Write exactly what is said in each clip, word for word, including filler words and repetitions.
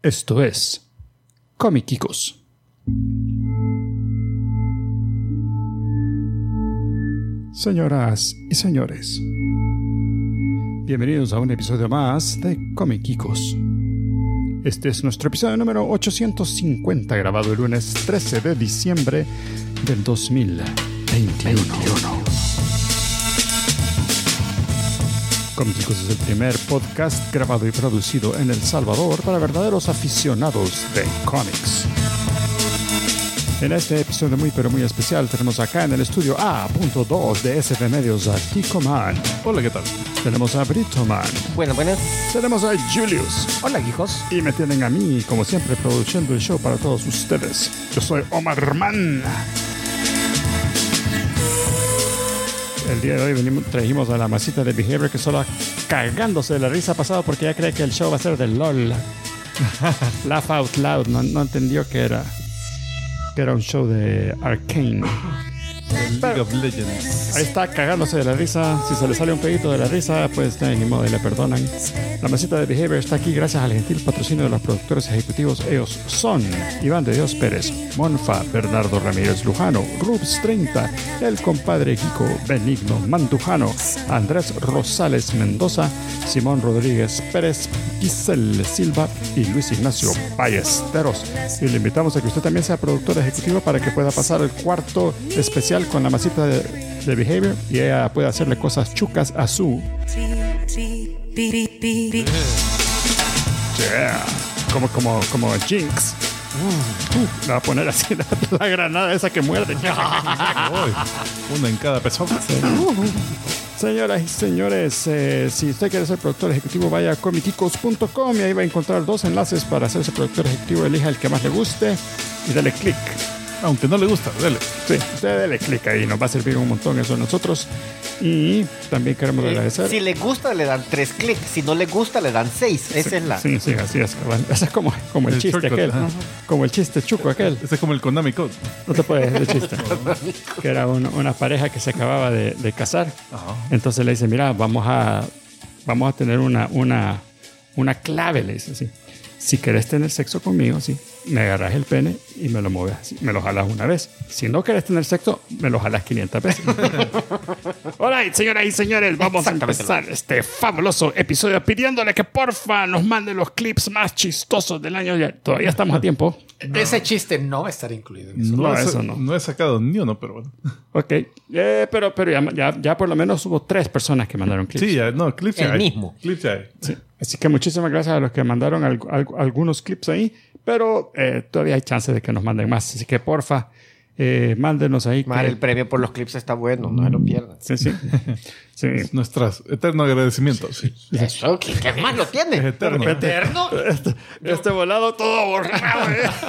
Esto es Comiquicos. Señoras y señores, bienvenidos a un episodio más de Comiquicos. Este es nuestro episodio número ochocientos cincuenta, grabado el lunes trece de diciembre del dos mil veintiuno. Comiquicos es el primer podcast grabado y producido en El Salvador para verdaderos aficionados de cómics. En este episodio muy pero muy especial tenemos acá en el estudio A dos de S F Medios a Tico Man. Hola, ¿qué tal? Tenemos a Brito Man. Buenas, buenas. Tenemos a Julius. Hola, hijos. Y me tienen a mí, como siempre, produciendo el show para todos ustedes. Yo soy Omar Man. El día de hoy venimos, trajimos a la masita de Behavior que solo cagándose de la risa pasado porque ya cree que el show va a ser de LOL. Laugh out loud. No, no entendió que era, que era un show de Arcane. League of Legends. Ahí está cagándose de la risa. Si se le sale un pedito de la risa, pues no, ni modo, y le perdonan. La masita de Behavior está aquí gracias al gentil patrocinio de los productores ejecutivos. Ellos son Iván de Dios Pérez, Monfa, Bernardo Ramírez Lujano, Rubs treinta, el compadre Kiko Benigno Mandujano, Andrés Rosales Mendoza, Simón Rodríguez Pérez, Giselle Silva y Luis Ignacio Ballesteros. Y le invitamos a que usted también sea productor ejecutivo para que pueda pasar el cuarto especial con la masita de, de Behavior y ella puede hacerle cosas chucas a su yeah. como como como Jinx. Uh, uh, le va a poner así la, la granada esa que muerde. Una en cada pezón. Sí. Uh, Señoras y señores, eh, si usted quiere ser productor ejecutivo, vaya a comiquicos punto com y ahí va a encontrar dos enlaces para hacerse productor ejecutivo. Elija el que más le guste y dale clic. Aunque no le gusta, dale. Sí, usted dale clic ahí, nos va a servir un montón eso a nosotros. Y también queremos Eh, agradecer. si le gusta, le dan tres clics. Si no le gusta, le dan seis. Esa Sí, es la. sí, sí, así es. Ese es como, como el, El chiste shortcut, aquel. ajá. Como el chiste chuco aquel. Ese es como el Konami Code. No te puedes decir chiste. Que era un- una pareja que se acababa de, de casar. Ajá. Entonces le dice, mira, vamos a, vamos a tener una, una, una clave, le dice así. Si querés tener sexo conmigo, sí, me agarras el pene y me lo mueves así. Me lo jalas una vez. Si no querés tener sexo, me lo jalas quinientas veces. Alright, señoras y señores, vamos a empezar este fabuloso episodio pidiéndole que porfa nos manden los clips más chistosos del año. Ya, todavía estamos a tiempo. No. Ese chiste no va a estar incluido en eso. No, No, he, eso no. no he sacado ni uno, pero bueno. Ok, eh, pero, pero ya, ya, ya por lo menos hubo tres personas que mandaron clips. Sí, ya, no, clips ya El hay. mismo. Clips ya hay. Sí. Así que muchísimas gracias a los que mandaron al- al- algunos clips ahí, pero eh, todavía hay chance de que nos manden más. Así que porfa, eh, mándenos ahí. Mar, que- el premio por los clips está bueno, no se lo pierdan. Sí, sí. Sí. Nuestras eterno agradecimiento. Sí. Eso, ¿qué, qué más lo Es tiene? eterno. Eterno. Este, este volado todo borrado.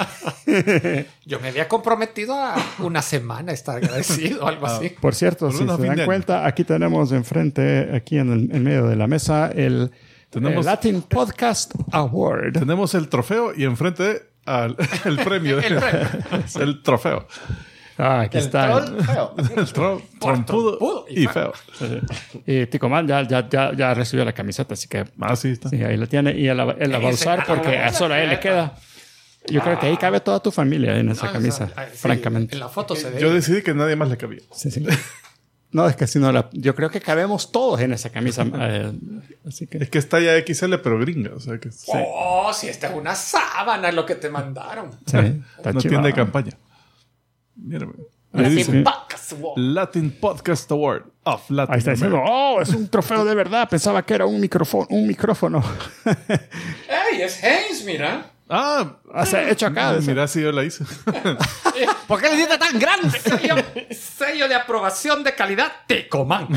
¿eh? Yo me había comprometido a una semana estar agradecido o algo así. Por cierto, Por si una se fin dan de año. cuenta, aquí tenemos enfrente, aquí en, el, en medio de la mesa, el, Tenemos- el Latin Podcast Award. Tenemos el trofeo y enfrente al, el premio. El premio. El trofeo. Ah, aquí El está. troll feo. El tro- Por trompudo trompudo y y feo. Y Tico Man ya, ya, ya, ya recibió la camiseta, así que Ah, sí, está. sí, ahí la tiene y él la, él la va a usar porque a solo a él le queda. Yo creo que ahí cabe toda tu familia en esa No, camisa, o sea, sí, francamente. En la foto se ve. Yo decidí que nadie más le cabía. Sí, sí. No, es que si no la... Yo creo que cabemos todos en esa camisa. eh, así que... Es que es talla X L, pero gringa. O sea que sí, Oh, si esta es una sábana lo que te mandaron. Sí, está no chiva. tiene campaña. Mírame. Ahí Así, dice pacas, wow. Latin Podcast Award of Latin Ahí está diciendo, America. oh, es un trofeo de verdad. Pensaba que era un micrófono. Un micrófono. ¡Ey, es Haynes, mira! Ah, O sea, hecho acá. ah, de- mira si yo la hice. ¿Por qué le hiciste tan grande? Sello, sello de aprobación de calidad Tecoman.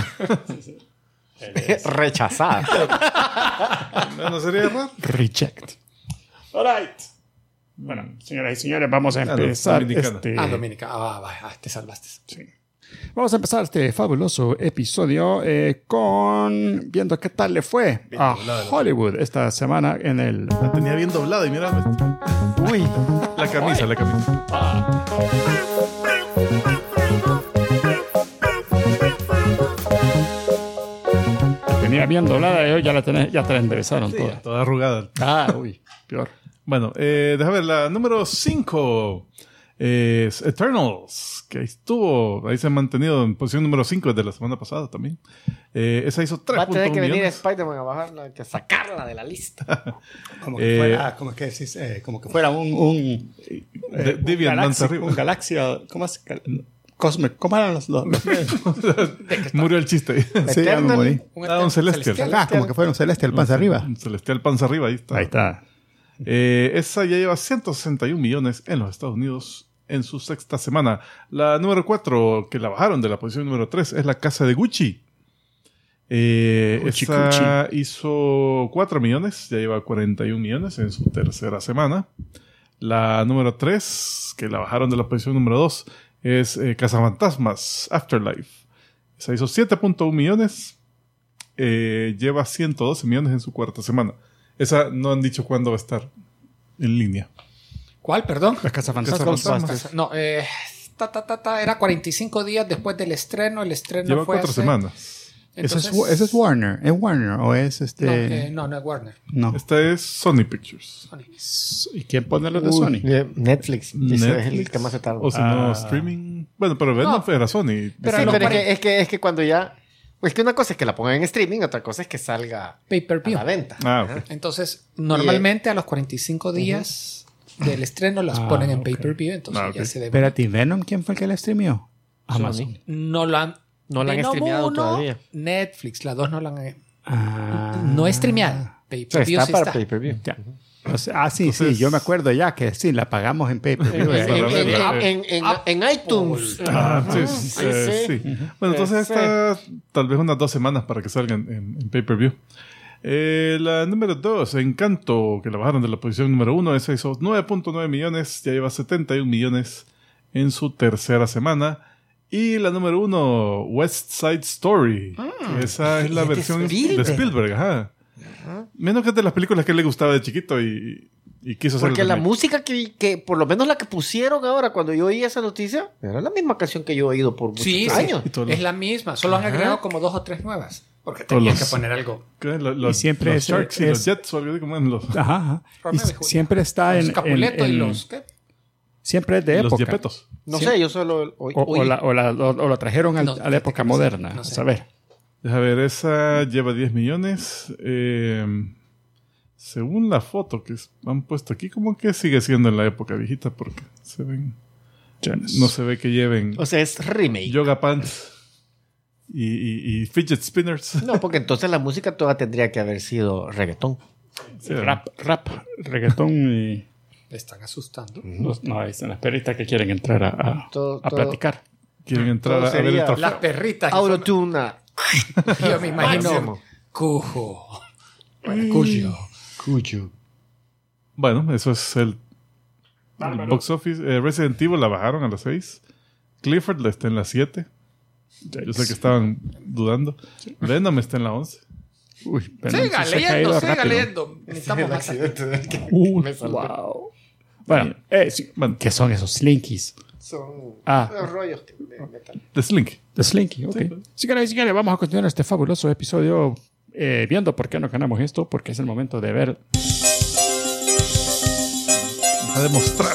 Rechazada. No, no sería raro. Reject. All right. Bueno, señoras y señores, vamos a Ah, no, empezar dominicana. este... Ah, Dominica. Ah, va, ah, te salvaste. Sí. Vamos a empezar este fabuloso episodio eh, con viendo qué tal le fue a Hollywood esta semana en el... La tenía bien doblada y mira. Uy, La camisa, la camisa. tenía bien doblada y hoy ya la tenés, ya te la enderezaron Sí, toda. toda arrugada. Ah, uy, peor. Bueno, eh, déjame ver, la número cinco es Eternals, que ahí estuvo, ahí se ha mantenido en posición número cinco desde la semana pasada también. Eh, esa hizo tres Va a punto tener uno que venir millones. Spider-Man a bajarla, hay que sacarla de la lista. Como que Eh, fuera, como que, decís, eh, como que fuera un, un, De- eh, un Deviant galaxia, Danza Arriba. un galaxia, ¿cómo es? Cosmic, ¿cómo eran los, los, los Murió el chiste. Sí, ya me Eternal, morí. Ah, un Celestial. Ah, como que fuera un celeste, el panza arriba. Un Celestial panza arriba, ahí está. Ahí está. Eh, esa ya lleva ciento sesenta y un millones en los Estados Unidos en su sexta semana. La número cuatro, que la bajaron de la posición número tres, es la casa de Gucci. Eh, Gucci, esa hizo cuatro millones, ya lleva cuarenta y un millones en su tercera semana. La número tres, que la bajaron de la posición número dos, es eh, Cazafantasmas Afterlife. Esa hizo siete punto uno millones, eh, lleva ciento doce millones en su cuarta semana. Esa no han dicho cuándo va a estar en línea. ¿Cuál, perdón? Las cazafantasmas. Cazafantasmas. No, eh, ta, ta, ta, ta, era cuarenta y cinco días después del estreno. El estreno Lleva fue cuatro hace- semanas. ¿Ese es, Entonces- ese es Warner? ¿Es Warner o es No, este...? eh, no, no es Warner. No. Esta es Sony Pictures. Sony. ¿Y quién pone los de Uy, Sony? eh, Netflix. Ese es el Netflix, que más se tarda. o si no, Ah. streaming. Bueno, pero Venom No. era Sony. Pero Sí, los pero es cuarenta que, es, que, es que cuando ya... Pues que una cosa es que la pongan en streaming, otra cosa es que salga a Pay-per-view. la venta. Ah, Ajá. ok. Entonces, normalmente a los cuarenta y cinco días del estreno las Ah, ponen en ok. pay-per-view. Entonces Ah, ok. ya se debe. Espérate, ¿y Venom quién fue el que la streamió? Amazon. Sony. No lo han. No la han Venom streameado uno, todavía. Netflix, las dos no la han. Ah. No es streameada. O sea, Pay-per-view está sí para está. pay-per-view. Ya. O sea, ah, sí, Entonces- sí, yo me acuerdo ya que sí, la pagamos en pay-per-view. En, eh. en- Para en- verla. en- en- en iTunes. Ah, sí, Ah, sí, sí, eh, sí. sí. Bueno, entonces Sí. esta tal vez unas dos semanas para que salgan en, en pay-per-view. Eh, la número dos, Encanto, que la bajaron de la posición número uno, esa hizo nueve punto nueve millones, ya lleva setenta y un millones en su tercera semana. Y la número uno, West Side Story. que esa es la es de versión Spielberg. de Spielberg. Ajá. Menos que es de las películas que le gustaba de chiquito y, y quiso hacer Porque el la remake. música que, que, por lo menos la que pusieron ahora, cuando yo oí esa noticia, era la misma canción que yo he oído por muchos Sí, sí, años. Y todo lo- es la misma. Solo han Ajá. agregado como dos o tres nuevas. Porque Todos tenían los- que poner algo. ¿Qué? Los, los- Y siempre los es- Sharks y es- los Jets, o algo así como en los, Ajá, ajá. Y Romeo y Julieta. siempre está Los en, en, Capuleto y en- los. ¿qué? siempre es de los época. Yepetos. No Sí. sé, yo solo oí. O, o oí- la, o, la, o, o la trajeron al- No, a la fíjate época que no sé, moderna. no sé. A saber. Deja ver, esa lleva diez millones. Eh, según la foto que es- han puesto aquí, como que sigue siendo en la época viejita porque se ven, no se ve que lleven O sea, es remake. yoga pants y, y- y fidget spinners. No, porque entonces la música toda tendría que haber sido reggaetón. Sí, Rap, rap, reggaetón y... Le están asustando. los- no, ahí están las peritas que quieren entrar a, a, Todo- a todo- platicar. Quieren entrar Todo a, a ver el sería- trofeo. Las perritas. Autotune. ah, Yo me imagino. Máximo. Cujo. Bueno, Cuyo. Cucho. Bueno, eso es el, el box office. Eh, Resident Evil la bajaron a las seis. Clifford la está en la siete. Yo sé que estaban dudando. Venom está en la once. Uy, pero Siga se ha leyendo, caído siga rápido. leyendo. Necesitamos más. Uh, Me salvé. wow. Bueno, eh, sí, Bueno. ¿qué son esos slinkies? Son Ah. los rollos de metal. The Slink. The Slinky, ok. Sí, que sí, que vamos a continuar este fabuloso episodio eh, viendo por qué no ganamos esto, porque es el momento de ver. Va a demostrar.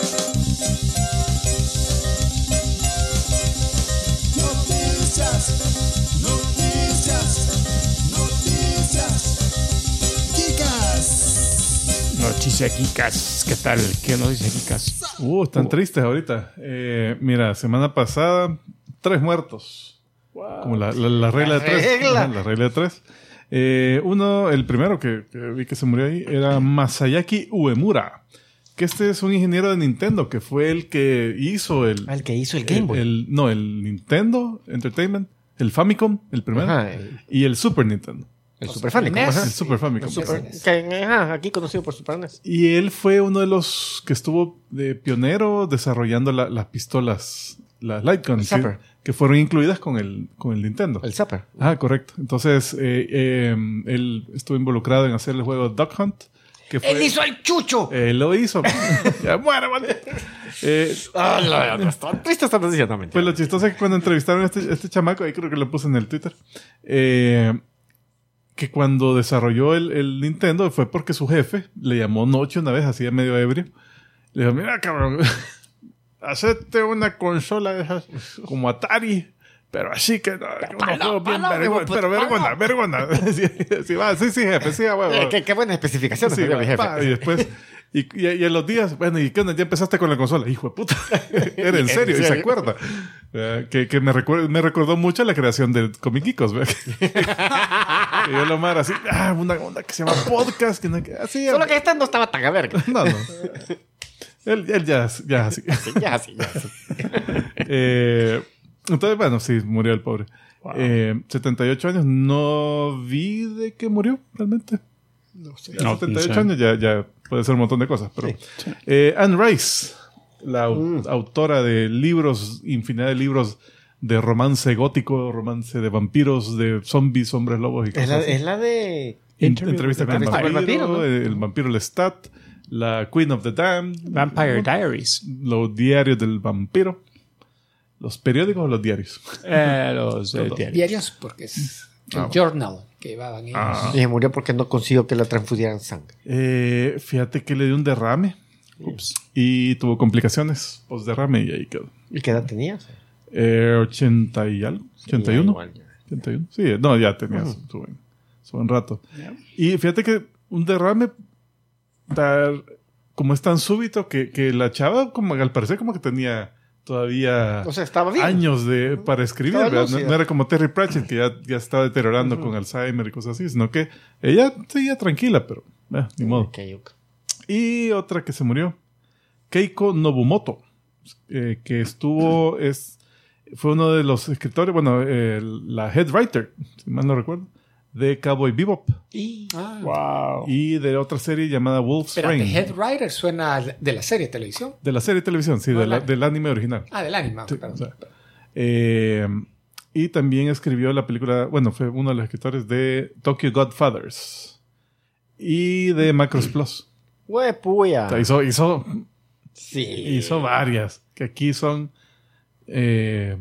Noticias, noticias, noticias. Chicas. Noticias Kikas. ¿Qué tal? ¿Qué noticias Kikas? Uh, están tristes ahorita. Eh, mira, semana pasada, tres muertos. Como la, la- la regla La de tres. regla. Ajá, la regla de tres. Eh, uno, el primero que, que vi que se murió ahí, era Masayaki Uemura. Que este es un ingeniero de Nintendo, que fue el que hizo el... Ah, el que hizo el Game Boy. el- no, el Nintendo Entertainment, el Famicom, el primero, Ajá, el, y el Super Nintendo. el O Super sea, Famicom. el ajá. El Super Famicom. El Super- que, ajá, aquí conocido por Super N E S. Y él fue uno de los que estuvo de pionero desarrollando la- las pistolas, las Light Guns, que, Zapper. que fueron incluidas con el, con el Nintendo. El Zapper. Ah, correcto. Entonces, eh, eh, él estuvo involucrado en hacer el juego Duck Hunt. Que fue, ¡Él hizo el chucho! Él lo hizo. Ya muere, vale. Eh, Ah, la- la- está triste esta noticia también. pues lo chistoso es que cuando entrevistaron a este, este chamaco, ahí creo que lo puse en el Twitter, eh, que cuando desarrolló el, el Nintendo fue porque su jefe le llamó noche una vez, así de medio ebrio. Le dijo, mira, cabrón, hacete una consola de esas como Atari, pero así que no, unos juegos bien vergüenza, pero vergüenza, vergüenza. Sí, sí, va, sí, sí, jefe, sí, a huevo. Eh, qué, qué buena especificación Sí, mi jefe. pa, y después, y, y, y en los días, bueno, ¿y qué onda? Ya empezaste con la consola. Hijo de puta. Era en serio, y se acuerda. Eh, que que me, recuer, me recordó mucho la creación del Comic Geekos. Que yo lo más así, ah, una onda que se llama podcast. Que no, que, así, Solo que esta no estaba tan a verga. No, no. Él, él ya, ya así. Ya, sí, ya, sí. eh, entonces, bueno, sí, murió el pobre. Wow. Eh, setenta y ocho años. No vi de que murió realmente. No sé. A No, setenta y ocho no sé. años ya, ya puede ser un montón de cosas. Pero Sí. eh, Anne Rice, la au- Mm. autora de libros, infinidad de libros de romance gótico, romance de vampiros, de zombies, hombres lobos y Es cosas la, así. es la de... Entrevista, Entrevista con el Entrevista con vampiro, el vampiro, ¿no? el vampiro Lestat, la Queen of the Damned, Vampire Diaries. los diarios del vampiro, los periódicos o los diarios. Eh, los eh, Los diarios. Diarios, porque es el Ah. journal que llevaban ellos. Ah. Y se murió porque no consiguió que la transfusieran sangre. Eh, fíjate que le dio un derrame. Ups. Y tuvo complicaciones post derrame y ahí quedó. ¿Y qué edad tenías? Eh, ochenta y algo. ochenta y uno. Igual, ya. ochenta y uno. Sí, no, ya tenía su, su buen, su buen rato. Yeah. Y fíjate que un derrame dar, como es tan súbito que, que la chava, como al parecer, como que tenía todavía O sea, estaba bien. años de, para escribir. Estaba ¿verdad? No, lúcida. no era como Terry Pratchett, que ya, ya estaba deteriorando con Alzheimer y cosas así, sino que ella seguía tranquila, pero eh, ni modo. Ok, ok. Y otra que se murió, Keiko Nobumoto, eh, que estuvo, es, fue uno de los escritores, bueno, eh, la head writer, si mal no recuerdo, de Cowboy Bebop Y... Ah. Wow. y de otra serie llamada Wolf's Espérate, Rain. Head Writer suena de la serie de televisión. De la serie de televisión, sí, No, de la- la- del anime original. Ah, del anime. Sí, perdón. o sea, eh, y también escribió la película, bueno, fue uno de los escritores de Tokyo Godfathers y de Macros Plus. ¡Huepuya! O sea, hizo, hizo Sí. Hizo varias, que aquí son eh,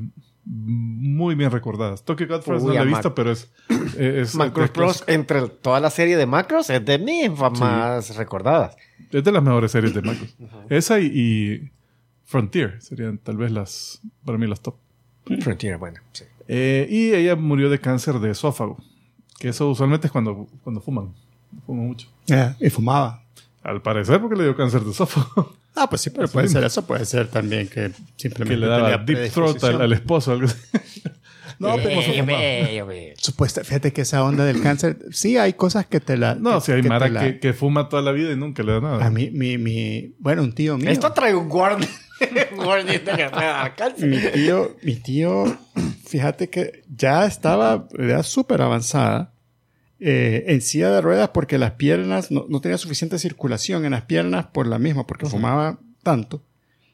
muy bien recordadas. Tokyo Godfathers no Uy, la he a visto, Mac- pero es... es Macros de- Plus, entre toda la serie de Macros, es de mis más recordadas. Es de las mejores series de Macros. Esa y, y Frontier serían tal vez las... Para mí las top. Frontier, bueno, sí. Eh, y ella murió de cáncer de esófago. Que eso usualmente es cuando, cuando fuman. Fuman mucho. Yeah, y fumaba. Al parecer porque le dio cáncer de esófago. Ah, pues sí, pero puede ser eso. Puede ser también que simplemente Que le daba tenía deep throat al, predisposición. al esposo. Algo así. No, pero Eh, eh, eh. supuesta, fíjate que esa onda del cáncer, sí hay cosas que te la... No, que, si hay que Mara te la- que, que fuma toda la vida y nunca le da nada. A mí, mi, mi, bueno, un tío mío. Esto trae un warning. Un warning de que me da cáncer. Mi tío, mi tío, fíjate que ya estaba de edad súper avanzada, eh, en silla de ruedas porque las piernas, no, no tenía suficiente circulación en las piernas por la misma, porque fumaba tanto.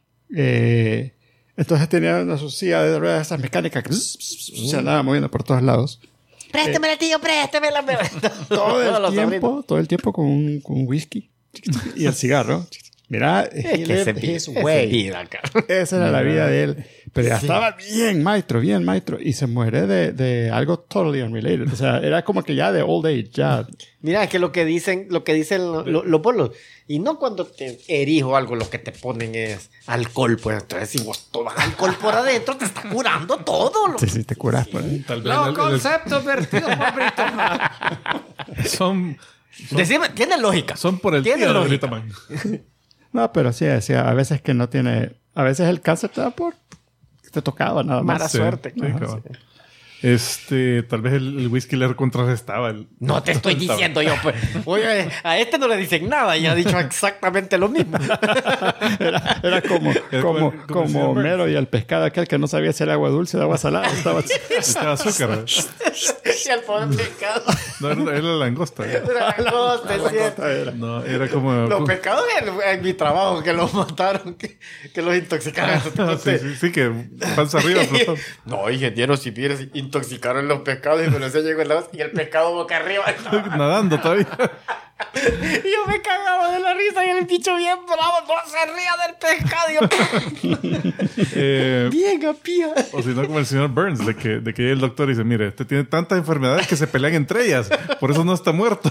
Eh, entonces tenía una su silla de ruedas, esas mecánicas que se andaba moviendo por todos lados. Préstemela, tío, préstemela. Todo el Los tiempo, sobrinos. todo el tiempo con un, con un whisky y el cigarro. Mira, Es he que ese, lived his ese way. vida, cara. Esa era la vida de él. Pero ya Sí. estaba bien maestro, bien maestro. Y se muere de, de algo totally unrelated. O sea, era como que ya de old age, ya. Mira, es que lo que dicen, lo que dicen lo- lo- los bolos, y no cuando te herís o algo, lo que te ponen es alcohol, pues entonces si vos tomas alcohol por adentro, te está curando todo. lo- Sí, sí, te curas por ahí. Tal vez Los el- el- conceptos vertidos por Brito Man. son, Decime, tiene lógica. son por el Tiene tío de lógica. Brito Man. No, pero sí, sí, a veces que no tiene... A veces el cáncer te da por... Te tocaba nada más. Mala Sí, suerte. sí, Ajá, cabal. sí. Este, tal vez el, el whisky le contrarrestaba. El, No te estoy diciendo yo, pues. Oye, a este no le dicen nada y ha dicho exactamente lo mismo. Era, era como, Era como, como- como como decía Burns. Homero y el pescado aquel que no sabía si era agua dulce o agua salada. Estaba... Echaba azúcar. ¿verdad? Y al pobre pescado. No, era, era la langosta. ¿eh? Era langosta, es cierto. No, era como... Los pescados en, en mi trabajo que los mataron, que, que los intoxicaron. sí, sí, sí, que panza arriba flotando. No, ingeniero, si vienes, intoxicaron los pescados y cuando se llegó el agua y el pescado boca arriba. Nadando todavía. Y yo me cagaba de la risa y el bicho bien bravo, no se ría del pescado. Yo, Eh, bien apía. o si no, como el señor Burns, de que, de que el doctor dice, mire, este tiene tantas enfermedades que se pelean entre ellas, por eso no está muerto.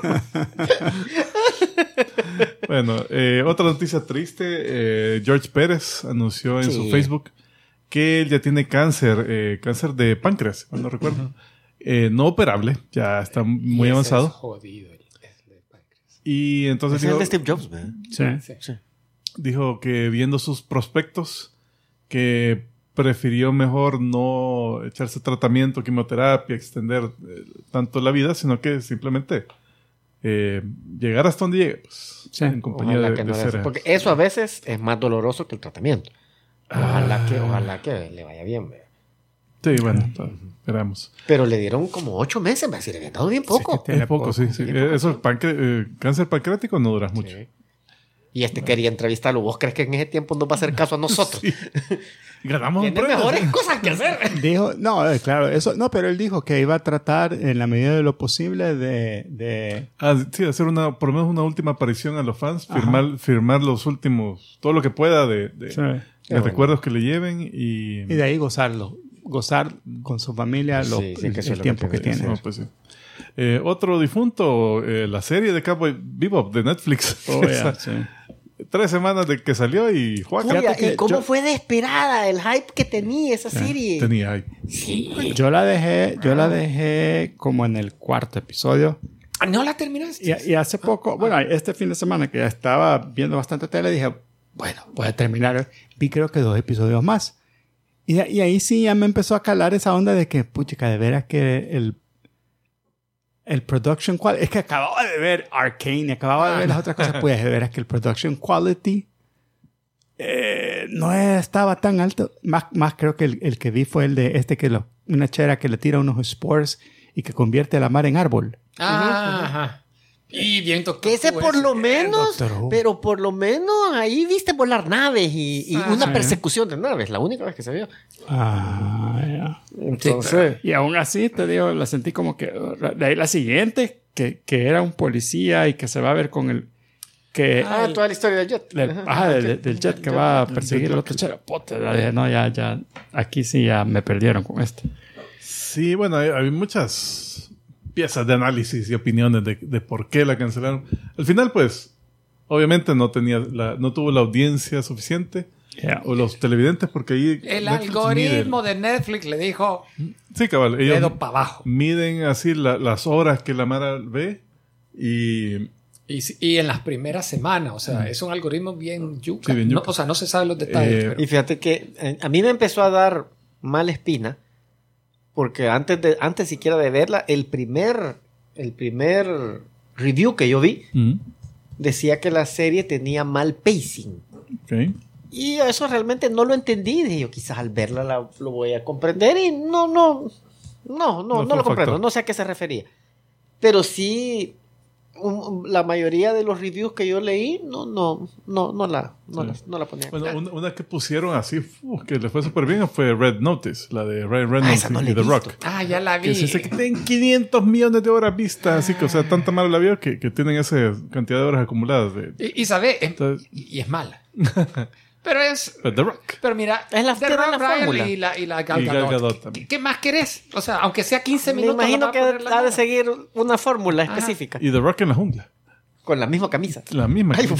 Bueno, eh, otra noticia triste, eh, George Pérez anunció en Sí. su Facebook que él ya tiene cáncer, eh, cáncer de páncreas, no recuerdo. Eh, no operable, ya está muy Y ese avanzado. es jodido, el- el de páncreas. Y entonces Es el dijo, de Steve Jobs, man. Sí. Sí. dijo que viendo sus prospectos, que prefirió mejor no echarse tratamiento, quimioterapia, extender eh, tanto la vida, sino que simplemente eh, llegar hasta donde llegue, pues, Sí. en compañía Ojalá de, que de no le- seres. Porque eso a veces es más doloroso que el tratamiento. Ojalá que, ojalá que le vaya bien, man. Sí, bueno, entonces, esperamos. Pero le dieron como ocho meses, me decir, le había dado bien poco. Sí, que Tiene Es poco, poco, sí. sí. tiene poco. Eso, el pancre- eh, cáncer pancreático no dura mucho. Sí. Y este quería entrevistarlo. ¿Vos crees que en ese tiempo nos va a hacer caso a nosotros? Sí. Ganamos un Tiene premio. mejores cosas que hacer. Dijo, no, eh, claro, eso, no, pero él dijo que iba a tratar en la medida de lo posible de, de Ah, sí, hacer una, por lo menos una última aparición a los fans, firmar, firmar los últimos, todo lo que pueda de, de, sí, de Qué bueno. recuerdos que le lleven y... y de ahí gozarlo, gozar con su familia lo- Sí, sí, el, que eso es el lo tiempo que que tiene, tiene. No, pues sí. Eh, otro difunto, eh, la serie de Cowboy Bebop de Netflix. Oh, yeah, sí. Tres semanas de que salió y Juan Julia, Fíjate que ¿y cómo yo- fue de esperada el hype que tenía esa serie? tenía ahí. Sí. Yo la dejé, yo la dejé como en el cuarto episodio. Ah, ¿no la terminaste? Y, y hace poco, bueno, este fin de semana que ya estaba viendo bastante tele, dije, bueno, voy a terminar. Vi creo que dos episodios más. Y, y ahí sí ya me empezó a calar esa onda de que, puchica, de veras que el, el production quality, es que acababa de ver Arcane y acababa de ver las otras cosas, pues de veras que el production quality eh, no estaba tan alto. Más, más creo que el, el que vi fue el de este que lo, una chera que le tira unos spores y que convierte la mar en árbol. Ah, ajá. Y bien Doctor Que ese Who por ese. lo menos, Doctor Who. pero por lo menos ahí viste volar naves y, y Ah, una sí. persecución de naves, la única vez que se vio. Ah, ya. Entonces, Y aún así, te digo, la sentí como que... De ahí la siguiente, que, que era un policía y que se va a ver con el... Que, ah, toda la historia del jet. del, Ajá. ajá, del, del jet que va a perseguir al otro chero. Puta, ya dije, no, ya, ya... Aquí sí ya me perdieron con esto. Sí, bueno, hay, hay muchas piezas de análisis y opiniones de, de por qué la cancelaron. Al final, pues, obviamente no tenía la, no tuvo la audiencia suficiente Yeah. o los televidentes porque ahí El Netflix algoritmo mide- de Netflix le dijo sí, cabal, ellos dedo para abajo. miden así la- las horas que la Mara ve y Y, si- y en las primeras semanas, o sea, es un algoritmo bien yuca. Sí, bien No, yuca. o sea, no se saben los detalles. Eh, pero- Y fíjate que eh, a mí me empezó a dar mala espina porque antes de antes siquiera de verla, el primer el primer review que yo vi mm, decía que la serie tenía mal pacing. ok. Y eso realmente no lo entendí. Dije yo, quizás al verla la- lo voy a comprender y no, no, no, no, no, fue lo un comprendo. factor. No sé a qué se refería. Pero sí, un- la mayoría de los reviews que yo leí, no, no, no, no la, no, Sí. la, no la ponía. Bueno, una, una que pusieron así, uf, que le fue súper bien, fue Red Notice, la de Ryan Ah, Reynolds esa no y la he The visto. Rock. Ah, ya la vi. Que se dice que tienen quinientos millones de horas vistas, así que, o sea, tanta mala la vio que, que tienen esa cantidad de horas acumuladas. De, Y, y sabe, es- Entonces- y es mala. Pero es... de The Rock. Pero mira, Es la- The tiene Rock la Ryan fórmula. y la, y la Gal Y Gal Gadot. Gadot ¿Qué, también. qué más querés? O sea, aunque sea quince Me minutos... imagino no que va a poner la ha de cara. seguir una fórmula Ajá. específica. Y The Rock en la jungla. Con la misma camisa. La misma. Ay,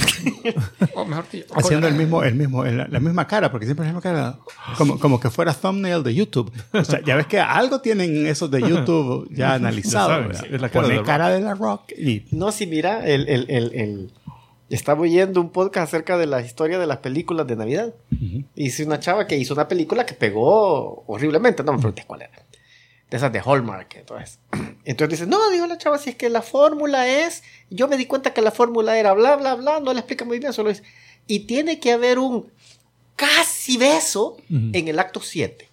O mejor que- Haciendo con- el mismo, el mismo, el- la misma cara, porque siempre es la misma cara. Como, como que fuera thumbnail de YouTube. O sea, ya ves que algo tienen esos de YouTube ya analizado. Ya saben, ¿verdad? es la cara Pone de la cara de la Rock y No, sí, mira, el, el, el, el- estaba oyendo un podcast acerca de la historia de las películas de Navidad. Hice una chava que hizo una película que pegó horriblemente. No me preguntes cuál era. De esas de Hallmark. Entonces, entonces dice, no, dijo la chava, si es que la fórmula es... Yo me di cuenta que la fórmula era bla, bla, bla. No le explica muy bien, solo dice... Y tiene que haber un casi beso Ujú. en el acto siete.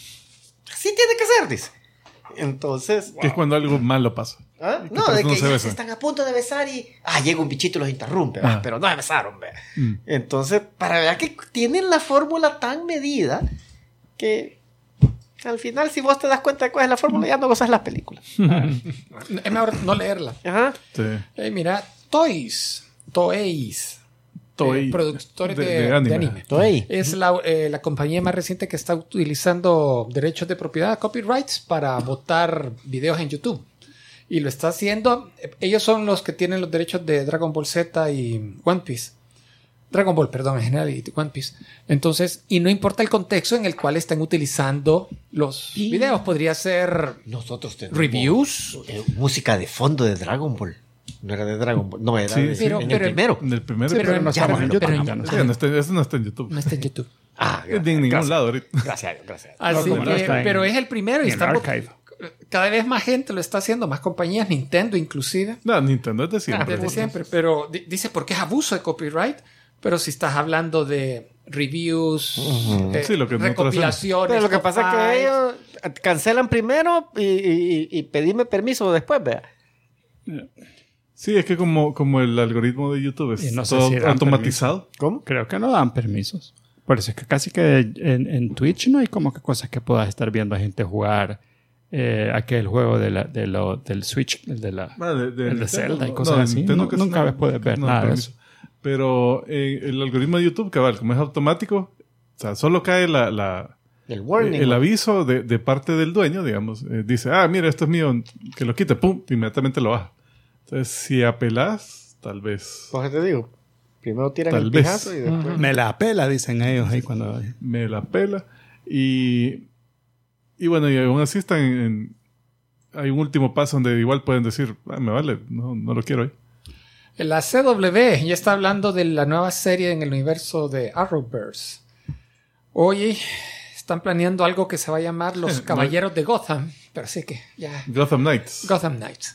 Así tiene que ser, dice. Entonces... Que es cuando algo malo pasa. ¿Ah? Que No, por de eso que no se ya besan. se están a punto de besar y... Ah, llega un bichito y los interrumpe. ¿va? Ah. Pero no se besaron, ¿ve? Mm. Entonces, para ver que tienen la fórmula tan medida que... Al final, si vos te das cuenta de cuál es la fórmula, ya no gozas las películas. Es mejor no leerla. Ajá. Sí. Eh, mira, Toys. Toys. Toei. Eh, productores de, De- de de anime. anime. Toei. Es la, eh, la compañía más reciente que está utilizando derechos de propiedad, copyrights, para botar videos en YouTube. Y lo está haciendo. eh, Ellos son los que tienen los derechos de Dragon Ball Z y One Piece. Dragon Ball, perdón, en general, y One Piece. Entonces, y no importa el contexto en el cual están utilizando los Y- videos. Podría ser Nosotros tenemos reviews. eh, música de fondo de Dragon Ball. No era de Dragon Ball. No, era Sí, de, sí. en Pero- el primero. En el primer Pero episodio. no estamos pero- en YouTube, pero en- ya no Sí, no está, eso no está en YouTube. no está en YouTube. Ah, Ni en ningún gracias. lado ahorita. Gracias, gracias. Así como no que- está en- pero es el primero y en están, Archive. cada vez más gente lo está haciendo, más compañías, Nintendo inclusive, No, Nintendo es de siempre. desde siempre. Pero di- dice porque es abuso de copyright, pero si estás hablando de reviews, eh, Sí, lo que nosotros recopilaciones, Pero lo que top pasa es que five, ellos cancelan primero y, y, y pedirme permiso después, vea. Sí, es que como, como el algoritmo de YouTube es Y no sé todo si dan automatizado. ¿Cómo? Creo que no dan permisos. Por eso es que casi que en, en Twitch no hay como que cosas que puedas estar viendo a gente jugar eh, aquel juego de la, de lo, del Switch, el de la... Ah, de, de El de Nintendo, Zelda y no, cosas no, así. Nintendo No- casi nunca ves- puedes ver no, nada de permiso. eso. Pero eh, el algoritmo de YouTube, cabal, como es automático, o sea, solo cae la, la, El warning. el aviso de, de parte del dueño, digamos. Eh, dice, ah, mira, esto es mío, que lo quite, pum, inmediatamente lo baja. Entonces, si apelás, tal vez Pues te digo. Primero tiran Tal el vez. pijazo y después. Me la pela, dicen ellos ahí cuando... me la pela. Y, y bueno, y aún así están en, en- hay un último paso donde igual pueden decir, ah, me vale, no, no lo quiero ahí. La C W ya está hablando de la nueva serie en el universo de Arrowverse. Hoy están planeando algo que se va a llamar Los Caballeros de Gotham, pero sí que ya... Gotham Knights. Gotham Knights.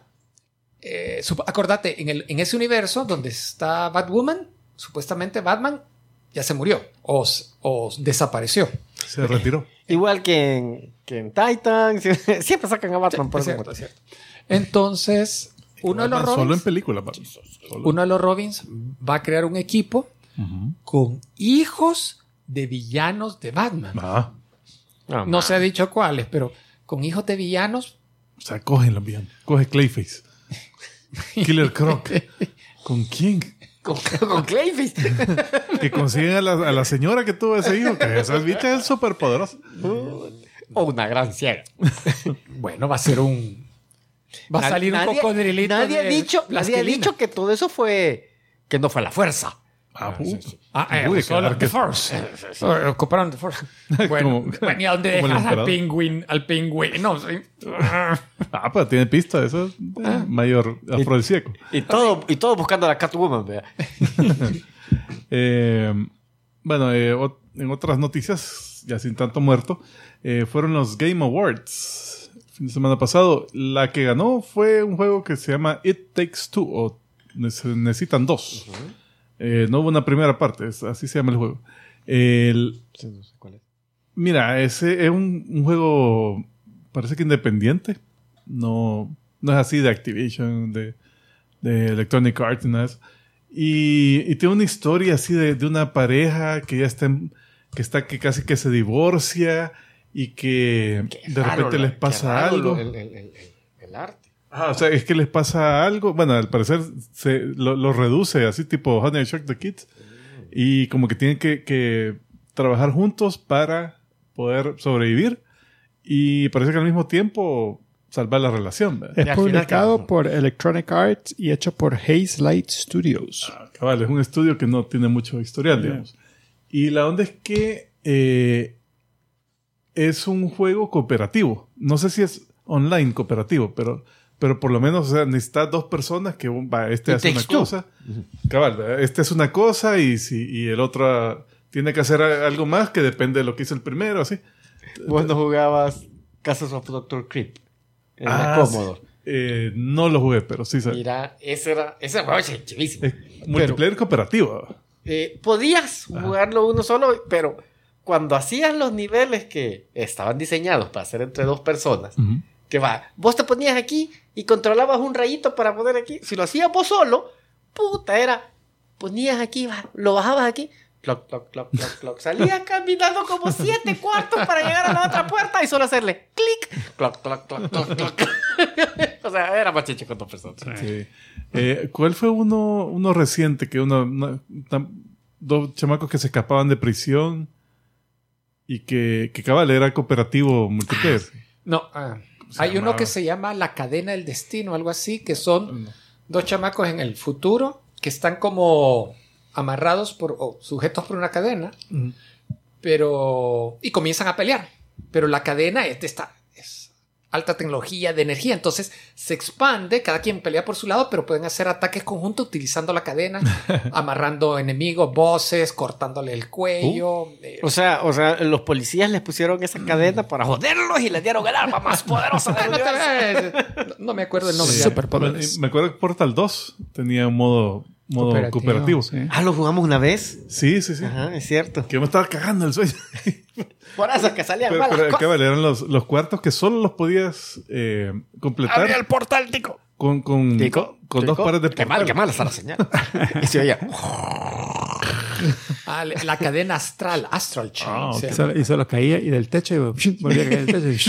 Eh, sup- acordate, en, el, en ese universo donde está Batwoman, supuestamente Batman ya se murió o, s- o desapareció. Se retiró. Igual que en, que en Titan. Siempre sacan a Batman por Es eso. cierto, es cierto. Entonces, uno de los Batman solo en Robins, películas. Batman. Solo. uno de los Robins va a crear un equipo Ujú. con hijos de villanos de Batman. Ah, No, No se ha dicho cuáles, pero con hijos de villanos. o sea, cogen los villanos. Coge Clayface. Killer Croc. ¿Con quién? Con, con Clayface. Que consiguen a la, a la señora que tuvo ese hijo. Que esa bicha es súper poderosa. O una gran ciega. Bueno, va a ser un. Va a Nad- salir un nadie- cocodrilito. Nadie ha de dicho, nadie ha plastilina. dicho que todo eso fue. Que no fue la fuerza. Ah, sí, puta. sí. Ah, eh, Uy, solo quedar The que- Force. Eh, Ocuparon The Force. Bueno, Como- bueno, ¿y a dónde como el dejas al emperador. pingüín? Al pingüín. No, sí. Ah, pero tiene pista. Eso es eh, mayor afrodisíaco. Y todo, y todo buscando a la Catwoman, vea. Eh, bueno, eh, ot- en otras noticias, ya sin tanto muerto, eh, fueron los Game Awards. El fin de semana pasado, la que ganó fue un juego que se llama It Takes Two, o se necesitan dos. Eh, no hubo una primera parte, es- así se llama el juego. El- Sí, no sé cuál es. mira, ese es un, un juego, parece que independiente. No, no es así de Activision, de, de Electronic Arts, y nada de eso. Y, y tiene una historia así de, de una pareja que ya está, en- que está que casi que se divorcia y que de Raro, repente lo- les qué pasa raro algo. lo- El, el- el- el arte. Ah, o sea, es que les pasa algo. Bueno, al parecer se lo, lo reduce así tipo Honey I Shrunk the Kids. Y como que tienen que, que trabajar juntos para poder sobrevivir. Y parece que al mismo tiempo salvar la relación. ¿verdad? Es Y al final, publicado ¿qué? por Electronic Arts y hecho por Haze Light Studios. Cabal, es un estudio que no tiene mucho historial, digamos. Y la onda es que eh, es un juego cooperativo. No sé si es online cooperativo, pero, pero por lo menos, o sea, necesitas dos personas que un- va, este It hace una takes two. cosa. Cabal, ¿verdad? Este es una cosa y, si, y el otro ah, tiene que hacer a- algo más que depende de lo que hizo el primero, así. Vos no jugabas Casos of doctor Creep en la Ah, Commodore. sí. Eh, no lo jugué, pero sí. sé. Mira, ese era. Ese juego es chivísimo. Es multiplayer cooperativo. Eh, podías jugarlo uno solo, pero cuando hacías los niveles que estaban diseñados para hacer entre dos personas, Ujú. que va, vos te ponías aquí y controlabas un rayito para poner aquí. Si lo hacías vos solo, puta, era, ponías aquí, va, lo bajabas aquí, Cloc, cloc, cloc, cloc, cloc. Salía caminando como siete cuartos para llegar a la otra puerta y solo hacerle clic. Cloc, cloc, cloc, cloc, cloc. O sea, era más chiche con dos personas. Sí. Eh, ¿Cuál fue uno, uno reciente que uno, una- tam- dos chamacos que se escapaban de prisión y que, que cabal era cooperativo multiplayer? No, ah, Se hay uno llamaba- que se llama La Cadena del Destino, algo así, que son No. dos chamacos en el futuro que están como amarrados por, o sujetos por una cadena, Ujú. pero y comienzan a pelear. Pero la cadena es de esta es alta tecnología de energía, entonces se expande, cada quien pelea por su lado, pero pueden hacer ataques conjuntos utilizando la cadena, amarrando enemigos, bosses, cortándole el cuello. eh, O sea, o sea, los policías les pusieron esa cadena para joderlos y les dieron el arma más poderosa del no, te- universo. eh, no me acuerdo el nombre. Sí. Superpoderes. Me acuerdo que Portal dos tenía un modo, modo Cooperativo, cooperativo. sí. Ah, lo jugamos una vez. Sí, sí, sí. Ajá, es cierto. Que yo me estaba cagando el sueño. Por eso que salían Pero, malas pero cosas. cabal, eran los, los cuartos que solo los podías eh, completar Abría el portal, tico. con, con, Tico, con dos tico. pares de Qué mal, portal. qué mal está la señal. Y se oía. Ah, la la cadena astral, Astral Chain. Ah, ok. se Y llama. solo, y solo caía y del techo y volvía a caer del techo. Y,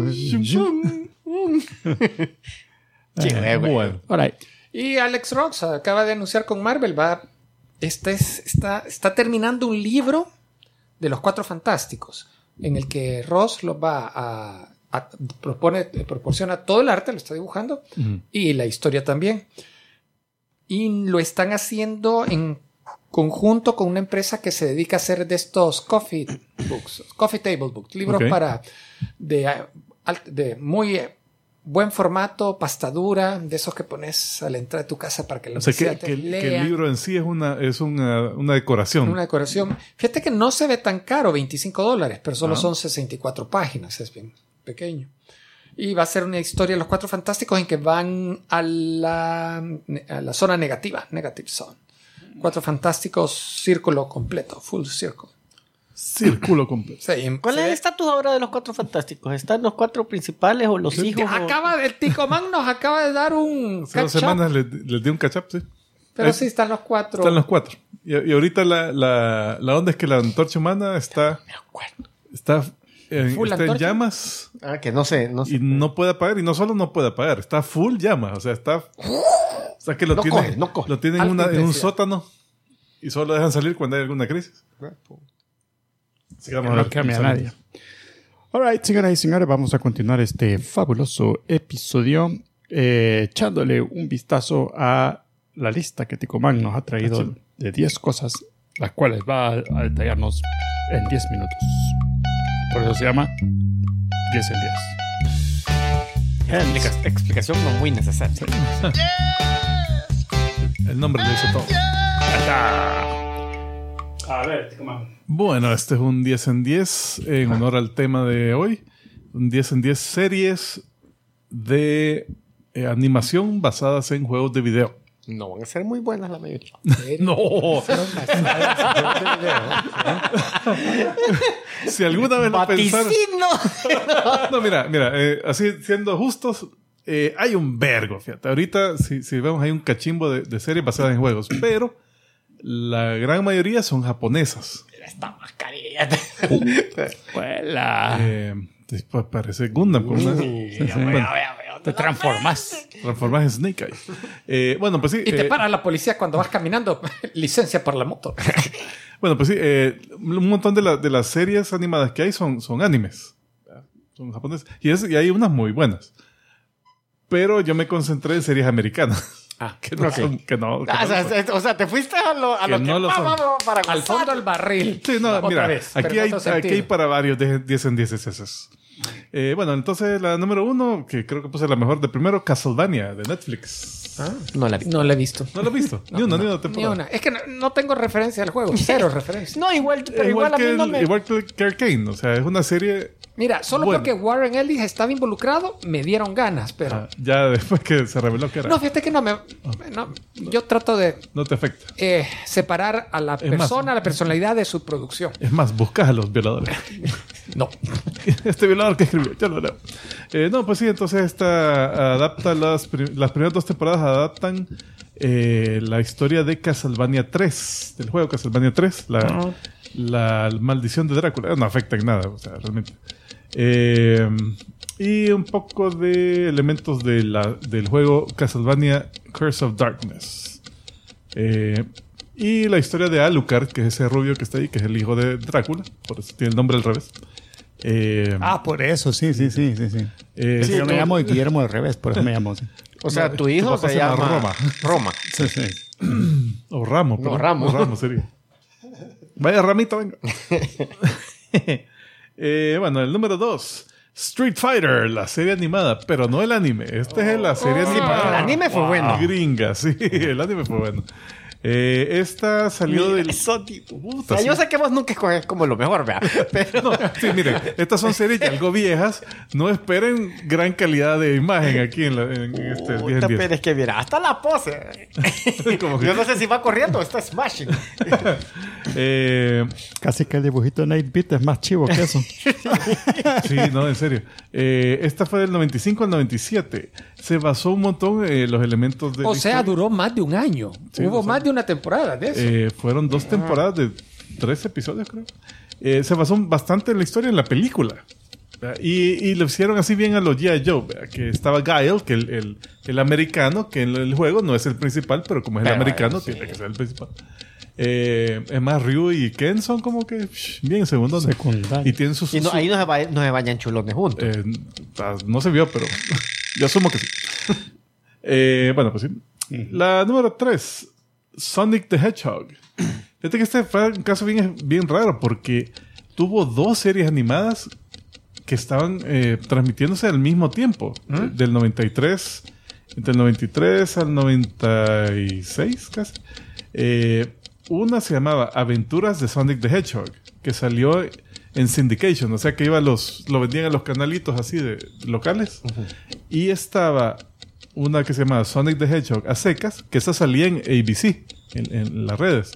Sí, güey, güey. Bueno. all right. Y Alex Ross acaba de anunciar con Marvel, va, este es, está, está terminando un libro de los Cuatro Fantásticos, en el que Ross los va a, a- propone, proporciona todo el arte, lo está dibujando, Ujú. y la historia también. Y lo están haciendo en conjunto con una empresa que se dedica a hacer de estos coffee books, coffee table books, libros Ok. para de, eh, alt- de muy eh, buen formato, pasta dura, de esos que pones a la entrada de tu casa para que O los sea, que, visitantes que- que el lean. libro en sí es una, es una, una decoración. Una decoración. Fíjate que no se ve tan caro, veinticinco dólares, pero solo Ah. son sesenta y cuatro páginas, es bien pequeño. Y va a ser una historia de los Cuatro Fantásticos en que van a la, a la zona negativa, negative zone. Cuatro Fantásticos, círculo completo, full circle. Círculo completo. Sí, y- ¿Cuál se es el ve- estatus ahora de los Cuatro Fantásticos? ¿Están los cuatro principales o los hijos? o- Acaba, el Tico Man nos acaba de dar un Hace dos catch up, semanas les, les di un catch up, sí. pero Eh, sí están los cuatro. Están los cuatro. Y, y ahorita la, la, la onda es que la antorcha humana está, está, en, ¿Full está en antorcha? llamas Ah, que no sé, no sé. y no puede apagar. Y no solo no puede apagar, está full llamas. O sea, está... O sea, que lo No tiene, coge, no coge. lo tienen en, Alta una- en un intensidad. sótano y solo lo dejan salir cuando hay alguna crisis. Así que vamos a No ver cambia a cómo nadie. All right, señoras y señores, vamos a continuar este fabuloso episodio eh, echándole un vistazo a la lista que Ticoman nos ha traído de diez cosas, las cuales va a, a detallarnos en diez minutos. Por eso se llama diez en diez. Explica- explicación no muy necesaria. El nombre lo dice todo. A ver, Ticoman. Bueno, este es un diez en diez en honor al tema de hoy. Un diez en diez series de eh, animación basadas en juegos de video. No van a ser muy buenas la mayoría. No, si alguna vez lo pensaron. ¡Vaticino! No, mira, mira, eh, así siendo justos, eh, hay un vergo, fíjate. Ahorita, si, si vemos, hay un cachimbo de, de series basadas en juegos, pero la gran mayoría son japonesas. Esta mascarilla. Huela. Eh, después parece Gundam. Con una- Sí, sí, ya sí, veo, bueno, ya veo. Te transformas. transformas en Snake Eyes. Eh, bueno, pues sí. Y te eh, para la policía cuando vas caminando. Licencia por la moto. Bueno, pues sí, eh, un montón de, la- de las series animadas que hay son, son animes. Son japoneses. Y, es- y hay unas muy buenas. Pero yo me concentré en series americanas. Ah, Que no ok. son... Que no, que Ah, no o, sea, son. es- o sea, te fuiste a lo, a Que lo que no lo va, son. va, va, para al gozar. fondo del barril. Sí, no, Otra mira, vez, pero aquí, en hay, otro aquí sentido. hay para varios de diez en diez esos. Eh, bueno, entonces la número uno, que creo que puse la mejor de primero, Castlevania, de Netflix. Ah, No la vi. no la he visto. ¿No lo has visto? ni una, ni una Ni temporada. una. Es que no, no tengo referencia al juego. Cero referencia. No, igual, pero Eh, igual, igual, a que mí no el- me... igual que que Arcane, o sea, es una serie... Mira, solo Bueno. porque Warren Ellis estaba involucrado, me dieron ganas, pero... ah, ya después que se reveló que era. No, fíjate que no me... no, yo trato de No te afecta. eh, separar a la Es más- persona, la personalidad de su producción. Es más, buscas a los violadores. No. Este violador que escribió, ya lo leo. Eh, no, pues sí, entonces esta adapta las, prim- las primeras dos temporadas adaptan eh, la historia de Castlevania tres, del juego Castlevania tres, la, Ah. la maldición de Drácula. No afecta en nada, o sea, realmente. Eh, y un poco de elementos de la, del juego Castlevania Curse of Darkness. Eh, y la historia de Alucard, que es ese rubio que está ahí, que es el hijo de Drácula, por eso tiene el nombre al revés. Eh, Ah, por eso, sí, sí, sí, sí. sí. eh, Sí, yo me tú- llamo Guillermo al revés, por eso me llamo así. O sea, No, tu tu hijo papá se se llama llama Roma. Roma. Sí, sí. O Ramos. No, perdón. Ramos. O Ramos sería. Vaya, Ramito, venga. Eh, bueno, el número dos. Street Fighter, la serie animada, pero no el anime. Esta es la serie Sí, animada. pero el anime fue bueno. Gringa, sí, el anime fue bueno. Eh, esta salió Mira, del... eso, tipo, Puta, o sea, sí. yo sé que vos nunca escoges como lo mejor, vea. Pero No, sí, miren, estas son series ya algo viejas. No esperen gran calidad de imagen aquí en, la, en este diez Puta, en diez. pero es que mira, hasta la pose. Como que- Yo no sé si va corriendo o está smashing. Eh, Casi que el dibujito de ocho bit es más chivo que eso. Sí, no, en serio. Eh, esta fue del noventa y cinco al noventa y siete. Se basó un montón en los elementos de... O la sea, historia. duró más de un año. Sí, Hubo o sea, más de una temporada de eso. Eh, fueron dos temporadas de tres episodios, creo. Eh, se basó bastante en la historia en la película. ¿Verdad? Y, y lo hicieron así bien a los G I. Joe, ¿verdad? Que estaba Guile, que el, el, el americano, que en el juego no es el principal, pero como es el Pero, americano, sí. tiene que ser el principal. Eh, es más, Ryu y Ken son como que psh, bien segundos. Secundario. Y tienen sus... Y no, su- ahí no se, va- no se bañan chulones juntos. eh, ah, no se vio, pero yo asumo que sí. Eh, bueno, pues sí. La número tres, Sonic the Hedgehog. Fíjate que este fue un caso bien, bien raro porque tuvo dos series animadas que estaban eh, transmitiéndose al mismo tiempo. Eh, Del noventa y tres, entre el noventa y tres al noventa y seis casi. Eh, una se llamaba Aventuras de Sonic the Hedgehog, que salió en syndication, o sea que iba a los, lo vendían a los canalitos así de locales. Y estaba una que se llamaba Sonic the Hedgehog a secas, que esa salía en A B C, en, en las redes.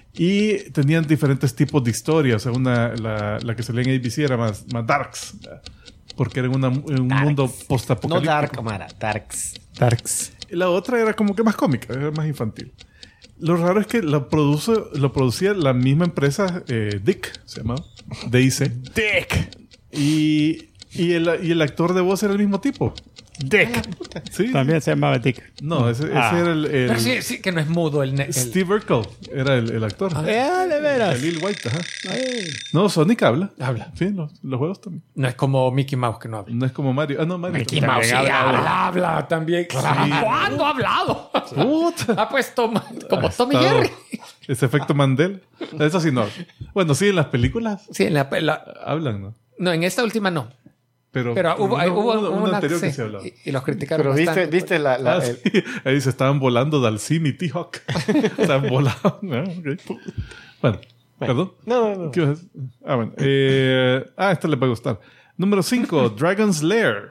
Y tenían diferentes tipos de historias. O sea, una, la, la que salía en A B C era más, más darks, ¿verdad? Porque era en, una- en un Darks. mundo No postapocalíptico. Dark, Mara, Darks. Darks. Y la otra era como que más cómica, era más infantil. Lo raro es que lo, produce, lo producía la misma empresa, eh, Dick, se llamaba, D I C. Dick. Y, y, el, y el actor de voz era el mismo tipo. Dick. Sí. También se llamaba Dick. No, ese, ese Ah. era el... el- Pero sí, sí, que no es mudo el... ne- el- Steve Urkel era el, el actor. Eh, de veras. El Lil White, ajá. No, Sonic habla. Habla. Sí, los, los juegos también. No es como Mickey Mouse que no habla. No es como Mario. Ah, no, Mario. Mickey también. Mouse sí habla, habla, habla, también. ¿Cuándo ha hablado? Puta. Ah, pues toma, como Tommy Estado- Jerry. Ese efecto Mandela. Eso sí no. Bueno, sí, en las películas Sí, en la, la- hablan, ¿no? no, en esta última no. Pero, Pero hubo, uno- hubo uno- uno una anterior que sí, se hablaba. y, y los criticaron Pero viste, bastante. viste la, la- Ah, el- sí. Ahí se estaban volando Dalsim y T-Hawk. Estaban volando. Ah, ok. Bueno, perdón. No, no, no. ¿Qué ibas a decir? Ah, bueno. Eh, ah, esta le va a gustar. Número cinco, Dragon's Lair.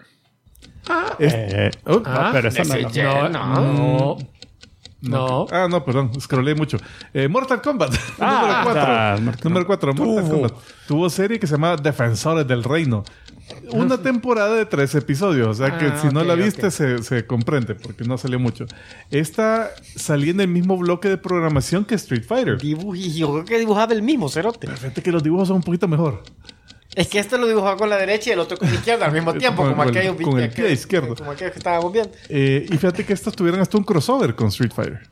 Es- Eh, oh, Ah, pero esa no, ese no. ya- No, no. Ah, no, perdón. Scrollé mucho. Eh, Mortal Kombat. Ah, Número cuatro. ah, Mortal Número cuatro, Mortal Tuvo. Kombat. Tuvo serie que se llamaba Defensores del Reino. Una temporada de tres episodios. O sea que Ah, si no ok, la viste ok. se, se comprende porque no salió mucho. Esta salía en el mismo bloque de programación que Street Fighter. dibuj- y yo creo que dibujaba el mismo cerote. Fíjate que los dibujos son un poquito mejor. Es que este lo dibujaba con la derecha y el otro con la izquierda al mismo tiempo, Con- como con el- aquellos con el que- pie izquierdo. Como aquellos que estábamos viendo. Eh, y fíjate que estos tuvieron hasta un crossover con Street Fighter.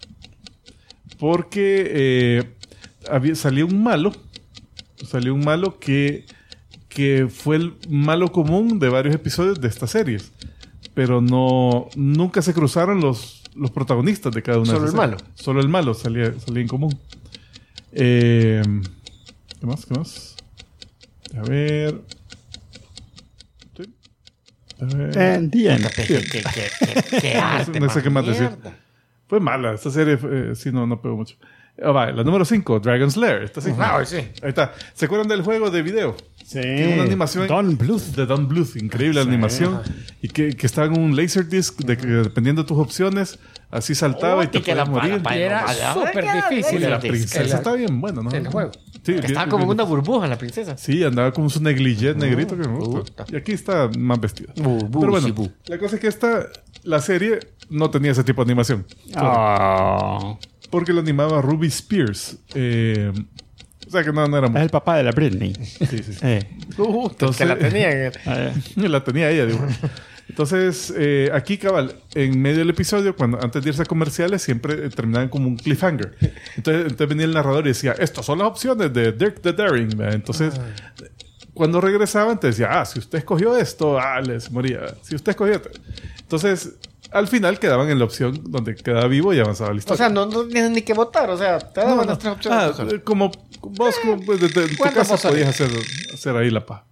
Porque eh, había, salió un malo. Salió un malo que, que fue el malo común de varios episodios de estas series. Pero no nunca se cruzaron los, los protagonistas de cada una Solo de esas el series. malo. Solo el malo salía, salía en común. Eh, ¿Qué más? ¿Qué más? A ver. Sí. A ver. En the end. ¿Qué, qué, qué, qué, qué arte, No sé qué más decir. mierda. Fue mala. Esta serie, eh, sí, no, no pegó mucho. Ah, va, la número cinco, Dragon's Lair. Esta sí. Ah, sí. Ahí está. ¿Se acuerdan del juego de video? Sí. Tiene una animación Don Bluth. de Don Bluth, increíble la animación. Y que, que estaba en un laserdisc de que dependiendo de tus opciones, así saltaba Oh, y te y que podías la- morir. la- Y era Vaya, súper vaya, difícil. Y la el- princesa el- está bien buena, ¿no? el juego. Sí, Que bien- estaba como en bien- una burbuja la princesa. Sí, andaba con su negligé negrito que me gusta. puta. Y aquí está más vestida. Bu, bu, Pero bueno, sí, bu. la cosa es que esta, la serie no tenía ese tipo de animación. Ah. Porque lo animaba Ruby Spears. Eh, o sea que no, no era Es mucho. el papá de la Britney. Sí, sí, sí. Eh. Uh, Entonces- que la tenían. eh. La tenía ella, digo. Entonces, eh, aquí, cabal, en medio del episodio, cuando antes de irse a comerciales, siempre eh, terminaban como un cliffhanger. Entonces, entonces venía el narrador y decía, estas son las opciones de Dirk the Daring. ¿verdad? Entonces, cuando regresaban, te decía, ah, si usted escogió esto, ah, les moría. Si usted escogió esto. Entonces, al final quedaban en la opción donde quedaba vivo y avanzaba la historia. O sea, no, no tienes ni que votar. O sea, te daban No, no. las tres opciones. Ah, eh, como vos, como, pues, de- de- en tu ¿cuántas casa vos sabés? podías hacer, hacer ahí la paz.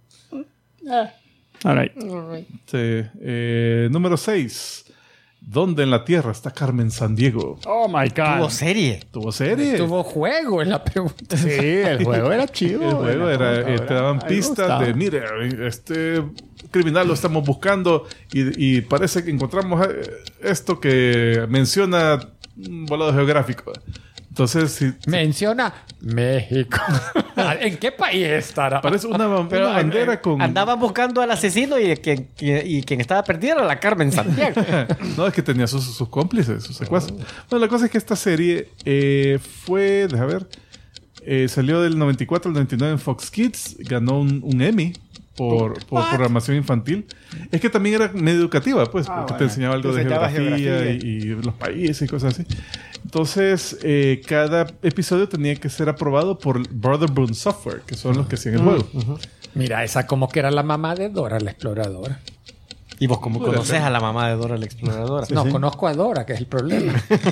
All right. Sí. Eh, número seis. ¿Dónde en la Tierra está Carmen Sandiego? Oh my Tuvo God. serie. ¿Tuvo serie? Tuvo juego en la pregunta. Sí, el juego era chido. El juego era, eh, te daban A mí me pistas gustaba. de, mire, este criminal lo estamos buscando y, y parece que encontramos eh, esto que menciona un volado geográfico. Entonces, si Menciona México. ¿En qué país estará? parece una, una Pero bandera eh, con... Andaban buscando al asesino y quien, quien- y quien estaba perdido era la Carmen Santiago. No, es que tenía sus, sus cómplices, sus secuaces. Bueno, la cosa es que esta serie eh, fue, deja ver, eh, salió del noventa y cuatro al noventa y nueve en Fox Kids, ganó un, un Emmy por, por programación infantil. Es que también era medio educativa, pues, porque te bueno. enseñaba algo Te de enseñaba geografía, geografía. Y, y los países y cosas así. Entonces, eh, cada episodio tenía que ser aprobado por Brotherboon Software, que son los que hacían el juego. Mira, esa como que era la mamá de Dora la exploradora. Y vos, como Puede conoces ser. a la mamá de Dora la exploradora. No, conozco a Dora, que es el problema.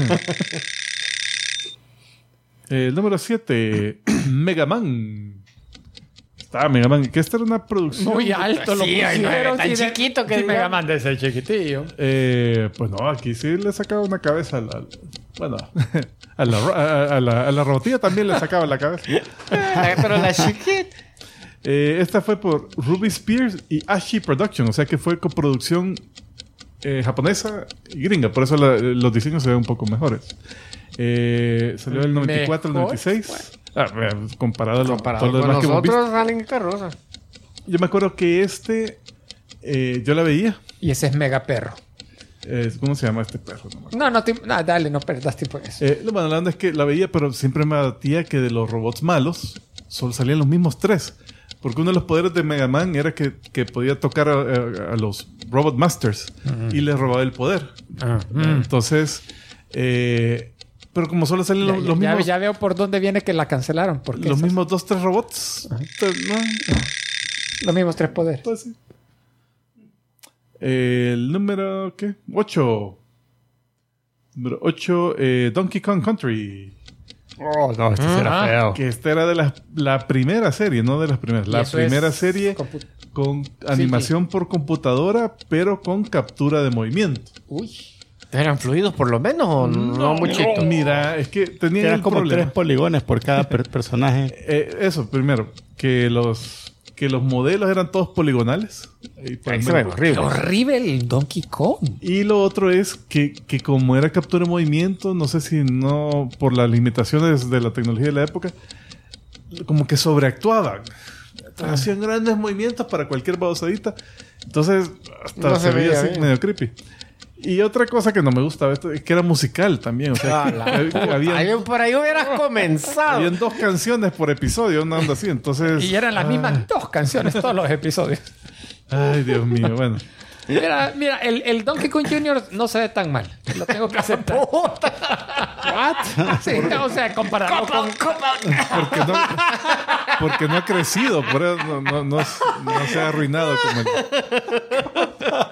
Eh, el número siete, Mega Man. Está Mega Man, que esta era una producción... Muy alto lo Sí, ay, no, pusieron. tan sí, de- chiquito que sí, digamos. Mega Man de ese chiquitillo. Eh, pues no, aquí sí le sacaba una cabeza al... al- bueno, a la, ro- a, a la, a la robotilla también le sacaba la cabeza. La- Pero la chiquita. Eh, esta fue por Ruby Spears y Ashi Production, o sea que fue coproducción eh, japonesa y gringa, por eso la- los diseños se ven un poco mejores. Eh, salió del noventa y cuatro al Mejor, noventa y seis. Ah, vea, comparado a lo, Comparado todo lo con demás que hemos visto. nosotros, salen carroza. Yo me acuerdo que este, eh, yo la veía. Y ese es Mega Perro. Eh, ¿Cómo se llama este perro? No me acuerdo. No, no, te- no, dale, no perdas tiempo en eso. Eh, lo bueno, la onda es que la veía, pero siempre me batía que de los robots malos solo salían los mismos tres. Porque uno de los poderes de Mega Man era que, que podía tocar a, a- a los Robot Masters y les robaba el poder. Ah, mm. Entonces, eh, pero como solo salen Ya, los, ya- los ya- mismos, ya veo por dónde viene que la cancelaron. Porque los esas- mismos dos, tres robots, pues, no, los mismos tres poderes. pues sí. Eh, el número, ¿qué? ocho. Número ocho, eh, Donkey Kong Country. Oh, no, este sí era Ah. feo. Que esta era de la, la primera serie, no de las primeras. Y La eso primera es serie compu- con animación por computadora, pero con captura de movimiento. Uy. ¿Eran fluidos por lo menos o no, muchito? Mira, es que tenían Eran el como problema. tres poligones por cada per- personaje. Eh, eso, primero, que los, que los modelos eran todos poligonales. Ahí por Ahí el se ven medio. horribles. Horrible el Donkey Kong. Y lo otro es que, que como era captura de movimiento, no sé si no por las limitaciones de la tecnología de la época, como que sobreactuaban. Entonces, hacían grandes movimientos para cualquier babosadita. Entonces, hasta No se, se veía veía así bien. medio creepy. Y otra cosa que no me gustaba esto es que era musical también. O sea, Ah, que la hab- habían, Ahí, por ahí hubieras comenzado. habían dos canciones por episodio, una onda así. Entonces, Y eran las mismas dos canciones todos los episodios. ay, Dios mío, bueno. Mira, mira el, el Donkey Kong junior no se ve tan mal. Lo tengo que aceptar. What? Sí, o sea, comparado con... Porque no, porque no ha crecido, por eso no, no, no, no se ha arruinado como el...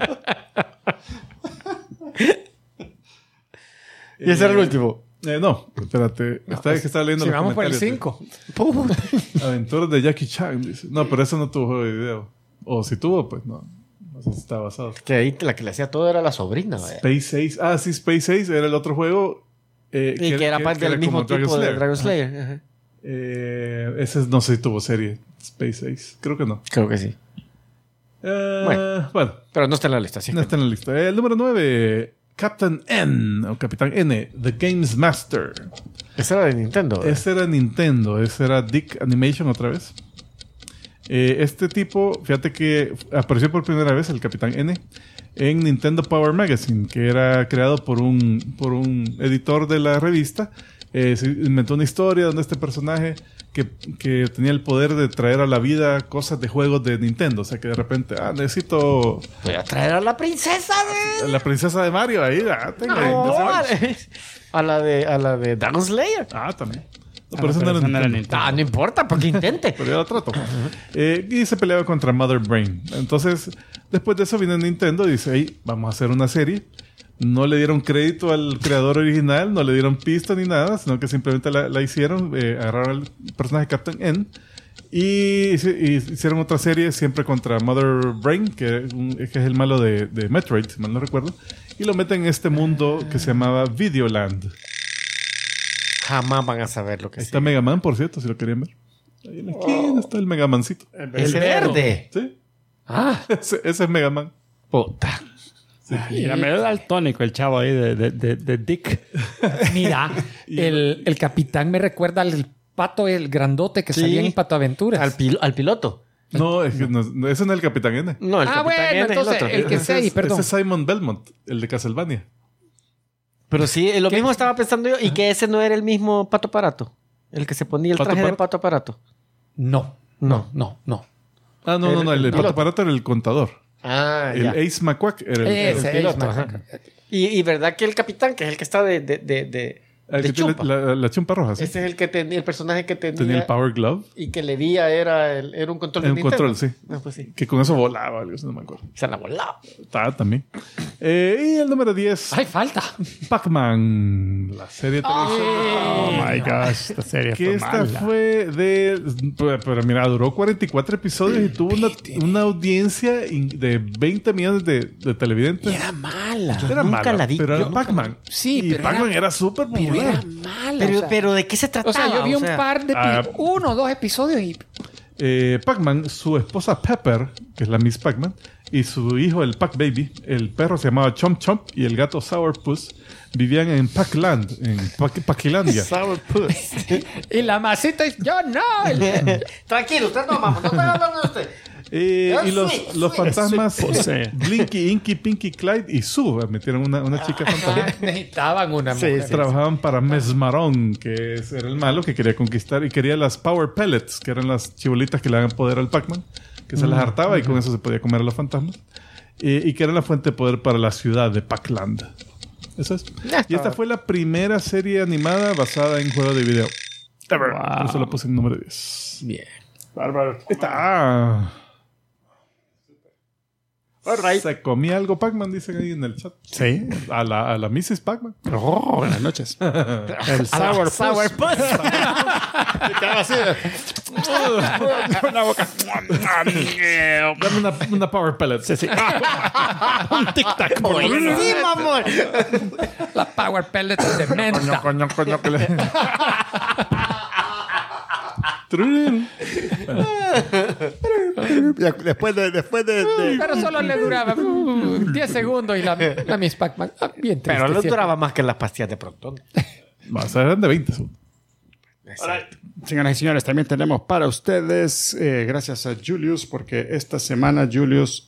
Y ese era el último. Eh, no, espérate. Esta vez que estaba leyendo Si los vamos por el comentarios. cinco. Aventuras de Jackie Chan, dice. No, pero eso no tuvo juego de video. O si tuvo, pues no. No sé si está basado. Que ahí la que le hacía todo era la sobrina. vaya. Space seis. Ah, sí, Space seis era el otro juego Eh, Y que, era que- parte que del era mismo como Dragon tipo de Slayer. Dragon Slayer. Ajá. Eh, ese no sé si tuvo serie. Space Ace. Creo que no. Creo que sí. Eh, Bueno. bueno, Pero no está en la lista, sí. no está en la lista. El número nueve, Captain N, o Capitán N, The Games Master. Esa era de Nintendo. ¿verdad? Ese era Nintendo, ese era Dick Animation otra vez. Eh, este tipo, fíjate que apareció por primera vez el Capitán N en Nintendo Power Magazine, que era creado por un, por un editor de la revista. Eh, se inventó una historia donde este personaje que, que tenía el poder de traer a la vida cosas de juegos de Nintendo. O sea, que de repente, ah, necesito Voy a traer a la princesa de... la princesa de Mario ahí. Ah, tenga, No, ya a, sabes. a la de a la de Dragon Slayer. Ah, también. No, Ah, pero eso no pero era eso no era Nintendo. Nintendo. Ah, no importa, porque intente. Pero ya lo trato. Eh, y se peleaba contra Mother Brain. Entonces, después de eso viene Nintendo y dice, hey, vamos a hacer una serie. No le dieron crédito al creador original, no le dieron pista ni nada, sino que simplemente la, la hicieron, eh, agarraron el personaje Captain N y, hici- y hicieron otra serie siempre contra Mother Brain, que, es un- que es el malo de, de Metroid, si mal no recuerdo, y lo meten en este mundo que se llamaba Videoland. Jamás van a saber lo que Ahí es. está Mega Man, por cierto, si lo querían ver. Ahí en la esquina está el Mega Mancito. El verde. ¿Sí? Ah, Ese, ese es Mega Man. puta. Mira, medio daltónico el chavo ahí de, de, de, de Dick. Mira, el, el capitán me recuerda al pato, el grandote que Sí. salía en Pato Aventuras. Al, pil- al piloto. No, es que no, no, ese no es el Capitán N. No, el Ah, Capitán bueno, N es entonces, otro. el que Ese sea ahí, es- perdón. ese es Simon Belmont, el de Castlevania. Pero sí, lo ¿Qué? mismo estaba pensando yo. Y que ese no era el mismo Pato Aparato. El que se ponía el ¿Pato traje de Aparato? Pato Aparato. No, no, no, no. Ah, no, no, no. El, El el piloto. pato aparato era el contador. Ah, El ya. Ace McQuack era el, Ese, el piloto, ese, ajá. Y, y verdad que el capitán, que es el que está de, de, de, de, el de que tiene chumpa. la, la chumpa roja. ¿sí? Ese es el que tenía, el personaje que tenía. Tenía el Power Glove. Y que le vía era, el, era un control Era de un Nintendo. control, sí. Ah, pues sí. Que con eso volaba, algo así, no me acuerdo. Se la volaba. Está también. Eh, y el número diez, ¡Ay, falta! Pac-Man. La serie de televisión. Oh my gosh, esta serie Que fue esta mala. fue de... Pero, pero mira, duró cuarenta y cuatro episodios y tuvo una, una audiencia in- de veinte millones de, de televidentes. Era mala. Era nunca mala, la vi. pero era Yo- Pac-Man. Sí, y pero Pac-Man era- era súper Pero popular. era mala. Pero, o sea, pero ¿de qué se trataba? o sea, yo vi O un sea, par de... ah, pi- uno o dos episodios y... Eh, Pac-Man, su esposa Pepper, que es la Miss Pac-Man, y su hijo, el Pac-Baby, el perro se llamaba Chomp Chomp y el gato Sourpuss, vivían en Pac-Land, en Pac- Paquilandia. Sourpuss. Y la masita es... Yo no. el- Tranquilo, usted no, mamá. No estoy hablando de usted. Eh, y Es los, sweet, los sweet, fantasmas sweet. José. Blinky, Inky, Pinky, Clyde y Sue metieron una, una chica fantasma. Ah, necesitaban una Sí, mujer. sí. Trabajaban para Mesmarón, que es- era el malo que quería conquistar y quería las Power Pellets, que eran las chibolitas que le daban poder al Pac-Man, que se las hartaba y con eso se podía comer a los fantasmas. Eh, y que era la fuente de poder para la ciudad de Pac-Land. Eso es. Y esta fue la primera serie animada basada en juego de video. Ever. Wow. Por eso la puse en número diez. Bien. Bárbaro. Está. Alright. Se comía algo Pac-Man, dicen ahí en el chat. Sí. A la, a la missus Pac-Man. Oh, buenas noches. El A la Sourpuss. Sourpuss. Una boca. Dame una, una Power Pellet. Sí, sí. Un tic-tac. Sí, mamón. La Power Pellet de menta. Coño, coño, que le... Trururu. Después de... Después de, de- Pero solo le duraba uh, diez segundos y la, la Miss Pac-Man. Ah, bien triste Pero le siempre. duraba más que las pastillas de Procton. Más eran de veinte segundos. Señoras y señores, también tenemos para ustedes, eh, gracias a Julius, porque esta semana Julius...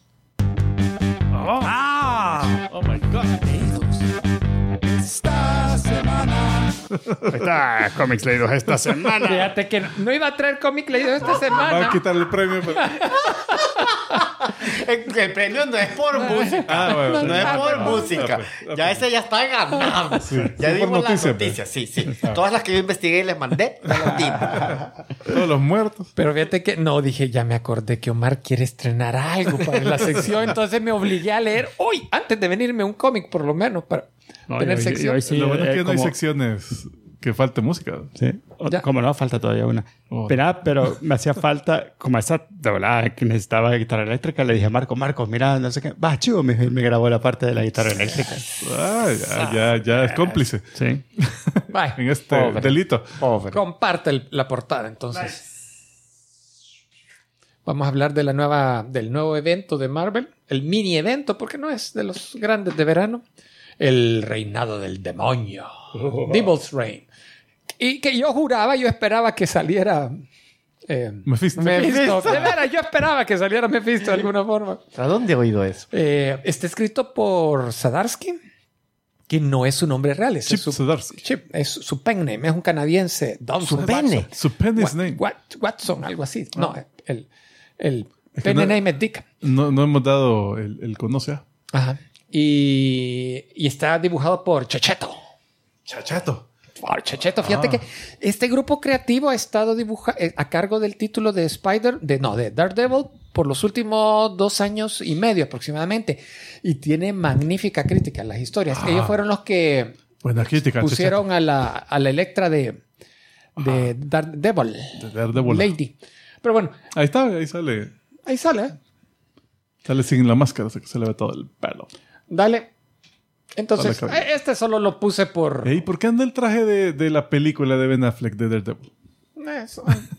Oh my God. Esta semana. Ahí está, cómics leídos esta semana. Fíjate que no iba a traer cómic leído esta Va a semana. quitar el premio. Pero... El, el premio no es por música. Ah, bueno. No es Ah, por pues, música. ah, pues, Ya ese ya está ganado. Sí, Ya sí, por dimos las noticias, noticias. Sí, sí. Todas las que yo investigué y les mandé, ya las dimos. Todos los muertos. Pero fíjate que no, dije, ya me acordé que Omar quiere estrenar algo para la sección, entonces me obligué a leer hoy, antes de venirme, un cómic por lo menos para No, tener y hoy- y sección. hoy sí, Lo bueno es eh, que no hay como- secciones que falte música. Sí. O- Ya. Como no, falta todavía una. Oh. Pero, ah, pero me hacía falta, como esa de volada que necesitaba guitarra eléctrica, le dije a Marco, Marco, mira, no sé qué. Va, chivo, me, me grabó la parte de la guitarra eléctrica. Ah, ya, ya, ya es cómplice Sí. Vaya, en este Pobre. delito. Pobre. comparte el- la portada, entonces. Vamos a hablar de la nueva, del nuevo evento de Marvel, el mini evento, porque no es de los grandes de verano, el reinado del demonio, Devil's Reign, y que yo juraba, yo esperaba que saliera eh, Mephisto. Mephisto. De veras, yo esperaba que saliera Mephisto de alguna forma. ¿A dónde he oído eso? Eh, está escrito por Zdarsky, que no es su nombre real, ese Chip es su, Zdarsky. Chip, es su pen name, es un canadiense. Dawson ¿Su pene? Watson. Su pen is Wa- name. Wat- Watson, algo así. No, el, el Es que pen no- name es Dick. No, no hemos dado el, el conoce. ¿ah? Ajá. Y, y está dibujado por Checheto. Chachato. Por Checheto. Fíjate Ah. que este grupo creativo ha estado dibuja eh, a cargo del título de Spider, de no, de Daredevil por los últimos dos años y medio aproximadamente. Y tiene magnífica crítica en las historias. Ah. Ellos fueron los que Buena crítica. pusieron a la, a la Electra de, de Daredevil. Chachato. De Daredevil. Lady. Pero bueno, Ahí está, ahí sale. ahí sale. ¿eh? Sale sin la máscara, o sea que se le ve todo el pelo. Dale. Entonces, Dale, cabello. eh, este solo lo puse por... ¿Y por qué anda el traje de, de la película de Ben Affleck de Daredevil? Eso.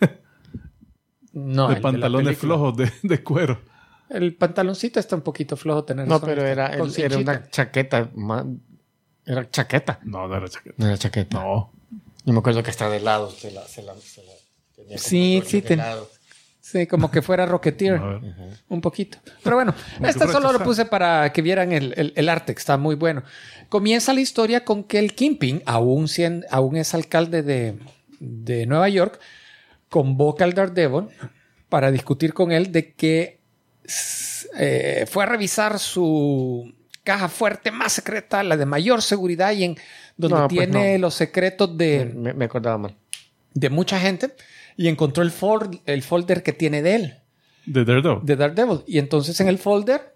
No, de el pantalones la película. flojos de, de cuero. El pantaloncito está un poquito flojo tener No, razón, pero está era, con el- era cinchita. una chaqueta. ma- Era chaqueta. No, no era chaqueta. No era chaqueta. No. Yo me acuerdo que está de lado. Se la, se la, se la tenía como Sí, de sí, ten- lado. Sí, como que fuera Rocketeer. A ver. Un poquito. Pero bueno, que este fuera solo lo Shazam. puse para que vieran el, el- el arte, que está muy bueno. Comienza la historia con que el Kingpin, aún, sien- aún es alcalde de, de Nueva York, convoca al Daredevil para discutir con él de que s- eh, fue a revisar su caja fuerte más secreta, la de mayor seguridad y en donde No, pues tiene no. los secretos de, Me, me acordaba mal. de mucha gente y encontró el, fol- el folder que tiene de él, De Daredevil. de Daredevil. Y entonces en el folder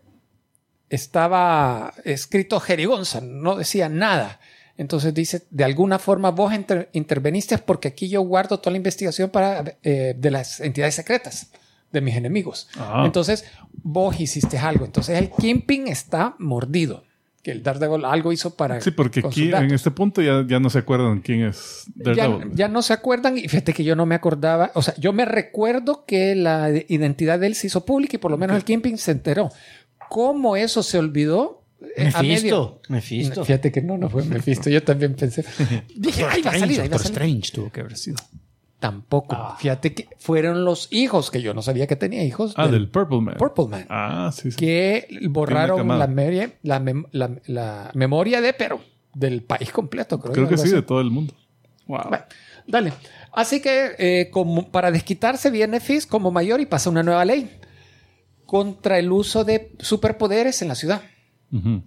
estaba escrito jerigonza, no decía nada. Entonces dice, de alguna forma vos inter- interveniste porque aquí yo guardo toda la investigación para, eh, de las entidades secretas de mis enemigos. Ah. Entonces vos hiciste algo. Entonces el Kingpin está mordido. Que el Daredevil algo hizo para... Sí, porque con aquí sus datos. en este punto ya, ya no se acuerdan quién es Ya, Daredevil. ya no se acuerdan y fíjate que yo no me acordaba, o sea, yo me recuerdo que la identidad de él se hizo pública y por lo menos el Kingpin se enteró. ¿Cómo eso se olvidó? Eh, a medio- Mephisto. Mephisto. Fíjate que no, no fue Mephisto, yo también pensé. Dije, ay, va a salir, ahí va a Doctor salir. Strange tuvo que haber sido. Tampoco. Fíjate que fueron los hijos, que yo no sabía que tenía hijos, Ah, del Purple Man. Purple Man. Ah, sí, sí. Que borraron camada. la, memoria, la, mem- la- la memoria de, pero del país completo, creo. Creo que algo sí, así. de todo el mundo. Wow. Bueno, dale. Así que eh, como para desquitarse viene Fisk como mayor y pasa una nueva ley contra el uso de superpoderes en la ciudad. Ujú.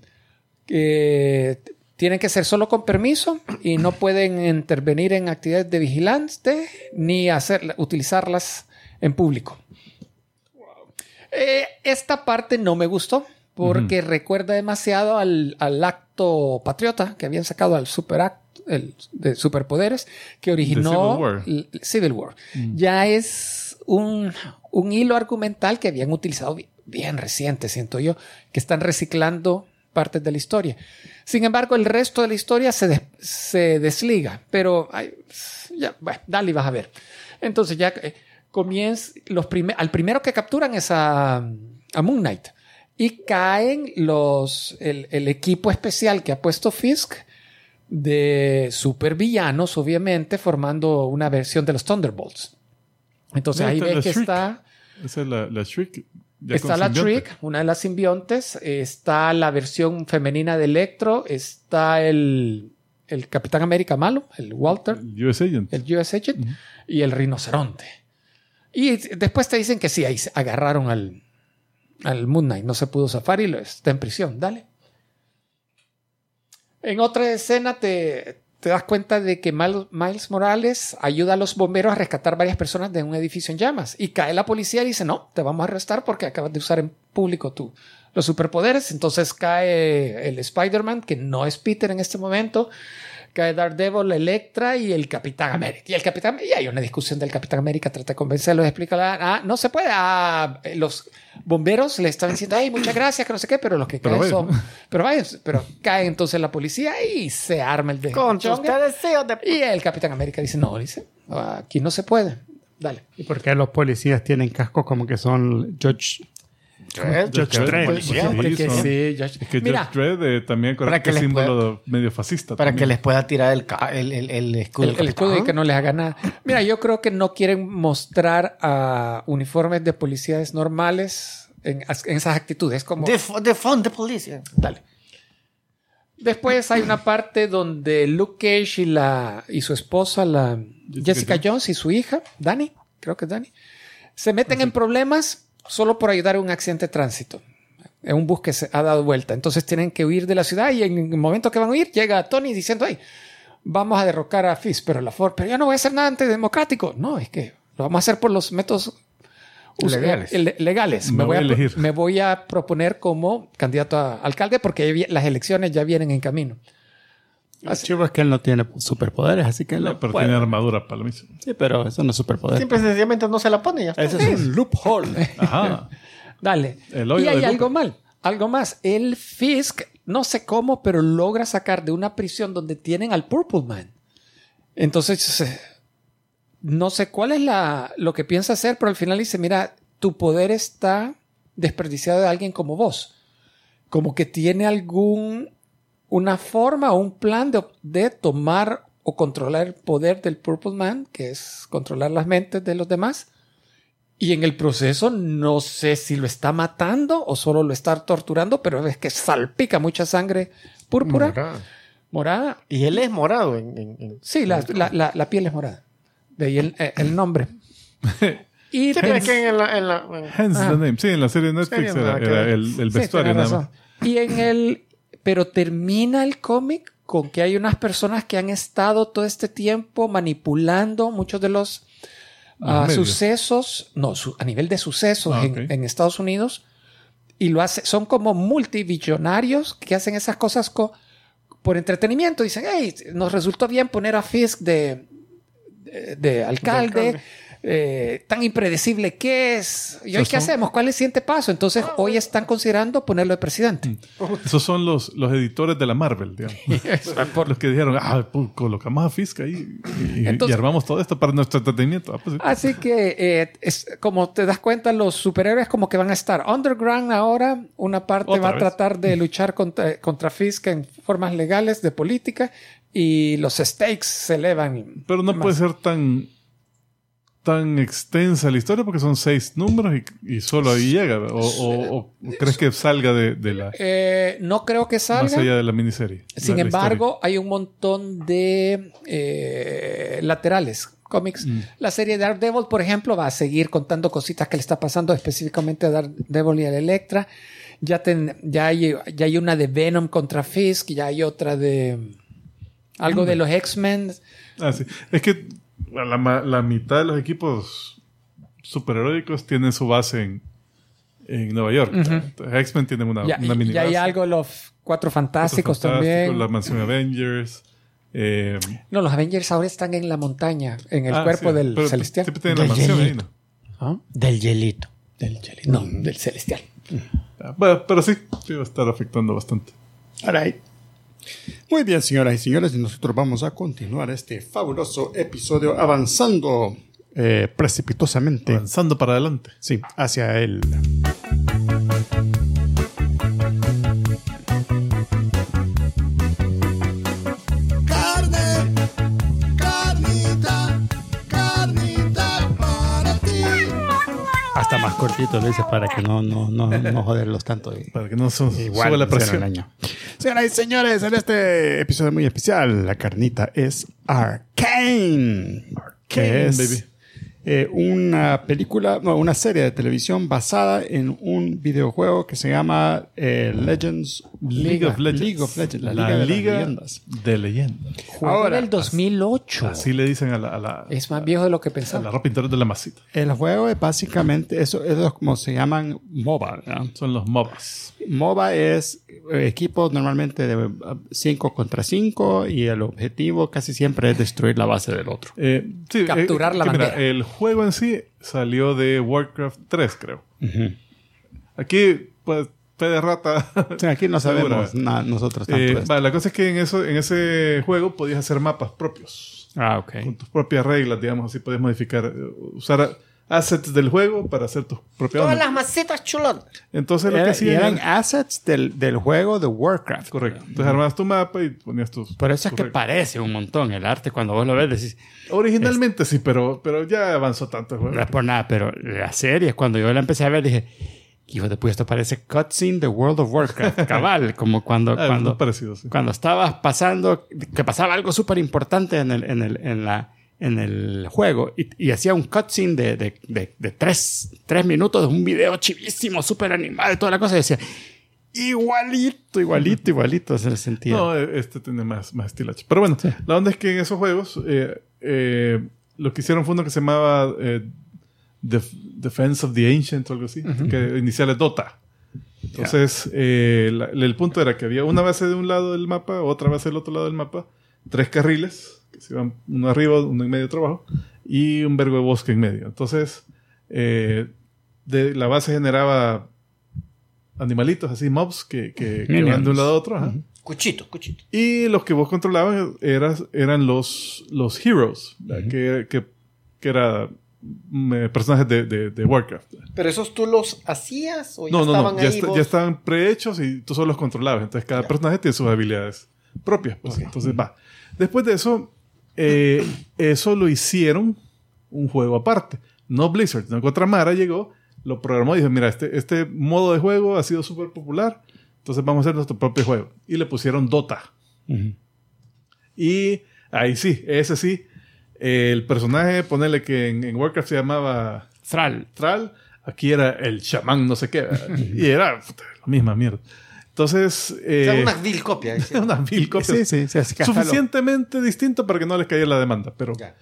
Que t- tienen que ser solo con permiso y no pueden intervenir en actividades de vigilante ni hacer, utilizarlas en público. Eh, esta parte no me gustó porque recuerda demasiado al, al acto patriota que habían sacado al super acto el, de superpoderes que originó Civil War. l- Civil War. Ya es un, un hilo argumental que habían utilizado bi- bien reciente, siento yo, que están reciclando partes de la historia. Sin embargo, el resto de la historia se, des- se desliga, pero ay, ya, bueno, dale y vas a ver. Entonces ya eh, comienza, los prime- al primero que capturan es a, a Moon Knight y caen los, el, el equipo especial que ha puesto Fisk de supervillanos, obviamente, formando una versión de los Thunderbolts. Entonces Mira, ahí está ves la que Shriek. está... Esa es la, la Shriek. ya Está con la simbionte. Trick, una de las simbiontes. Está la versión femenina de Electro. Está el, el Capitán América malo, el Walter, El U S Agent. el U S Agent, y el rinoceronte. Y después te dicen que sí, ahí se agarraron al, al Moon Knight. No se pudo zafar y lo está en prisión. Dale. En otra escena te, te das cuenta de que Miles, Miles Morales ayuda a los bomberos a rescatar varias personas de un edificio en llamas. Y cae la policía y dice, no, te vamos a arrestar porque acabas de usar en público tu, los superpoderes. Entonces cae el Spider-Man, que no es Peter en este momento, cae Daredevil, Electra y el Capitán América. Y el Capitán y hay una discusión del Capitán América, trata de convencerlos, explica, ah, no se puede. Ah, los bomberos le están diciendo, ay, muchas gracias, que no sé qué, pero los que Pero caen vaya. son... Pero vaya, pero cae entonces la policía y se arma el de... Con tus chonga. deseos de... Y el Capitán América dice, no, dice, aquí no se puede. Dale. ¿Y por qué los policías tienen cascos como que son Judge? Judge Dredd. Policía. Sí, Porque son- sí, Josh. Es que Mira, Judge Dredd eh, también Para creo que que es les símbolo medio fascista. Para que también. les pueda tirar el, ca- el, el, el escudo. el, del el escudo y capitán. que no les haga nada. Mira, yo creo que no quieren mostrar a uniformes de policías normales en, en esas actitudes. Como, De, de fondo de policía. dale. Después hay una parte donde Luke Cage y, la, y su esposa, la Jessica Jessica Jones y su hija, Dani, creo que es Dani, se meten en problemas solo por ayudar a un accidente de tránsito. En un bus que se ha dado vuelta. Entonces tienen que huir de la ciudad y en el momento que van a huir llega Tony diciendo, ay, vamos a derrocar a Fisk, pero la Ford, pero yo no voy a hacer nada antidemocrático. No, es que lo vamos a hacer por los métodos us- Legales. eh, legales. Me voy a pro- elegir. me voy a proponer como candidato a alcalde porque vi- las elecciones ya vienen en camino. El chivo es que él no tiene superpoderes, así que él No, no pero puede. tiene armadura para lo mismo. Sí, pero eso no es superpoder. Simple y sencillamente no se la pone y ya está. Ese es un loophole. Ajá. Dale. El hoyo Y hay de algo Luke. mal, algo más. El Fisk, no sé cómo, pero logra sacar de una prisión donde tienen al Purple Man. Entonces, eh, no sé cuál es la, lo que piensa hacer, pero al final dice, mira, tu poder está desperdiciado de alguien como vos. Como que tiene algún, una forma o un plan de, de tomar o controlar el poder del Purple Man, que es controlar las mentes de los demás. Y en el proceso no sé si lo está matando o solo lo está torturando, pero es que salpica mucha sangre púrpura, morada. Morada. Y él es morado. En, en, en- Sí, la, la, la, la piel es morada. De ahí el, eh, el nombre. Y Sí, pero es pens- que en la... En la en- Hence Ah. the name. Sí, en la serie de Netflix Serie era, nada que era ver. el, el Sí, vestuario tenés nada más. razón. Y en el... Pero termina el cómic con que hay unas personas que han estado todo este tiempo manipulando muchos de los ah, medios. sucesos, no, su- a nivel de sucesos Ah, en, ok. en Estados Unidos, y lo hace, son como multibillonarios que hacen esas cosas co- por entretenimiento. Dicen, hey, nos resultó bien poner a Fisk de, de, de alcalde. alcalde. Eh, tan impredecible que es. ¿Y hoy Esos qué son- hacemos? ¿Cuál es el siguiente paso? Entonces, hoy están considerando ponerlo de presidente. Esos son los, los editores de la Marvel, digamos. Por- Los que dijeron, ah, pues, colocamos a Fisk ahí y, y- Entonces- y armamos todo esto para nuestro entretenimiento. Ah, pues, sí. Así que, eh, es, como te das cuenta, los superhéroes como que van a estar underground ahora. Una parte Otra va a vez. tratar de luchar contra, contra Fisk en formas legales de política y los stakes se elevan. Pero no más. puede ser tan tan extensa la historia porque son seis números y, y solo ahí llega. O, o- o crees que salga de, de la Eh, no creo que más salga. allá de la miniserie. Sin la- la embargo, hay un montón de eh, laterales, cómics. Mm. La serie de Daredevil, por ejemplo, va a seguir contando cositas que le está pasando específicamente a Daredevil y a Electra. Ya, ten- ya, hay, ya hay una de Venom contra Fisk, ya hay otra de algo de los X-Men. historia. Ah, sí. Es que la, ma- la mitad de los equipos superheroicos tienen su base en, en Nueva York. Entonces, X-Men tienen una, Ya, una mini ya hay base. algo, los Cuatro Fantásticos Fantástico, también. La Mansión Avengers. Eh, No, los Avengers ahora están en la montaña, en el ah, cuerpo sí, del pero Celestial. siempre tienen la Del mansión ahí, hielito. ¿no? ¿Ah? Del hielito. Del Jeli- No, del Celestial. Ah, bueno, pero sí, sí va a estar afectando bastante. All right. Muy bien, señoras y señores, y nosotros vamos a continuar este fabuloso episodio avanzando eh, precipitosamente. Avanzando para adelante. Sí, hacia el... Carne, carnita, carnita para ti. Hasta más cortito lo dices para que no, no, no, no joderlos tanto. Y, Para que no su- igual suba la hicieron presión. el año. Señoras y señores, en este episodio muy especial, la carnita es Arcane. que Arcane, es baby. eh, una película, no, una serie de televisión basada en un videojuego que se llama eh, Legends League of Legends. League of Legends, la, La Liga, de Liga las Leyendas. de Leyendas. Juego Ahora, del dos mil ocho. Así le dicen a la, a la, Es más viejo de lo que a la pensaba. ropa interior de la masita. El juego es básicamente, eso, eso es como se llaman MOBA, ¿no? Son los MOBAs. MOBA es eh, equipos normalmente de cinco contra cinco y el objetivo casi siempre es destruir la base del otro. Eh, sí, Capturar eh, la que mira, bandera. el juego en sí salió de Warcraft tres, creo. Ujú. Aquí, pues, fe de rata. O sea, aquí no sabemos Segura. nada nosotros tanto Eh, de esto. va, la cosa es que en, eso, en ese juego podías hacer mapas propios. Ah, ok. Con tus propias reglas, digamos, así podías modificar, eh, usar assets del juego para hacer tus propias Todas ondas. las macetas chulonas. Entonces lo que Era- y hacían eran era- assets del, del juego de Warcraft. Correcto. Entonces armabas tu mapa y ponías tus... Por eso es tus que reglas. parece un montón el arte. Cuando vos lo ves, decís, Originalmente sí, pero, pero ya avanzó tanto el juego. no es por nada, pero la serie, cuando yo la empecé a ver, dije, hijo de puta, esto parece cutscene de World of Warcraft. Cabal, como cuando, Ah, cuando, muy parecido, sí. cuando estabas pasando, que pasaba algo súper importante en el, en, el, en, la, en el juego y, y hacía un cutscene de, de, de, de tres, tres minutos de un video chivísimo, súper animado y toda la cosa. Y decía, igualito, igualito, igualito es el sentido. No, eh, este tiene más, más estilacho. Pero bueno, la onda es que en esos juegos eh, eh, lo que hicieron fue uno que se llamaba eh, Def- Defense of the Ancient o algo así, que inicial es Dota. Entonces, eh, la- el punto era que había una base de un lado del mapa, otra base del otro lado del mapa, tres carriles, que se iban uno arriba, uno en medio, otro abajo, y un vergo de bosque en medio. Entonces, eh, de, la base generaba animalitos, así, mobs, que, que, que van de un lado a otro. Ajá. Cuchito, cuchito. Y los que vos controlabas eras, eran los, los heroes, ¿verdad? que, que, que eran mm, personajes de, de, de Warcraft. ¿Pero esos tú los hacías o ya No, no, estaban no, ya, ahí está- vos? ya estaban prehechos y tú solo los controlabas. Entonces cada Ya. personaje tiene sus habilidades propias. Pues. Ok. Entonces va. Después de eso, eh, eso lo hicieron un juego aparte. No Blizzard, sino que otra Mara llegó, lo programó y dijo, mira, este, este modo de juego ha sido súper popular, entonces vamos a hacer nuestro propio juego. Y le pusieron Dota. Ujú. Y ahí sí, ese sí, eh, el personaje, ponerle que en, en Warcraft se llamaba Thrall. Thrall, aquí era el chamán no sé qué, ¿verdad? Y era puta, la misma mierda. Entonces, O eh, sea, una vil copia. dice. una mil copias. Sí, sí, sí. Así que hasta lo- Suficientemente distinto para que no les cayera la demanda, pero, Ya.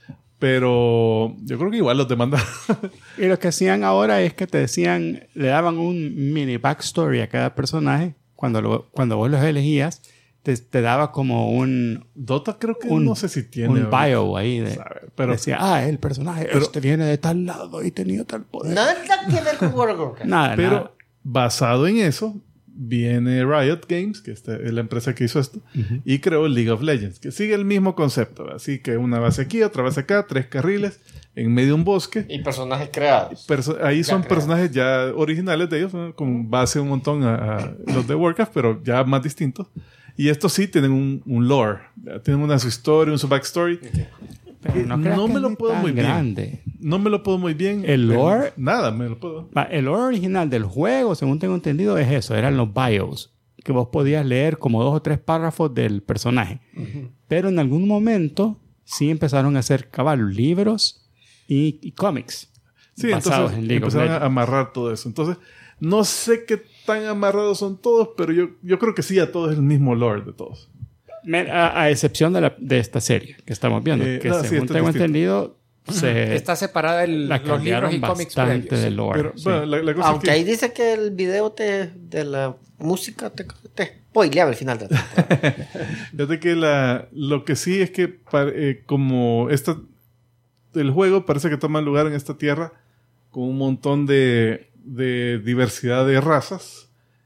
pero yo creo que igual los demandan. Y lo que hacían ahora es que te decían, le daban un mini backstory a cada personaje. Cuando, lo, cuando vos los elegías, te, te daba como un, Dota creo que un, no sé si tiene. un ahorita. bio ahí. De, Sabe, pero- decía, ah, el personaje pero- este viene de tal lado y tenía tal poder. Nada que ver con World of Warcraft. Nada, Pero nada. basado en eso, viene Riot Games, que esta es la empresa que hizo esto, y creó League of Legends, que sigue el mismo concepto. Así que una base aquí, otra base acá, tres carriles, en medio de un bosque. Y personajes creados. Perso- ahí son creados. personajes ya originales de ellos, ¿no? Con base un montón a, a los de Warcraft, pero ya más distintos. Y estos sí tienen un, un lore, ya tienen una su historia, un su backstory. Pero no, no creas que me es lo ni puedo tan muy bien. grande. No me lo puedo muy bien. ¿El pero lore? Nada, me lo puedo. Va, el lore original del juego, según tengo entendido, es eso. Eran los bios. Que vos podías leer como dos o tres párrafos del personaje. Pero en algún momento sí empezaron a hacer cabal libros y, y cómics. Sí, basados entonces en League of empezaron a Legends. amarrar todo eso. Entonces, no sé qué tan amarrados son todos, pero yo, yo creo que sí, a todos es el mismo lore de todos. Me- A, a excepción de, la, de esta serie que estamos viendo. Eh, que no, sí, según esta es tengo distinta. entendido, se, Está separada el, la los libros cambiaron y cómics bastante previos. del lore. Pero, sí. bueno, la, la cosa Aunque es que... ahí dice que el video te, de la música te, te spoileaba el final de la temporada. Fíjate que la, lo que sí es que pa- eh, como esta, el juego parece que toma lugar en esta tierra con un montón de, de diversidad de razas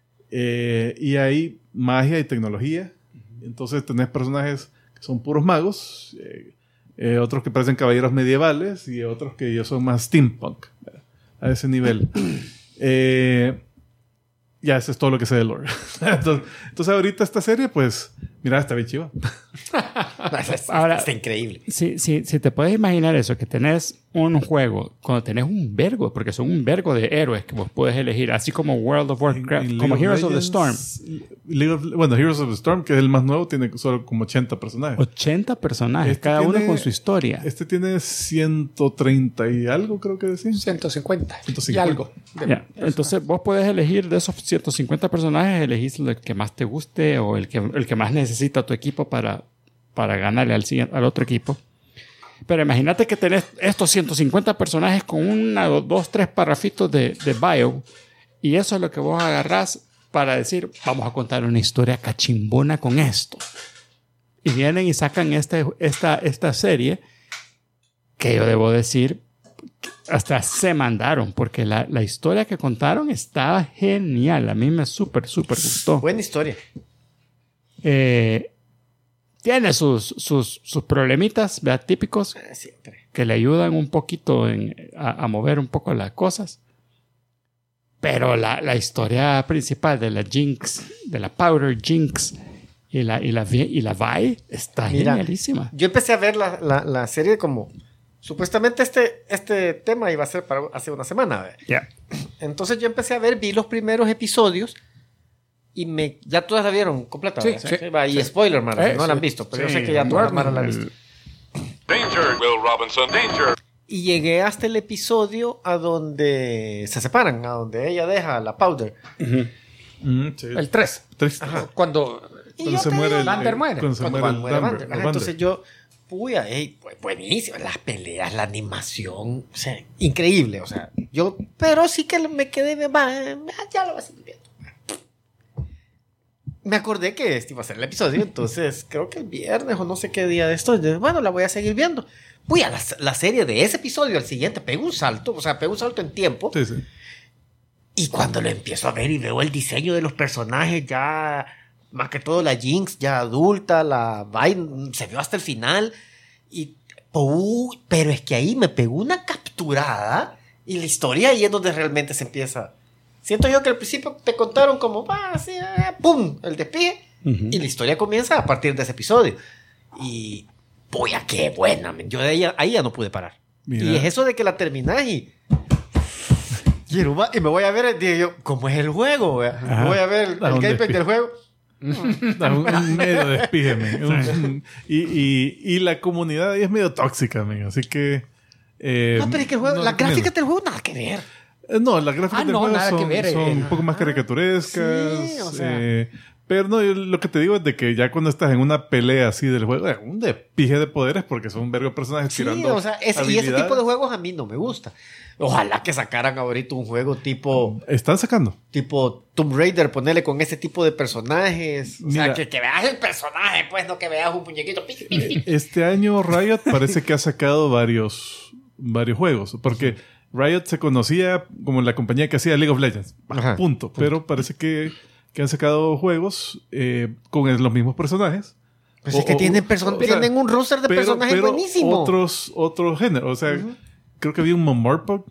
eh, y hay magia y tecnología. Entonces tenés personajes que son puros magos, eh, eh, otros que parecen caballeros medievales y otros que ya son más steampunk, ¿verdad? A ese nivel. Eh, ya, eso es todo lo que sé de lore. entonces, entonces, ahorita esta serie, pues, mira, está bien chiva. No, es- es- Ahora- está increíble. Si, si, si te puedes imaginar eso, que tenés un juego, cuando tenés un vergo, porque son un vergo de héroes que vos puedes elegir, así como World of Warcraft, En como League Heroes of the Legends- Storm. League of- bueno, Heroes of the Storm, que es el más nuevo, tiene solo como ochenta personajes. ochenta personajes, Este cada uno tiene- con su historia. Este tiene ciento treinta y algo, creo que decía. ciento cincuenta. ciento Y cincuenta. algo. de- Ya, entonces vos puedes elegir de esos ciento cincuenta personajes, elegís el que más te guste o el que, el que más necesita tu equipo para, para ganarle al, siguiente- al otro equipo. Pero imagínate que tenés estos ciento cincuenta personajes con una, dos, tres parrafitos de, de bio y eso es lo que vos agarrás para decir, vamos a contar una historia cachimbona con esto. Y vienen y sacan este, esta, esta serie que yo debo decir, hasta se mandaron, porque la, la historia que contaron estaba genial. A mí me súper, súper gustó. Buena historia. Eh, tiene sus, sus, sus problemitas, ¿verdad? Típicos, Ah, siempre. que le ayudan un poquito en- a, a mover un poco las cosas. Pero la, la historia principal de la Jinx, de la Powder Jinx y la, y la, Vi- y la Vi está Mira, genialísima. Yo empecé a ver la, la, la serie como... Supuestamente este, este tema iba a ser para hace una semana. ¿ve? Ya. Entonces yo empecé a ver, vi los primeros episodios y me ya todas la vieron completa. Sí, ¿verdad? sí. Va, y spoiler, Mara, Eh, no la han sí. visto, pero Sí, yo sé que ya todas duermen, Mara la han el- visto. Danger, Will Robinson, danger. Y llegué hasta el episodio a donde se separan, a donde ella deja la Powder. Mm, sí. El tres. Triste. Cuando Y Cuando yo se te muere digo, el, Lander el- muere. Cuando se Cuando muere el muere Dumber- Vander. el Ajá, Vander. entonces yo, puya, ey, bu- buenísimo, las peleas, la animación, o sea, increíble, o sea, yo, pero sí que me quedé, me va, ya lo vas a ir viendo. Me acordé que este iba a ser el episodio, entonces creo que el viernes o no sé qué día de esto, yo, bueno, la voy a seguir viendo. Puya, la, la serie de ese episodio al siguiente pega un salto, o sea, pega un salto en tiempo. Sí, sí. Y cuando lo empiezo a ver y veo el diseño de los personajes ya, más que todo la Jinx ya adulta, la Vi se vio hasta el final. Y, uy, pero es que ahí me pegó una capturada y la historia ahí es donde realmente se empieza. Siento yo que al principio te contaron como, va, así, ah, pum, el despide. Ujú. Y la historia comienza a partir de ese episodio. Y, puya, qué buena, men. Yo de ahí, ahí ya no pude parar. Mira. Y es eso de que la terminás y... Quiero más. Y me voy a ver, digo yo, ¿cómo es el juego? Wea? Ajá. Me voy a ver el, Ah, el un gameplay despido. del juego. Da un, un medio despígeme. Un- y, y, y la comunidad ahí es medio tóxica, amigo. Así que. eh, No, pero es que el juego, no la recomiendo. gráfica del juego nada que ver. Eh, No, las gráficas Ah, del no, juego nada son, que ver, son eh. un poco más caricaturescas. Sí, o sea. eh, pero no, yo lo que te digo es de que ya cuando estás en una pelea así del juego, es un despije de poderes porque son un vergo de personajes Sí, tirando o sea, ese- y ese habilidades. tipo de juegos a mí no me gusta. Ojalá que sacaran ahorita un juego tipo, Están sacando. tipo Tomb Raider, ponerle con ese tipo de personajes. O sea, Mira. que, que veas el personaje, pues, no que veas un muñequito. Pic, pic, pic. Este año Riot parece que ha sacado varios, varios juegos. Porque Riot se conocía como la compañía que hacía League of Legends. Ajá, punto. Pero parece que, que han sacado juegos eh, con los mismos personajes. Pues O- es que o- tienen, perso- o sea, tienen un roster de pero- personajes pero buenísimo. Otros, otros géneros. O sea, creo que había un Momorpog.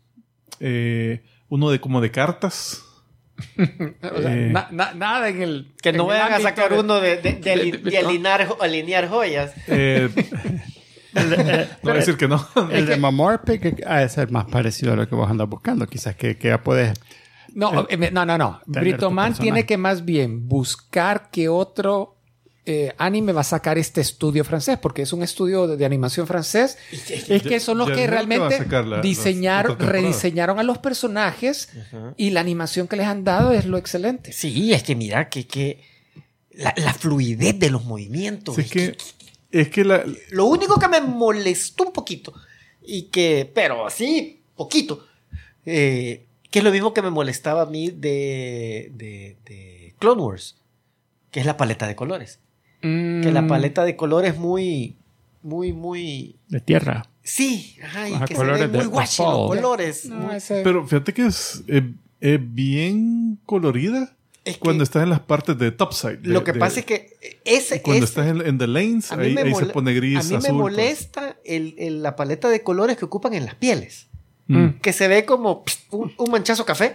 Eh, uno de como de cartas. O sea, Eh. na- na- nada en el. Que en no el vayan a ámbito sacar de- uno de, de, de, ali- de- de- de alinear, jo- alinear joyas. Eh, no voy a decir que no. El de Mamorpic ha de ser más parecido a lo que vos andas buscando. Quizás que, que ya puedes... No, eh, no, no, no. Tener Britoman tu tiene personaje. que más bien buscar qué otro eh, anime va a sacar este estudio francés, porque es un estudio de, de animación francés. Es que son los Ya que dijo que va a realmente sacar la- las diseñaron, otra temporada. rediseñaron a los personajes y la animación que les han dado es lo excelente. Sí, es que mira que, que la, la fluidez de los movimientos. Sí, es que, es que la, Lo único que me molestó un poquito, y que, pero así, poquito, eh, que es lo mismo que me molestaba a mí de, de, de Clone Wars, que es la paleta de colores. Que la Mm, paleta de colores muy, muy, muy... De tierra. Sí, ajá, y Ajá, que se colores ven de- muy de guachi los fall. colores. no, muy- ese- pero fíjate que es, es, es bien colorida Es que cuando estás en las partes de topside. de- lo que de- pasa es que ese... Cuando ese- estás en, en the lanes, a mí ahí, me ahí se mole- pone gris, A mí me azul. molesta el, el- la paleta de colores que ocupan en las pieles. Mm. Que se ve como pst, un, un manchazo café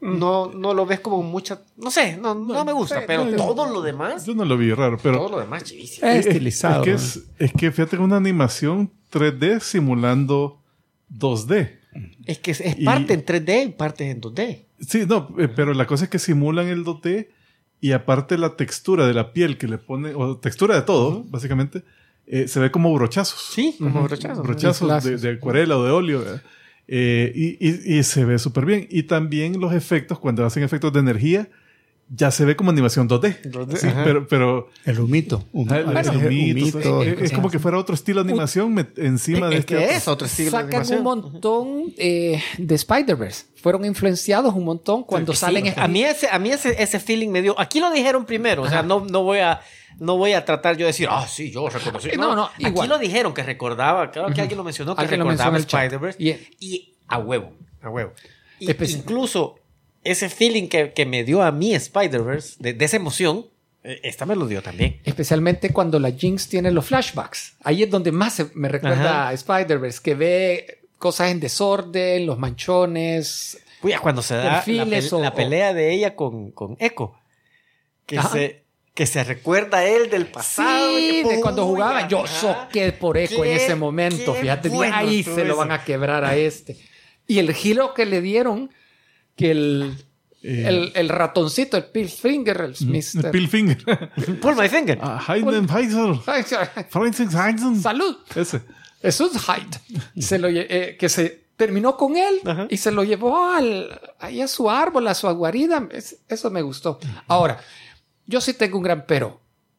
no, no lo ves como mucha... No sé, no, no me gusta, sí, pero no, todo lo demás... Yo no lo vi raro, pero... Todo lo demás, chivísimo. Es Es- estilizado. Es, que es, es que fíjate que una animación tres D simulando dos D. Es que es, es Y- parte en tres D y parte en dos D. Sí, no, eh, pero la cosa es que simulan el dos D y aparte la textura de la piel que le pone, o textura de todo, básicamente, eh, se ve como brochazos. Sí, como brochazos. Brochazos de, de acuarela o de óleo. ¿verdad? Eh, y, y- y se ve súper bien. Y también los efectos, cuando hacen efectos de energía, ya se ve como animación dos D. dos D, Sí, ajá. pero, pero El humito. Hum- ah, el- el el humito, humito. es, es como que fuera otro estilo de animación met- encima de Es este que otro. es otro estilo de Sacan animación. un montón eh, de Spider-Verse. Fueron influenciados un montón cuando Sí, salen... a mí ese, a mí ese, ese feeling me dio. Aquí lo dijeron primero, o sea, no, no voy a, no voy a tratar yo de decir, ah, sí, yo reconocí. Eh, no, no, aquí igual. lo dijeron que recordaba, claro que alguien lo mencionó, que Alguien lo recordaba mencionó en el chat. Spider-Verse Y- y, a huevo, a huevo. Y Especi- incluso ese feeling que, que me dio a mí Spider-Verse, de, de esa emoción, eh, esta me lo dio también. Especialmente cuando la Jinx tiene los flashbacks. Ahí es donde más se- me recuerda Ajá. a Spider-Verse, que ve cosas en desorden, los manchones. Uy, cuando se da la, Perfiles pe- o- la pelea de ella con, con Echo, que Ajá. se, que se recuerda a él del pasado. Sí, y que, de cuando uy, jugaba. Yo ajá. soqué por Echo en Qué- ese momento. qué Fíjate, dije, bueno ahí estuvo se lo eso. van a quebrar a este. Y el giro que le dieron, que el, Eh, el, el ratoncito, el Pilfinger, el mister Bill Finger. Pull my finger. Ah, Hayden Heisel. Ay, Francis Heisen. Salud. Ese. Eso es Hyde. Se lo, lle- eh, que se terminó con él Ajá. y se lo llevó al, ahí a su árbol, a su guarida. Es- eso me gustó. Ahora, yo sí tengo un gran pero.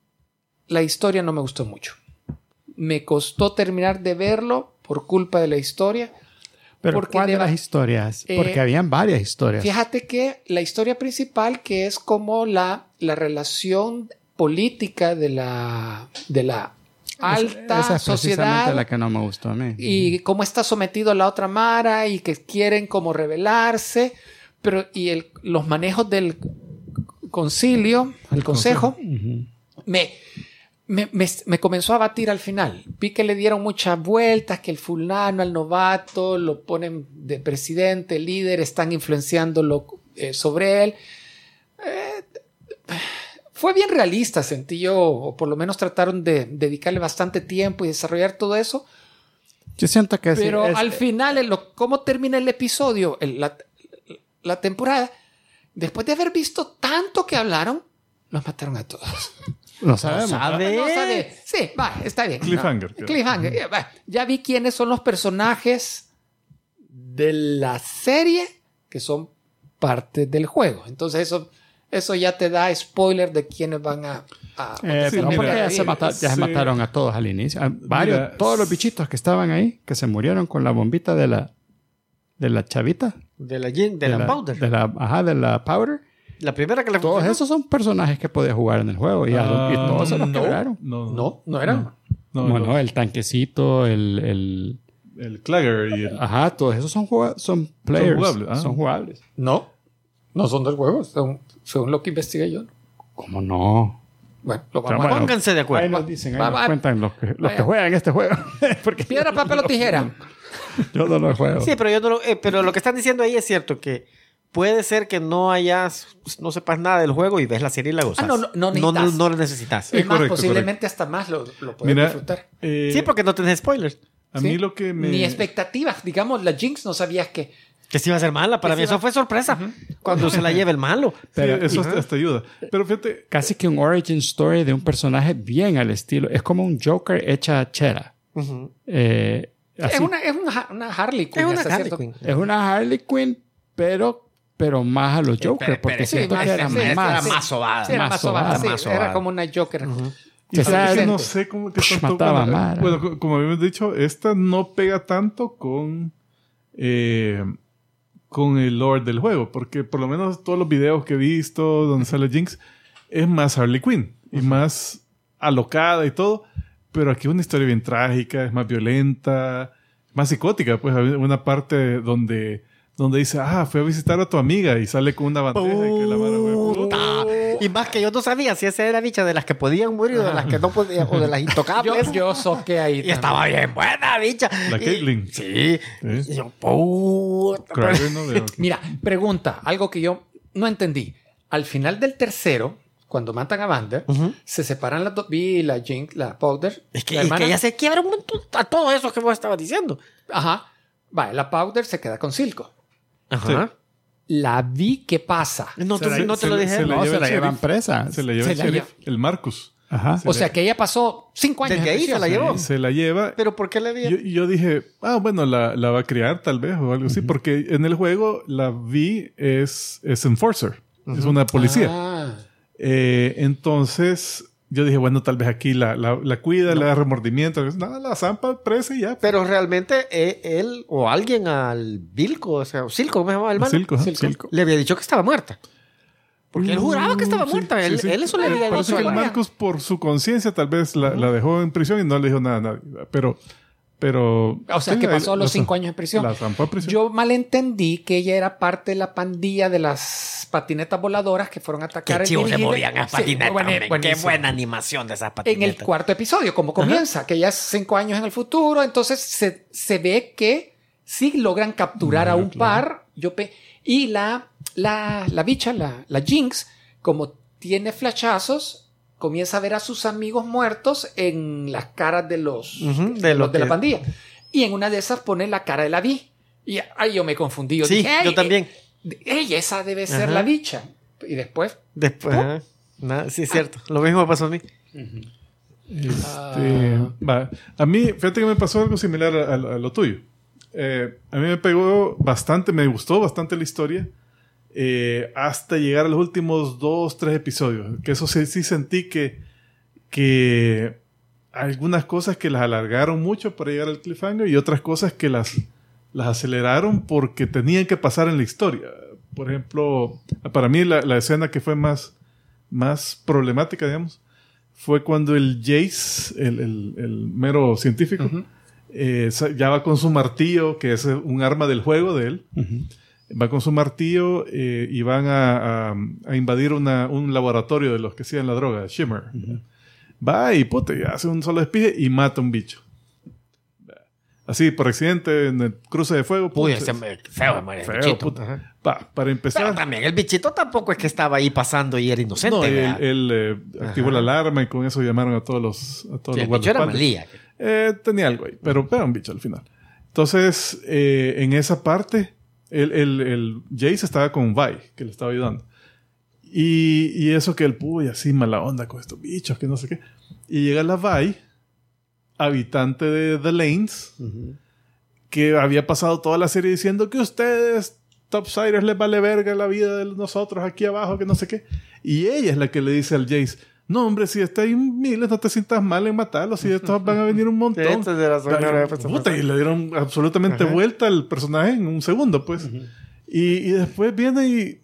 La historia no me gustó mucho. Me costó terminar de verlo por culpa de la historia. Pero porque ¿cuál de deba- las historias? Eh, Porque habían varias historias. Fíjate que la historia principal, que es como la, la relación política de la, de la alta Esa es precisamente sociedad la que no me gustó a mí. y cómo está sometido a la otra Mara y que quieren como rebelarse, pero y el, los manejos del concilio, el consejo, Ujú. me, me, me, me comenzó a batir al final. Vi que le dieron muchas vueltas, que el fulano, al novato, lo ponen de presidente, líder, están influenciándolo eh, sobre él. Eh, fue bien realista, sentí yo, o por lo menos trataron de dedicarle bastante tiempo y desarrollar todo eso. Yo siento que sí, Pero es- al final, en lo, ¿cómo termina el episodio? El- la, la temporada, después de haber visto tanto que hablaron, los mataron a todos. no sabemos. ¿Sabe? No sabe. Sí, va, está bien. Cliffhanger, No, creo. Cliffhanger. eh, va. Ya vi quiénes son los personajes de la serie que son parte del juego. Entonces eso, eso ya te da spoiler de quiénes van a... a- Eh, Sí, pero mira, porque ya, se, mata- ya se sí. mataron a todos al inicio. A varios, Mira, todos los bichitos que estaban ahí, que se murieron con la bombita de la, de la chavita. De la, gin- de la, powder. De la, ajá, de la powder. La primera que le Todos esos son personajes que podías jugar en el juego. Y, a los- y Ah, todos se los no. quebraron. No, No, no eran. No, bueno, no. el tanquecito, el... el El Clagger y el. ajá, todos esos son, juga- son players. jugables, ah. Son jugables. No, no son del juego, son- según lo que investigué yo. ¿Cómo no? Bueno, lo Pero vamos a bueno, Pónganse de Ahí acuerdo. nos dicen, ahí Va, nos va. cuentan los que, los Vaya. que juegan este juego. Porque Piedra, papel o tijera. yo no lo juego. Sí, pero yo no lo, eh, pero lo que están diciendo ahí es cierto que puede ser que no hayas, no sepas nada del juego y ves la serie y la gozas. Ah, no, no, no no, no, necesitas. no lo necesitas. Sí, Es más, correcto, posiblemente hasta más lo, lo puedes Mira, disfrutar. eh, Sí, porque no tenés spoilers. a ¿sí? mí lo que me. Ni expectativas. Digamos, la Jinx no sabías que... Que sí iba a ser mala. Para Que mí sí eso iba- fue sorpresa. Cuando se la lleve el malo. Sí, Pero- eso Ajá. hasta, hasta ayuda. Pero fíjate, Casi que un origin story de un personaje bien al estilo. Es como un Joker hecha chera. Ujú. Eh, Es así. una, es una, una Harley Quinn. Es una hasta Harley cierto- Quinn. Es una Harley Quinn, pero, pero más a los Joker. pero- porque pero- siento sí, que era sí, más. era más sobada. Sí, era Más más sobada. sobada, sí, más era sobada. como una Joker. Que es sea- que no sé cómo que Psh, tanto- mataba bueno, a Mara. bueno, co- como habíamos dicho, esta no pega tanto con eh, con el lore del juego, porque por lo menos todos los videos que he visto donde sale Jinx es más Harley Quinn y más alocada y todo, pero aquí es una historia bien trágica, es más violenta, más psicótica, pues hay una parte donde donde dice, ah, fui a visitar a tu amiga y sale con una bandeja y que la Mara, güey, Puta. Y más que yo no sabía si esa era bicha de las que podían morir o de las que no podían, o de las Yo, intocables. yo soqué ahí. Y también. estaba bien buena, bicha. La Y- Caitlyn. Sí. Sí. Y yo, puta. Cryer, no veo. Mira, pregunta, algo que yo no entendí. Al final del tercero, cuando matan a Vander, Ujú. se separan las dos, Vi, la Jinx, la Powder. Es que, la es hermana. que ella se quiebra un montón a todo eso que vos estabas diciendo. Ajá. Va, la Powder se queda con Silco. Ajá. La Vi, ¿qué pasa? No, Se tú- la- no te se lo la- dije. se la No, lleva se la el llevan sheriff. presa. Se la lleva Se el la sheriff, lleva. el Marcus. Ajá. O sea que ella pasó cinco años Desde en ahí se la prisión. llevó. Se la lleva. Pero ¿por qué le Yo, vi? yo dije, ah, bueno, la, la va a criar tal vez o algo así, porque en el juego la V es, es enforcer, es una policía. Ah. Eh, entonces yo dije, bueno, tal vez aquí la, la, la cuida, le da remordimiento. No, la zampa presa y ya. Pero realmente eh, él o alguien al Vilco, o sea, Silco, ¿cómo se llamaba el hermano? Silco, ajá. Silco. Le había dicho que estaba muerta. Porque él juraba que estaba Sí, muerta. sí, él, sí. él eso le había Parece dicho. que el a- Marcus, por su conciencia, tal vez la, la dejó en prisión y no le dijo nada a nadie. Pero, pero... O sea sí, que la- pasó los la- cinco años en prisión. La zampó en prisión. Yo malentendí que ella era parte de la pandilla de las patinetas voladoras que fueron a atacar Qué el chivos se dirigible. movían a Sí, patinetas. bueno, hombre. Qué buenísimo. buena animación de esas En patinetas. el cuarto episodio, como comienza, que ya es cinco años en el futuro, entonces se, se ve que sí logran capturar a un par. Yo pe- y la, la, la bicha, la, la Jinx, como tiene flashazos, comienza a ver a sus amigos muertos en las caras de los, Ujú, de de, lo los de la que- pandilla. Y en una de esas pone la cara de la Vi. Y ahí yo me confundí. Yo Sí, dije, yo "Ey, también. eh, ey, esa debe ser Ajá. la bicha. Y después, Después, ajá. Nada, sí, es cierto. Lo mismo me pasó a mí. Este, va. A mí, fíjate que me pasó algo similar a, a- a lo tuyo. Eh, a mí me pegó bastante, me gustó bastante la historia, eh, hasta llegar a los últimos dos, tres episodios. Que eso sí, sí sentí que, que algunas cosas que las alargaron mucho para llegar al cliffhanger y otras cosas que las, las aceleraron porque tenían que pasar en la historia. Por ejemplo, para mí la, la escena que fue más, más problemática, digamos, fue cuando el Jace, el, el, el mero científico, eh, sa- ya va con su martillo, que es un arma del juego de él. Va con su martillo eh, y van a, a- a invadir una- un laboratorio de los que hacían la droga, Shimmer. Va y puta, y hace un solo despide y mata un bicho. Así, por accidente, en el cruce de fuego. Uy, puta, ese me- feo, madre, el feo, bichito. puta. Ajá. Va, para empezar... Pero también el bichito tampoco es que estaba ahí pasando y era inocente. No, él, ¿verdad? él, eh, activó Ajá. la alarma y con eso llamaron a todos los, a todos Sí, los el bicho era guardaespaldas. malía. Eh, tenía algo ahí, pero era un bicho al final. Entonces, eh, en esa parte, el, el, el Jace estaba con Vi, que le estaba ayudando. Y, y eso que el puy, así mala onda con estos bichos, que no sé qué. Y llega la Vi, habitante de The Lanes, que había pasado toda la serie diciendo que ustedes, Topsiders, les vale verga la vida de nosotros aquí abajo, que no sé qué. Y ella es la que le dice al Jace, no, hombre, si está ahí miles, no te sientas mal en matarlos, si estos van a venir un montón. Esta es de la zona Ay, de la- puta, y le dieron absolutamente Ajá. vuelta al personaje en un segundo, pues. y, y después viene y,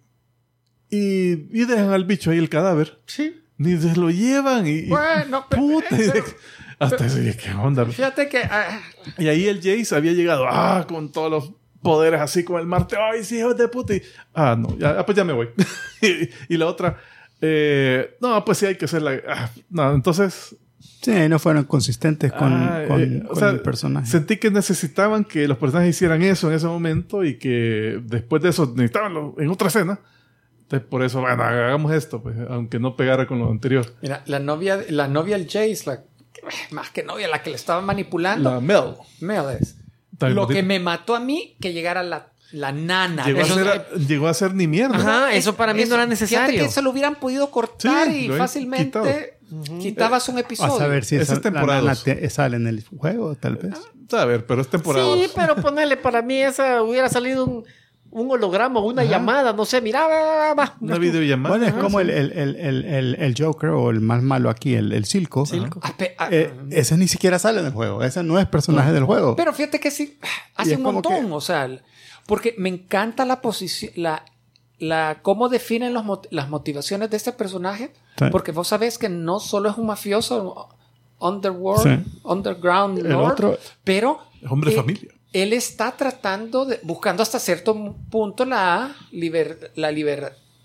y, y dejan al bicho ahí el cadáver. Sí. Ni se lo llevan y... y- bueno, pero- puta, y de- pero- hasta eso, y ¿qué onda? fíjate que ah, Y ahí el Jace había llegado, ah, con todos los poderes así con el Marte. Ay, sí, hijos de puta. Y, ah, no, ya, ah, pues ya me voy. y, y la otra, eh, no, pues sí hay que hacerla. Ah, no, entonces, Sí, no fueron consistentes con, ah, con- eh, o con sea, el personaje. sentí que necesitaban que los personajes hicieran eso en ese momento y que después de eso necesitaban lo- en otra escena. Entonces, por eso, bueno, hagamos esto, pues, aunque no pegara con lo anterior. mira, la novia, la novia del Jace, la, más que novia, la que le estaba manipulando, La Mel. Mel es. Está Lo bien que bonita. me mató a mí, que llegara la, la nana. Llegó a, Eso- ser, llegó a ser ni mierda. Ajá, eso para mí no era necesario. Fíjate que se lo hubieran podido cortar Sí, y lo he fácilmente quitabas un episodio. A saber si Esa esa, es temporada la nana dos. te- sale en el juego, tal vez. A ver, pero es temporada. Sí, dos. pero ponerle para mí esa hubiera salido un, un holograma, una llamada, no sé, mira, va, va, Una videollamada. Bueno, es Ajá, como sí. el, el, el, el, el, el Joker o el más malo aquí, el, el Silco. Ah, pe- ah, Eh, ese ni siquiera sale en el juego. Ese no es personaje del juego. Pero fíjate que sí, hace es un como montón, que- o sea, porque me encanta la posición, la, la, cómo definen los mot- las motivaciones de este personaje, Sí. porque vos sabés que no solo es un mafioso underworld, Sí. underground El lord, otro- pero Es hombre de eh, familia. él está tratando de, buscando hasta cierto punto la liber, la liber,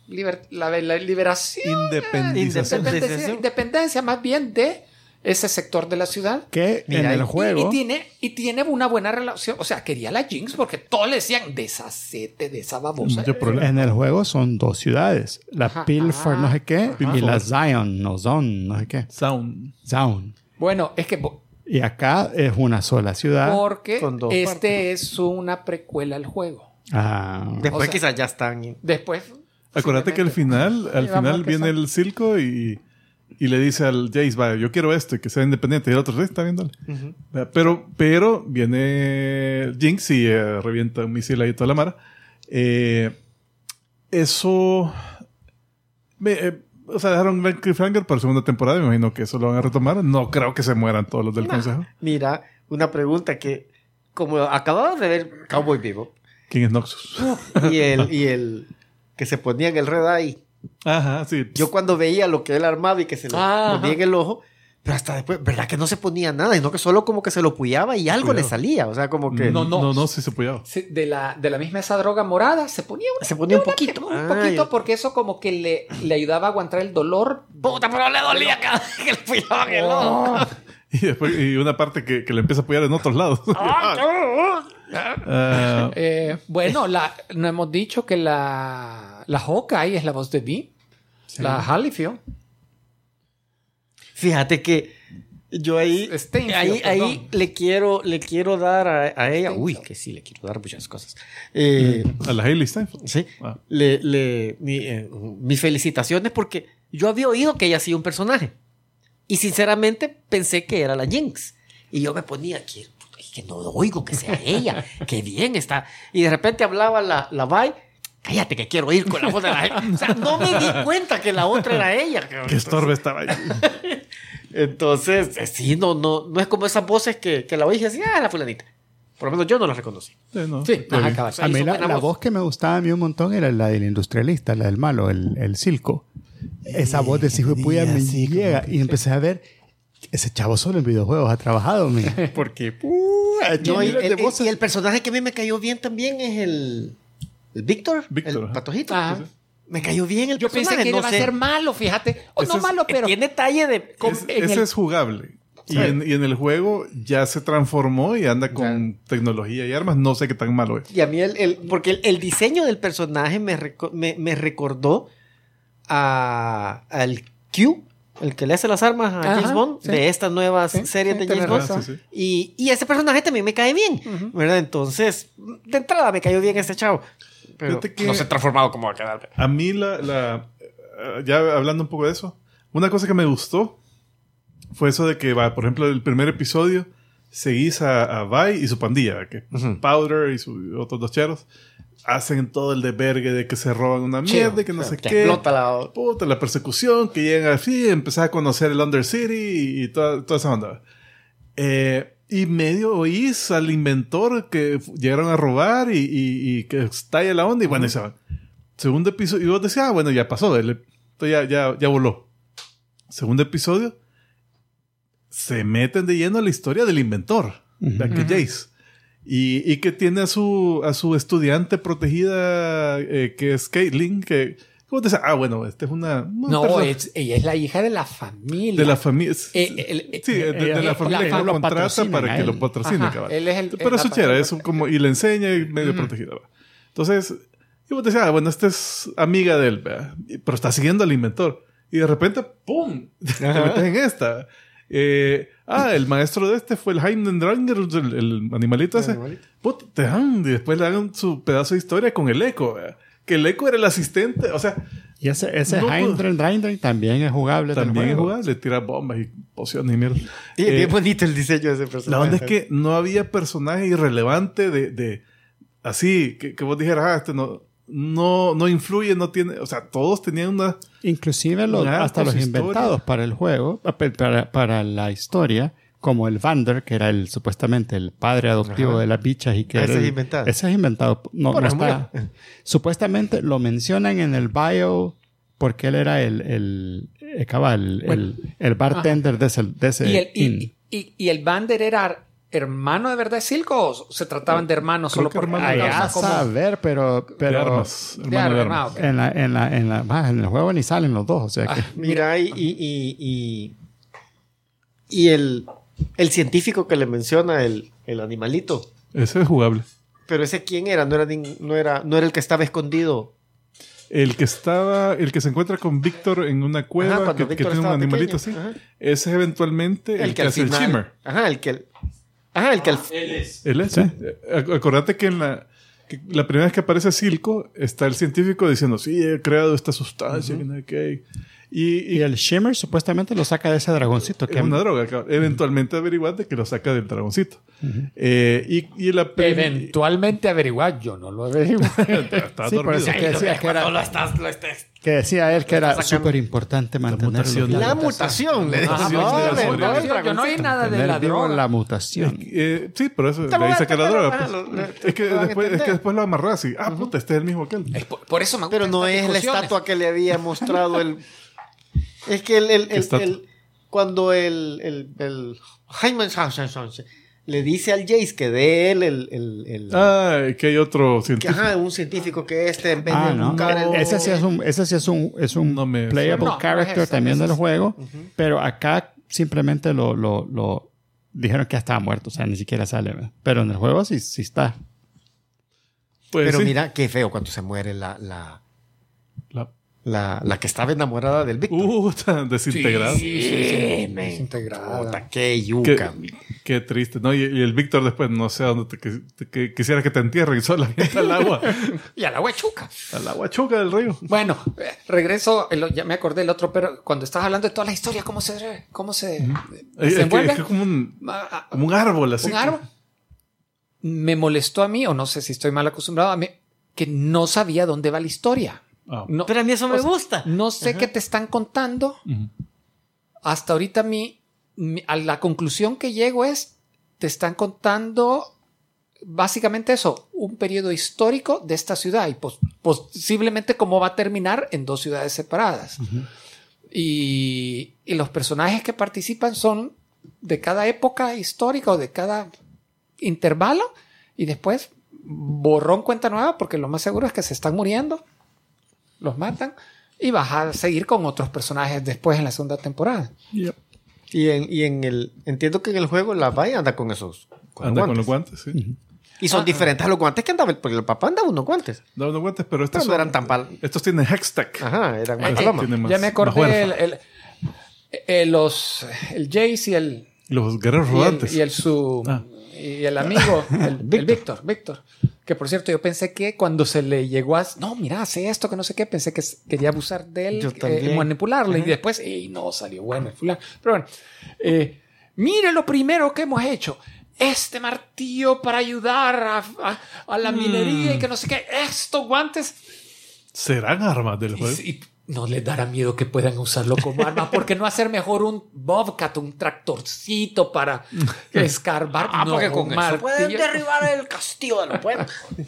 liber- la, la liberación, Independización. independencia, independencia más bien de ese sector de la ciudad. Que Mira, en el y- juego... Y, y tiene, y tiene una buena relación. O sea, quería la Jinx porque todos le decían deshacete de esa babosa. Mucho problema. En el juego son dos ciudades. La Ajá. Pilfer no sé qué y Pilfer. la Zion, no Zone, no sé qué. Sound. Zion. Bueno, es que bo- Y acá es una sola ciudad. porque Con dos este partes. es una precuela al juego. Ah, Después O sea- quizás ya están... Después. Acuérdate que al simplemente- final, al Sí, vamos a final viene empezar. el Silco y, y le dice al Jace, vaya, yo quiero esto y que sea independiente. Y el otro, sí, está bien, dale. Pero, pero viene Jinx y eh, revienta un misil ahí toda la mara. Eh, eso... me, eh, o sea, dejaron Grand Cliffhanger para segunda temporada. Me imagino que eso lo van a retomar. No creo que se mueran todos los del consejo. Mira, una pregunta que... Como acabamos de ver Cowboy Bebop ¿Quién es Noxus? y el, y el que se ponía en el Red Eye. Ajá, sí. Yo cuando veía lo que él armaba y que se lo Ajá. ponía en el ojo, pero hasta después, ¿verdad que no se ponía nada? Sino que solo como que se lo puyaba y algo Puyaba. le salía. O sea, como que no, no. no, no, sí se apoyaba. Sí, de la, de la misma esa droga morada se ponía una- se ponía un una- poquito. un Ay. poquito porque eso como que le, le ayudaba a aguantar el dolor. Puta, pero le dolía cada vez que le puyaban el ojo. Oh. Y después, y una parte que, que le empieza a apoyar en otros lados. Ah, Eh, bueno, la, no hemos dicho que la, la Hawkeye es la voz de Vi. La Hallifield. Fíjate que yo ahí, Steinfeld, ahí, ahí perdón. le quiero, le quiero dar a, a ella. Steinfeld. Uy, que sí, le quiero dar muchas cosas. Eh, a la Hailey Steinfeld. Sí. Ah. Le, le, mi, eh, mis felicitaciones porque yo había oído que ella hacía un personaje. Y sinceramente pensé que era la Jinx. Y yo me ponía aquí, es que no oigo que sea ella. Qué bien está. Y de repente hablaba la, la Vi. Cállate que quiero ir con la voz de la O sea, no me di cuenta que la otra era ella. Qué estorbe estaba ahí. Entonces, eh, sí, no, no, no es como esas voces que, que la oí y decía, ah, la fulanita. Por lo menos yo no la reconocí. Sí, no, Sí, está ajá, bien. cabal. sea, a mí hizo la, buena la voz. voz que me gustaba a mí un montón era la del industrialista, la del malo, el, el Silco. Esa voz de ese hijo de puya me sí, como llega y empecé a ver ese chavo solo en videojuegos ha trabajado, mira. Porque uh, ha hecho No, y, miles de el, el- voces. y el personaje que a mí me cayó bien también es el, el Víctor, Víctor, el ajá. patojito. Ajá. Me cayó bien el Yo personaje. pensé que no iba a sé. ser malo, fíjate. O Ese no es- malo, pero... Tiene talle de... con- Es- en ese el- es jugable. Y, en, y en el juego ya se transformó y anda con tecnología y armas. No sé qué tan malo es. Y a mí el... el- porque el, el diseño del personaje me, reco- me, me recordó a, al Q, el que le hace las armas a Ajá, James Bond, sí. de estas nuevas Sí, series sí, de tenés James Bond. Ah, razón. sí, sí. Y, y ese personaje también me cae bien, Ujú. ¿verdad? Entonces, de entrada me cayó bien este chavo. Pero Fíjate que- no se ha transformado como va a quedar. A mí, la, la- eh, ya hablando un poco de eso, una cosa que me gustó fue eso de que, va, por ejemplo, el primer episodio seguís a, a Vi y su pandilla, que Ujú. Powder y sus otros dos cheros hacen todo el desvergue de que se roban una mierda y que no sé Que qué. explota la... Puta, la persecución, que llegan así, empezar a conocer el Undercity y, y toda, toda esa onda. Eh, y medio oís al inventor que f- llegaron a robar y, y, y que estalla la onda y bueno, y se van. Segundo episodio, y vos decías, ah, bueno, ya pasó, él, esto ya, ya, ya voló. Segundo episodio, se meten de lleno a la historia del inventor, ¿verdad? Que Jace. Y, y que tiene a su, a su estudiante protegida, eh, que es Caitlyn, que, ¿cómo te dice? Ah, bueno, esta es una, una No, persona es- ella es la hija de la familia. de la familia. Eh, el- sí, de, de ella- la la familia que fam- lo lo contrata patrocinan para a que él. lo patrocine, Ajá, cabal. él es el- Pero es eso la chera, parte- es un como, y le enseña y medio Ujú. protegida. ¿va? Entonces, y vos decías, ah, bueno, esta es amiga de él, ¿verdad? Y- pero está siguiendo al inventor. Y de repente, ¡pum! Te metes en esta. Eh, ah, el maestro de este fue el Heidendranger, el, el animalito ese. animalito. Puta, te dan, y después le dan su pedazo de historia con el eco, ¿verdad? Que el eco era el asistente, o sea, Y ese, ese No, Heindren Reindren también es jugable. del también es juego. jugable, tira bombas y pociones y mierda. Y es Eh, bien bonito el diseño de ese personaje. La onda es que no había personaje irrelevante de, de así, que, que vos dijeras, ah, este no, no, no influye, no tiene, o sea, todos tenían una, Inclusive los, Narcos, hasta los historia. inventados para el juego, para, para la historia, como el Vander, que era el supuestamente el padre adoptivo Ajá. de las bichas y que Ese era es el- inventado. Ese es inventado. No, Por no eso está- murió. Supuestamente lo mencionan en el bio porque él era el, el, eh, cabal, el, Bueno. el bartender de ese, de ese Y el, inn. y, y- y el Vander era hermano de verdad de Silco o se trataban de hermanos Creo solo que por hermano Ay, de a armas. saber, pero, De pero armas. De Hermano de armas, armas. ok. en la, en la, en la, bah, en el juego ni salen los dos, o sea que Ah, Mira, y, y, y, y, y el, el científico que le menciona el, el animalito. Ese es jugable. Pero ese quién era, no era, nin- no era, no era el que estaba escondido. El que estaba, el que se encuentra con Víctor en una cueva, Ajá, cuando que, que Víctor tiene un estaba animalito pequeño. así. Ajá. Ese es eventualmente el, que, hace el Shimmer. Ajá, el que el, ajá, el que el, Él es. Sí. Eh, ac- Acordate que en la, que la primera vez que aparece Silco, está el científico diciendo, sí, he creado esta sustancia, que no sé qué. Y, y y el Shimmer supuestamente lo saca de ese dragoncito que es una droga. cabrón. Eventualmente averiguaste que lo saca del dragoncito. Eh, y, y la peli- Eventualmente averiguar, yo no lo averiguo. Estaba Sí, por dormido. eso es que decía que era, lo estás, lo estás. que decía él que era sacando. súper importante mantener mutación. vivo. La mutación. le Ajá, decía. sí, No, sí, le- sí, no, sí, el sí. yo no oí nada de Mantener la vivo droga. la mutación. Eh, sí, por eso Te de ahí lo saca la voy a- droga. ajá, pues. lo- lo- es, que lo van a después, es que entender. después lo amarras así. Ah, puta, este es el mismo que él. Es por, por eso me Pero gustan no estas es la discusiones. estatua que le había mostrado el. Es que el, el, el, estatua? el- cuando el, el, el Jaime le dice al Jace que de él el, el, el Ah, que hay otro que científico. ajá, un científico que este en vez Ah, de no. buscar el- Ese sí es un, ese sí es un, es un No me playable suena. No, no character es ese, también ese del es- juego, pero acá simplemente lo, lo, lo dijeron que ya estaba muerto, o sea, ni siquiera sale, ¿verdad? Pero en el juego sí, sí está. Pues Pero sí. mira qué feo cuando se muere la, la, La la, la que estaba enamorada del Víctor. Uh, tan desintegrado. Sí, sí, sí, sí. men. Desintegrada. Puta, qué Qué, yuca. qué triste, ¿no? Y, y el Víctor después, no sé a dónde te, que- te- que- quisiera que te entierren solamente al agua. Y a la huechuca. Al agua chuca del río. Bueno, eh, regreso, el- ya me acordé el otro, pero cuando estás hablando de toda la historia, ¿cómo se, cómo se Es, es que, desenvuelve? es que como un, Ah, ah, como un árbol así. un árbol. Me molestó a mí, o no sé si estoy mal acostumbrado a mí, que no sabía dónde va la historia. Ah. No, Pero a mí eso me o sea, gusta. No sé qué te están contando. Ujú. Hasta ahorita mi, mi- a la conclusión que llego es, te están contando básicamente eso, un periodo histórico de esta ciudad y pos- posiblemente cómo va a terminar en dos ciudades separadas. y, y los personajes que participan son de cada época histórica o de cada intervalo y después borrón cuenta nueva porque lo más seguro es que se están muriendo, los matan y vas a seguir con otros personajes después en la segunda temporada. Yep. Y en, y en el. Entiendo que en el juego la Vaya anda con esos. Con Anda los con los guantes. guantes, sí. Y son Ah. diferentes a los guantes que andaba. el- Porque el papá andaba unos guantes. Da unos guantes, pero estos Pero no son- eran tan pal. Estos tienen Hextech. Ajá, eran más Eh, palomas. tiene más- ya me más acordé fuerza. el, el- eh, los el Jace y el Los guerreros y el, rodantes. y el su Ah. y el amigo el, el Víctor Víctor que por cierto yo pensé que cuando se le llegó a no mira hace esto que no sé qué pensé que s- quería abusar de él Yo eh, también. manipularlo y después y no salió bueno el fulano pero bueno eh, mire lo primero que hemos hecho este martillo para ayudar a, a- a la minería y que no sé qué estos guantes ¿Serán armas del juego? y, y no les dará miedo que puedan usarlo como arma. ¿Por qué no hacer mejor un Bobcat, un tractorcito para escarbar? Ah, no, porque un con eso martillo. pueden derribar el castillo de los pueblos.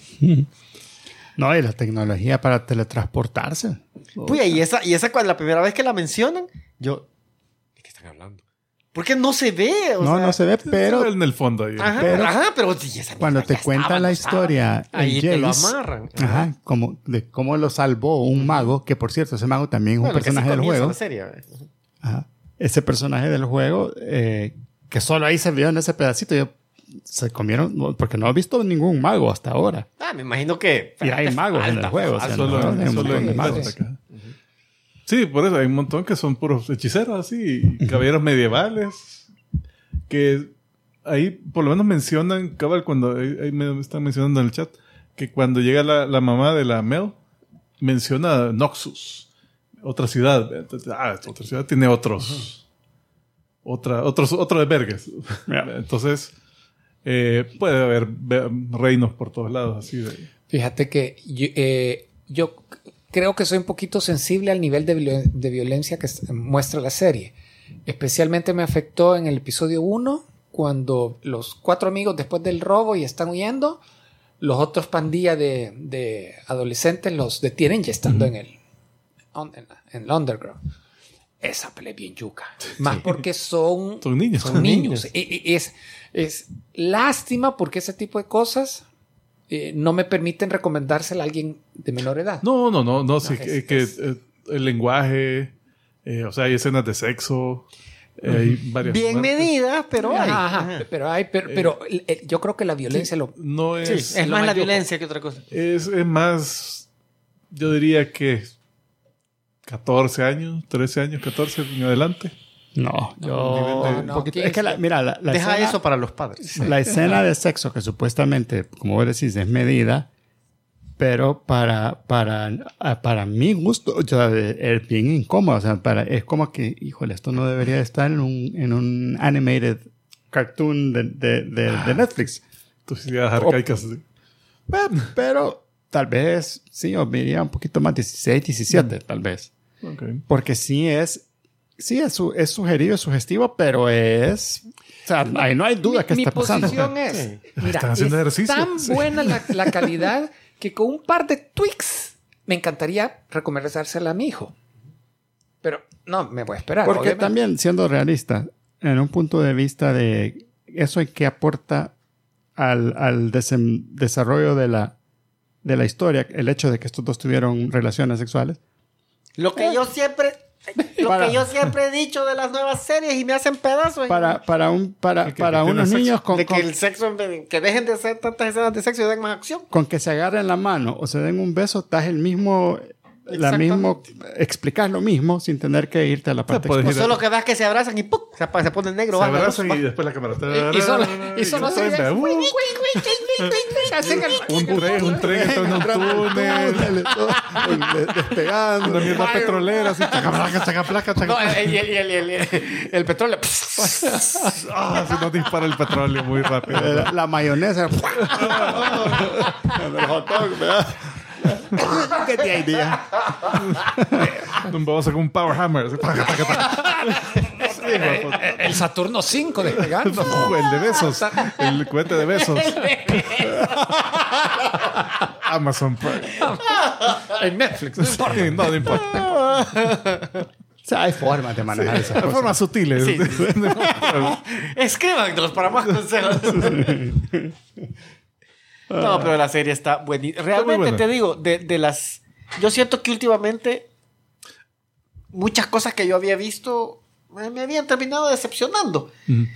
No, y la tecnología para teletransportarse. Puya, y esa, y esa cuando la primera vez que la mencionan, yo. ¿De qué están hablando? Porque no se ve. O No, sea, no se ve, pero en el fondo ahí. Ajá, pero- ajá, pero sí, esa cuando mierda te ya cuentan estaba, la no historia, estaba. Ahí el te lo Jace, amarran. ajá, como de cómo lo salvó un mago, que por cierto, ese mago también es un Bueno, que así personaje del comienza juego. la serie, ¿eh? Ajá. Ese personaje del juego, eh, que solo ahí se vio en ese pedacito, yo, se comieron, no, porque no he visto ningún mago hasta ahora. Ah, me imagino que. Y hay magos en el falta, juego, o falta. sea, Solo, no, hay un solo montón en de el magos. Hextech, ajá. Sí, por eso hay un montón que son puros hechiceros así, y caballeros medievales, que ahí por lo menos mencionan, cabal, cuando ahí, ahí me están mencionando en el chat, que cuando llega la, la mamá de la Mel, menciona Noxus, otra ciudad. Entonces, ah, esta otra ciudad tiene otros, otra, otros, otros albergues. Yeah. Entonces, eh, puede haber ve- reinos por todos lados, así de... Fíjate que yo, eh, yo creo que soy un poquito sensible al nivel de, violen- de violencia que s- muestra la serie. Especialmente me afectó en el episodio uno, cuando los cuatro amigos después del robo y están huyendo, los otros pandillas de, de adolescentes los detienen ya estando en el on- en, la- en el underground. esa pelea es bien yuca. Más porque son, Son niños. Son Son niños. niños. E- e- Es, es lástima porque ese tipo de cosas eh, no me permiten recomendársela a alguien de menor edad. No, no, no, no, sí, es- que, que, es- eh, el lenguaje, eh, o sea, hay escenas de sexo, eh, hay varias Bien muertes. medidas, pero hay. Ajá, ajá. Ajá. Pero hay, pero, pero eh, yo creo que la violencia lo. No es, Sí, es, es lo más la más yuco. violencia que otra cosa. es más, yo diría que catorce años, trece años, catorce en adelante. No, yo... no, un no, poquito- quince. es que, la, mira, la, la Deja escena, eso para los padres. la escena de sexo que supuestamente, como vos decís, es medida, pero para, para, ah, para mi gusto, o sea, es bien incómodo. O sea, para, es como que, híjole, esto no debería estar en un, en un animated cartoon de, de, de, de Netflix. Tus ideas arcaicas. sí. Eh, Pero tal vez, sí, yo diría un poquito más, dieciséis, diecisiete, tal vez. Ok. Porque sí es, sí es, su- es sugerido, es sugestivo, pero es... O sea, ahí no hay duda mi, que mi está pasando. posición es, mira, Están haciendo es ejercicio. tan Sí. buena la, la calidad que con un par de tweaks me encantaría recomendársela a mi hijo. Pero no, me voy a esperar. Porque obviamente. también, siendo realista, en un punto de vista de eso en que aporta al, al desem- desarrollo de la, de la historia, el hecho de que estos dos tuvieron relaciones sexuales. Lo que yo siempre, lo Para- que yo siempre he dicho de las nuevas series y me hacen pedazos. Para, para, un, para, Que- que- para que unos tenga niños sexo. con, de que con, el sexo, en vez de- que dejen de hacer tantas escenas de sexo y den más acción. con que se agarren la mano o se den un beso, estás el mismo... La mismo, explicar lo mismo sin tener que irte a la parte puedes No ir a- solo que veas que se abrazan y ¡pum! Se, apa- se ponen negro. Se baja la abrazan luz, y va. después la cámara. Y, y solo, y solo Y hacen suena, eso. uh, Hacen el- un tren, un tren entra en un túnel. despegando. Una mierda petrolera. Así, chacaplaca, chacaplaca, No, chacaplaca. el, el, el, el, el, el petróleo. Ah, si no dispara el petróleo muy rápido. La, la mayonesa. El hot dog, ¿verdad? ¿Qué te hay día? Vamos a sacar un power hammer. Así, taca, taca, taca. el Saturno cinco despegando. No, el de besos. El cohete de besos. Amazon Prime. En Netflix. No importa. Sí, no, no importa. O sea, hay formas de manejar esas De cosas. formas sutiles. Sí. Escríbanos para más consejos. No, pero la serie está buenísima. Realmente buena. te digo, de, de las... Yo siento que últimamente muchas cosas que yo había visto me, me habían terminado decepcionando.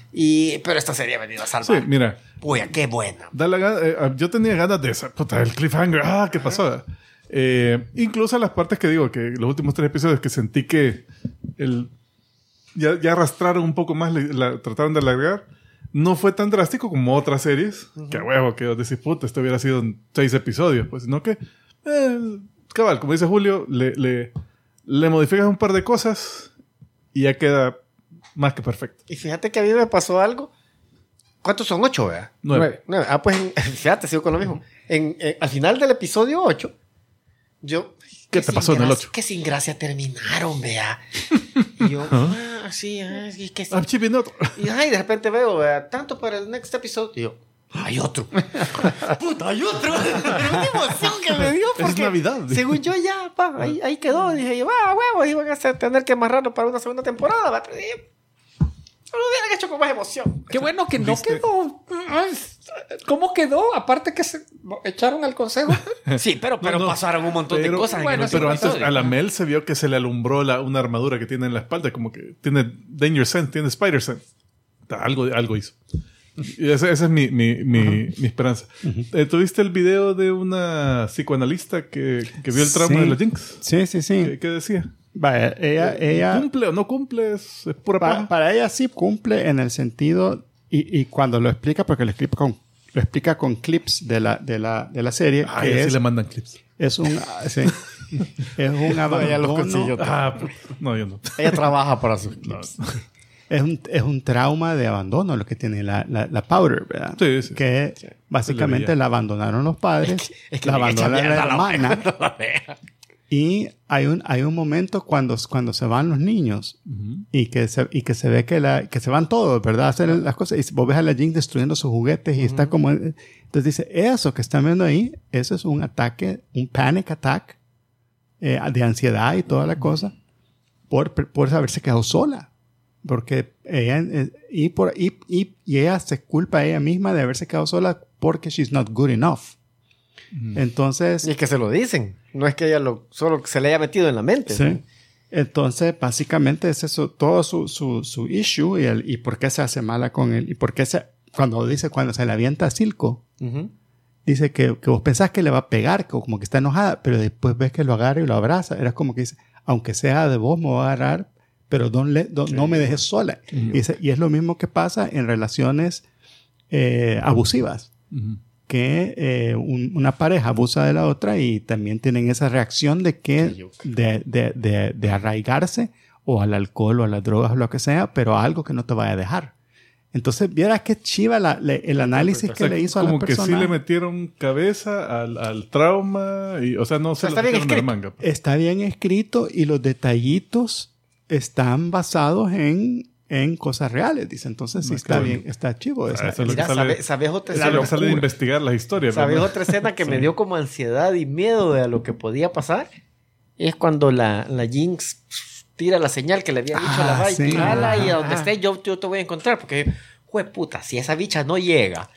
Y, pero esta serie ha venido a Sí, salvar. mira. Uy, qué buena. Da la gana- eh, yo tenía ganas de esa. Puta, el cliffhanger. Ah, ¿qué pasó? Eh, incluso las partes que digo, que los últimos tres episodios que sentí que el, ya, ya arrastraron un poco más, la, la- trataron de alargar. No fue tan drástico como otras series. Que a huevo, que decís, puta, esto hubiera sido en seis episodios. Pues, sino que, eh, cabal, como dice Julio, le, le, le modificas un par de cosas y ya queda más que perfecto. Y fíjate que a mí me pasó algo. ¿Cuántos son? Ocho, ¿verdad? Nueve. Nueve. Ah, pues en- fíjate, sigo con lo mismo. En, en- al final del episodio ocho, yo... ¿Qué que te sin pasó en el gracia- ocho? Que sin gracia terminaron, vea. Y yo, ah, sí, ah, y que sí. Ah, chip y otro. Y, ay, de repente veo, vea, tanto para el next episode. Y yo, hay otro. Puta, hay otro. Pero una emoción que me dio. Es Porque Navidad. según yo ya, pa, ahí, ahí quedó. Dije yo, ah, huevo, iban a hacer- tener que amarrarlo para una segunda temporada. va, Pero dije, lo hubieran hecho con más emoción. Qué bueno que no ¿Viste? quedó. Ay, ¿Cómo quedó? Aparte que se echaron al consejo. Sí, pero, pero No, no, pasaron un montón pero- de cosas bueno, en el sí, Pero último antes episodio. a la Mel se vio que se le alumbró la, una armadura que tiene en la espalda, como que tiene Danger Sense, tiene Spider Sense. Algo, algo hizo. Y esa, esa es mi, mi, mi, mi esperanza. Eh, ¿Tuviste el video de una psicoanalista que, que vio el trauma Sí. de la Jinx? Sí, sí, sí. ¿Qué, qué decía? Vaya, ella, ella ¿Cumple o no cumple? Es, es pura pa- paja. para ella sí cumple en el sentido, y, y cuando lo explica, porque lo explica con, lo explica con clips de la, de la, de la serie, Ay, que así es, le mandan clips. es un, sí, es un ella los abandono, consiguió. Ah, puta. No, yo no. Ella trabaja para sus No. es un, es un trauma de abandono lo que tiene la, la, la Powder, ¿verdad? Sí, sí. Que básicamente Se le veía. la abandonaron los padres, Es que la le echa abandona mierda la a la hermana. mujer, no la vea. Y hay un, hay un momento cuando, cuando se van los niños y, que se, y que se ve que, la, que se van todos, ¿verdad? A hacer las cosas. Y vos ves a la Jinx destruyendo sus juguetes y está como... Entonces dice, eso que están viendo ahí, eso es un ataque, un panic attack eh, de ansiedad y toda la cosa. por, por haberse quedado sola. Porque ella, eh, y, por, y, y, y ella se culpa a ella misma de haberse quedado sola porque she's not good enough. Mm. Entonces... Y es que se lo dicen. No es que ella lo, solo se le haya metido en la mente. Sí. ¿Sí? Entonces, básicamente es eso, todo su, su, su issue y, el, y por qué se hace mala con él. Y por qué se, cuando dice, cuando se le avienta a Silco, uh-huh. dice que, que vos pensás que le va a pegar, que como que está enojada, pero después ves que lo agarra y lo abraza. Era como que dice, aunque sea de vos me voy a agarrar, pero don't let, don't, sí. no me dejes sola. Uh-huh. Y, dice, y es lo mismo que pasa en relaciones eh, abusivas. Uh-huh. Que eh, un, una pareja abusa de la otra y también tienen esa reacción de que de, de, de, de arraigarse o al alcohol o a las drogas o lo que sea, pero a algo que no te vaya a dejar. Entonces, vieras qué chiva la, le, el análisis o sea, que le hizo a la persona. Como que sí le metieron cabeza al, al trauma, y, o sea, no se o sea, lo metieron en la manga. Está bien escrito y los detallitos están basados en... en cosas reales, dice. Entonces sí, está bien, está chivo. Ah, esa, eso es lo Mira, que sale, sabe, ¿sabes otra escena? Es lo que sale de investigar las historias. ¿Sabes ¿verdad? otra escena que sí. me dio como ansiedad y miedo de a lo que podía pasar? Es cuando la, la Jinx tira la señal que le había dicho ah, a la Ray. sí. Tírala ah, y a donde ah. esté yo, yo te voy a encontrar. Porque, jue puta, si esa bicha no llega,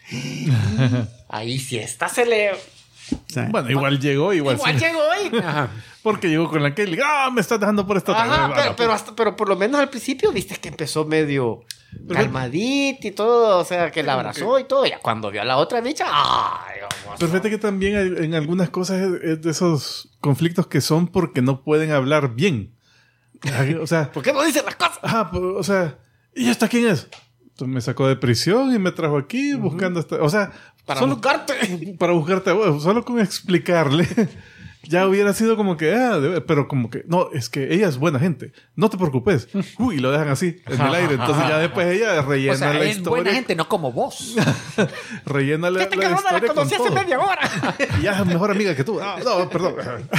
ahí si esta se le... Sí. Bueno, igual llegó, igual, igual sí. llegó y... Ajá. Porque llegó con la Kelly. ¡Ah, me estás dejando por esta Ajá, otra! pero, pero, hasta, pero por lo menos al principio viste que empezó medio pero, calmadito y todo, o sea, que la abrazó y todo. Y cuando vio a la otra bicha, ¡ay! Vamos, pero fíjate que también hay, en algunas cosas es, es de esos conflictos que son porque no pueden hablar bien. O sea, ¿por qué no dicen las cosas? Ajá, o sea, ¿y esta quién es? Entonces me sacó de prisión y me trajo aquí uh-huh. buscando esta, o sea, para solo, buscarte, para buscarte a vos, solo con explicarle. Ya hubiera sido como que, ah, pero como que, no, es que ella es buena gente, no te preocupes. Uy, y lo dejan así, en el aire. Entonces ya después ella rellena o sea, la es historia. buena gente, no como vos. Rellena la, este la historia la con hace todo. media hora. Y ya es mejor amiga que tú. Ah, no, perdón.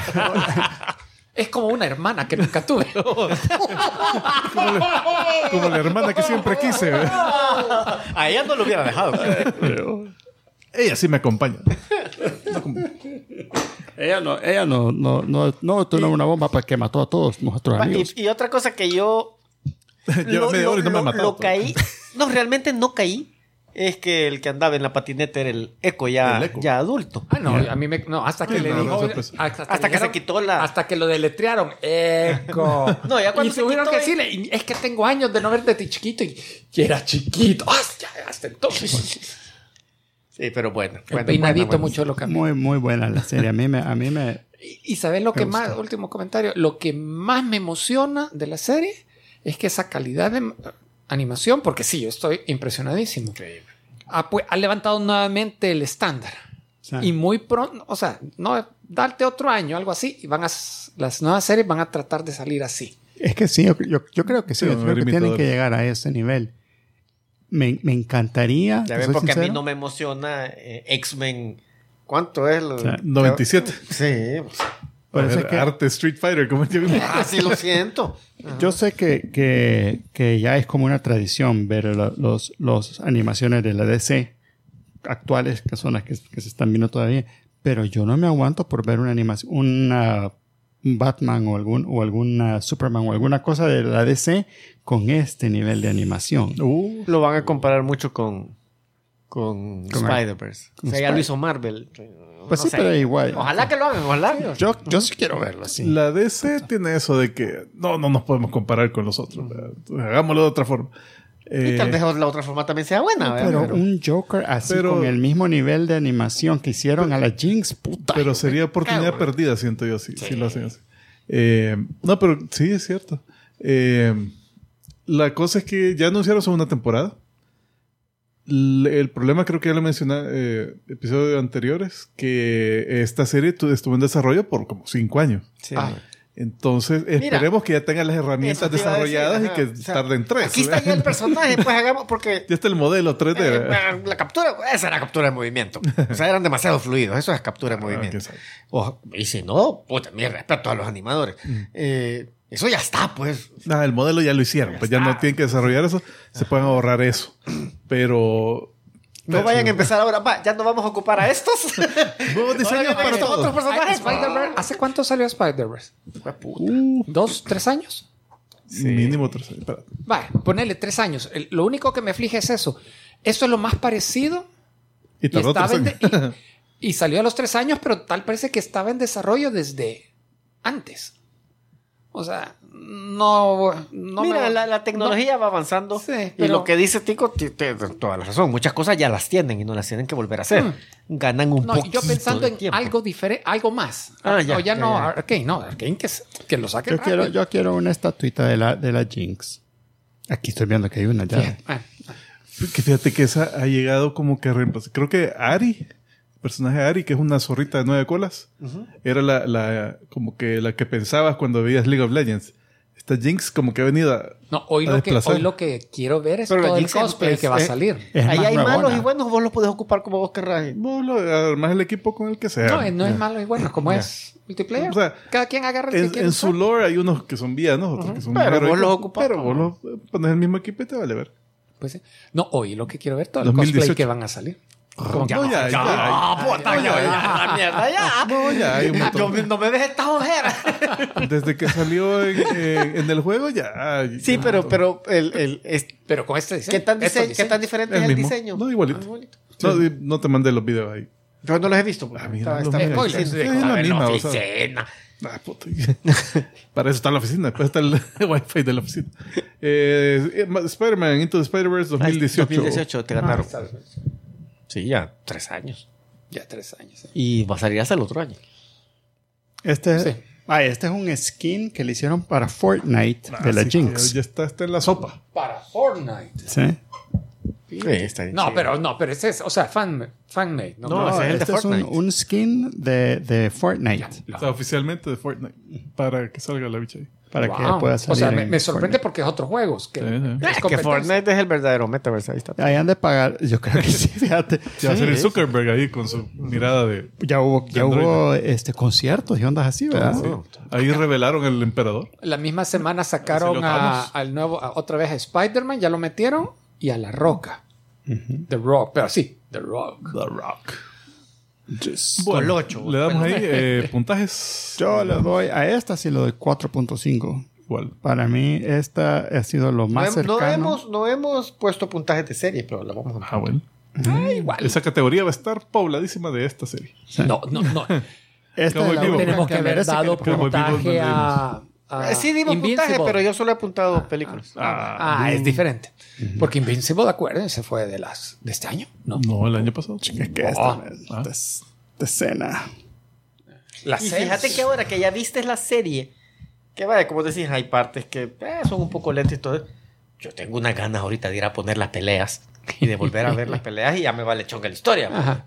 Es como una hermana que nunca tuve. como, la, como la hermana que siempre quise. A ella no lo hubiera dejado. Pero ella sí me acompaña. No como... Ella no, ella no, no, no, no tuvo una bomba para que mató a todos nuestros amigos. Y, y otra cosa que yo Lleva media hora y no me ha matado. Lo caí. No, realmente no caí. Es que el que andaba en la patineta era el Eco ya, el Eco. ya adulto. Ah, no, a mí me... No, hasta que Sí, le no, dijo... no, pues. hasta, Hasta que dijeron- se quitó la... Hasta que lo deletrearon. Eco. No, ya cuando y se tuvieron quitó que el- decirle, "Y es que tengo años de no verte de chiquito y, y era chiquito. Ah, ya, hasta entonces. Sí, pero bueno. El bueno, peinadito bueno, bueno. mucho lo cambió. Muy, muy buena la serie. A mí me... A mí me Y, y ¿sabes lo Me que gustó. más, último comentario, lo que más me emociona de la serie es que esa calidad de eh, animación, porque sí, yo estoy impresionadísimo. Ha, pu- ha levantado nuevamente el estándar. Sí. Y muy pronto, o sea, no darte otro año, algo así, y van a, s- las nuevas series van a tratar de salir así. Es que sí, yo, yo, yo creo que sí. Sí, yo van a creo que haber tienen imitadores. que llegar a ese nivel. Me, me encantaría... Ya te ven, soy porque a mí sincero, no me emociona eh, X-Men. ¿Cuánto es? Lo, O sea, noventa y siete. Sí. pues, por eso A es ver, que- Arte Street Fighter, como yo Así lo siento. Yo sé que, que, que ya es como una tradición ver lo- los, los animaciones de la D C actuales, que son las que, que se están viendo todavía, pero yo no me aguanto por ver una animación, una, un Batman o algún o alguna Superman o alguna cosa de la D C con este nivel de animación. Uh, Lo van a comparar mucho con, con, Con Spider-Verse. O con sea, ya Spider- lo hizo Marvel. Pues No sí, sé. pero igual. Ojalá que lo hagan, ojalá. Yo, yo sí quiero verlo así. La D C tiene eso de que no, no nos podemos comparar con los otros. ¿verdad? Entonces, hagámoslo de otra forma. Y tal Eh, vez la otra forma también sea buena. ¿verdad? Pero Pero- un Joker así pero- con el mismo nivel de animación que hicieron a la Jinx, puta. Pero sería oportunidad Cabrón. perdida, siento yo, si, Sí. si lo hacen así. Eh, no, pero sí, es cierto. Eh, la cosa es que ya anunciaron segunda temporada. L- el problema, creo que ya lo mencioné eh, episodios anteriores, que esta serie tu- estuvo en desarrollo por como cinco años. Sí. Ah. Entonces, esperemos que ya tengan las herramientas Eso te iba a decir, desarrolladas ajá. y que O sea, tarden tres. Aquí está ¿verdad? ya el personaje, pues hagamos, porque Ya está el modelo tres D. eh, ¿verdad? la captura, esa era captura de movimiento. O sea, eran demasiado fluidos. Eso es captura de Ah, movimiento. qué sabe. O- y si no, puta, mi respeto a los animadores. Eh, eso ya está, pues. Nada, el modelo ya lo hicieron. Pues ya no tienen que desarrollar eso. Se pueden ahorrar eso. Pero... No vayan a empezar ahora. Va, ya no vamos a ocupar a estos. Nuevos diseños Ahora para estos todos. otros personajes. Spider-Verse, ¿hace cuánto salió Spider-Verse? Ah, puta. ¿Dos, tres años? Mínimo tres años. Espera. Vaya, ponele tres años. El- lo único que me aflige es eso. Eso es lo más parecido. Y tardó estaba tres en años. de- y, y salió a los tres años, pero tal parece que estaba en desarrollo desde antes. O sea, no... no Mira, me- la, la tecnología va avanzando. Sí, Y pero- lo que dice Tico, ti- te- te- toda la razón. Muchas cosas ya las tienen y no las tienen que volver a hacer. Mm. Ganan un No, poquito yo pensando de en tiempo. algo diferente, algo más. Ah, ya, No, ya, ya, no, ya. Arkane, no, Arkane que, que lo saque Yo quiero, rápido. yo quiero una estatuita de la, de la Jinx. Aquí estoy viendo que hay una ya. Sí. Ah, Que fíjate que esa ha llegado como que a reemplazar. Creo que Ari, el personaje de Ari, que es una zorrita de nueve colas, era la, la, como que la que pensabas cuando veías League of Legends. Esta Jinx como que ha venido a, no, hoy a lo, que, desplazar. hoy lo que quiero ver es Pero la todo el Jinx es- cosplay es- que va a es- salir. Es Ahí más hay nuevona. malos y buenos, vos los podés ocupar como vos querrás. Vos lo- armás el equipo con el que sea. No, eh, no es malo y bueno, como es multiplayer. O sea, cada quien agarra el que En, quiere en su usar. lore hay unos que son villanos, otros que son Pero vos heroicos, los ocupás Pero como- vos los pones el mismo equipo y te vale ver. Pues sí. No, hoy lo que quiero ver todo el dos mil cosplay dieciocho. que van a salir. Como que, No, ya, ya, ¡Ah, puta! Ya, ya, la mierda, ya. No, ya hay un No, montón. no me ves estas ojeras. Desde que salió en, en- en el juego ya. hay Sí, un pero, montón. pero el, el, es- pero con este diseño. ¿qué, tan estos dise- ¿qué tan diseños. diferente El es el mismo. diseño? No, igualito. Ah, igualito. No, di- no te mandé los videos ahí. Yo no los he visto. Pues. Ah, mira, Está- los está- videos. Spoilers, Sí, de- es la Estaba en misma, la o sea. oficina. Ah, puta. Para eso está la oficina. Después está el wifi de la oficina. Eh, Spider-Man Into the Spider-Verse dos mil dieciocho. dos mil dieciocho te ganaron. Ah, sabes. Sí, ya, tres años. Ya tres años. sí. Y va a salir hasta el otro año. Este, Sí. ah, este es un skin que le hicieron para Fortnite Ah, de la sí, que Jinx. Ya está, está en la sopa. Para Fortnite. Sí. Sí, está bien No, chido. pero no, pero ese es, o sea, fan, fanmade. No, No, No, ese es el de este es un, Fortnite. un skin de, de Fortnite. O sea, oficialmente de Fortnite. Para que salga la bicha ahí. Para Wow. que pueda O salir. sea, me, en me sorprende Fortnite. porque es otros juegos. Que Sí, sí. es Es que competencia. Fortnite es el verdadero metaverse. Ahí está. Ahí han de pagar. Yo creo que sí, fíjate. Ya va a ser el Sí. Zuckerberg ahí con su mirada de. Ya hubo, ya Android. hubo este, conciertos y ondas así, ¿verdad? Sí. Ahí revelaron el emperador. La misma semana Se sacaron lo a, damos. al nuevo, a- otra vez a Spider-Man, ya lo metieron, y a La Roca. The Rock, pero sí, The Rock. The Rock. Just- Bueno, Colocho. le damos ahí eh, puntajes. Yo le doy a esta sí le doy cuatro punto cinco. Igual. Para mí esta ha sido lo No, más hem- no cercano. hemos, no hemos puesto puntajes de serie, pero la vamos a Ah, bueno. Ah, igual. Esa categoría va a estar pobladísima de esta serie. No, no, no. Esta Cowboy es la Bebop. única Tenemos que haber merece dado que le Cowboy Bebop puntaje no a, a Eh, Sí, dimos puntaje, Invincible. pero yo solo he apuntado películas. Ah, es diferente. Porque Invincible, acuérdense, fue de las de este año, ¿no? No, el año pasado. Es que esta Oh. esta es de escena. La Y serie. fíjate que ahora que ya viste la serie, que vaya, como decís, hay partes que eh, son un poco lentas y todo. Yo tengo unas ganas ahorita de ir a poner las peleas y de volver a ver las peleas y ya me vale chonga la historia. Ajá.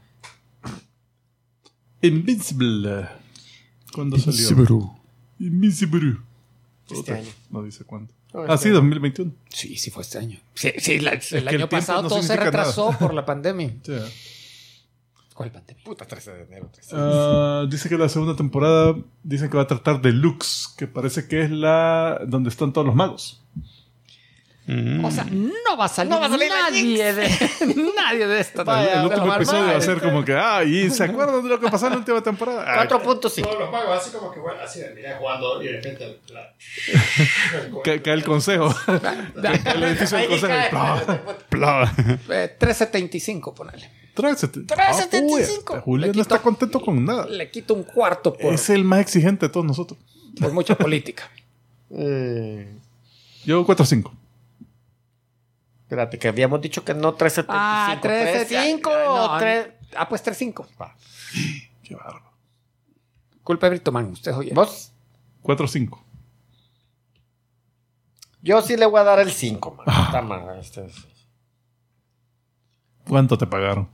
Invincible. ¿Cuándo salió? Subaru. Invincible. Este Otra. año. No dice cuándo. No, Ah, este sí, año. dos mil veintiuno. Sí, sí fue este año. Sí, sí, la- el que el año tiempo pasado no todo se significa retrasó nada. por la pandemia. Sí. ¿Cuál pandemia? Puta, trece de enero. trece. Ah, dice que la segunda temporada dice que va a tratar de Lux, que parece que es la donde están todos los magos. O sea, no va a salir, No va a salir la nadie, de, nadie de esta. Vaya, el de último los episodio va a armados, ser este. como que, ah, y se acuerdan de lo que pasó en la última temporada. Ah, cuatro punto cinco. Todos los magos así como que bueno, así mira jugando y de repente la... cae, cae el consejo. el edificio del Ahí consejo. cae. Plá, Pla. Eh, tres setenta y cinco, ponele. tres setenta tres setenta y cinco. Ah, Julio Le no quito- está contento con nada. Le quito un cuarto por, Es el más exigente de todos nosotros. por mucha política. Eh, Yo cuatro cinco. espérate, que habíamos dicho que no tres setenta y Ah, cinco. tres tres cinco o tres. Ah, pues tres cinco. Qué bárbaro. Culpa de Brito Man, usted oye. ¿Vos? cuatro cinco. Yo sí le voy a dar el cinco, man. Está mal. Este es- ¿Cuánto te pagaron?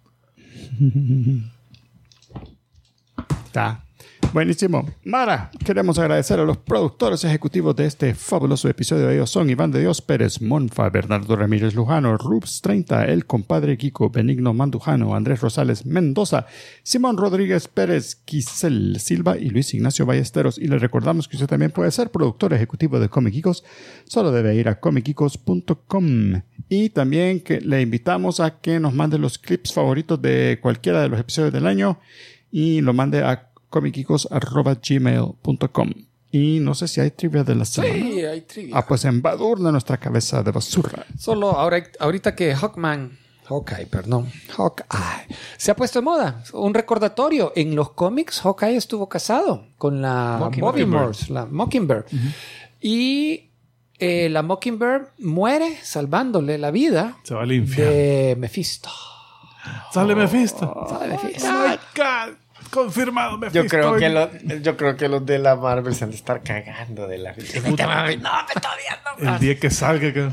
Está. Buenísimo. Mara, queremos agradecer a los productores ejecutivos de este fabuloso episodio. Ellos son Iván de Dios Pérez Monfa, Bernardo Ramírez Lujano, Rubs treinta, el compadre Kiko, Benigno Mandujano, Andrés Rosales Mendoza, Simón Rodríguez Pérez, Quisel Silva y Luis Ignacio Ballesteros. Y les recordamos que usted también puede ser productor ejecutivo de Comic Geekos. Solo debe ir a comic geekos punto com. Y también que le invitamos a que nos mande los clips favoritos de cualquiera de los episodios del año y lo mande a comic geekos arroba gmail punto com. Y no sé si hay trivia de la semana. Sí, hay trivia. Ah, pues embadurna nuestra cabeza de basura. Solo ahora, ahorita que Hawkman, Hawkeye, perdón, Hawkeye, se ha puesto de moda. Un recordatorio. En los cómics, Hawkeye estuvo casado con la Mockingbird. Bobby Morse, la Mockingbird. Y eh, la Mockingbird muere salvándole la vida Se va al infierno. de Mephisto. Sale Mephisto. Sale Mephisto. Oh my God. Confirmado Mephisto. Yo creo, que lo- yo creo que los de la Marvel se han de estar cagando de la risa. No, me está viendo. El día que salga. Que...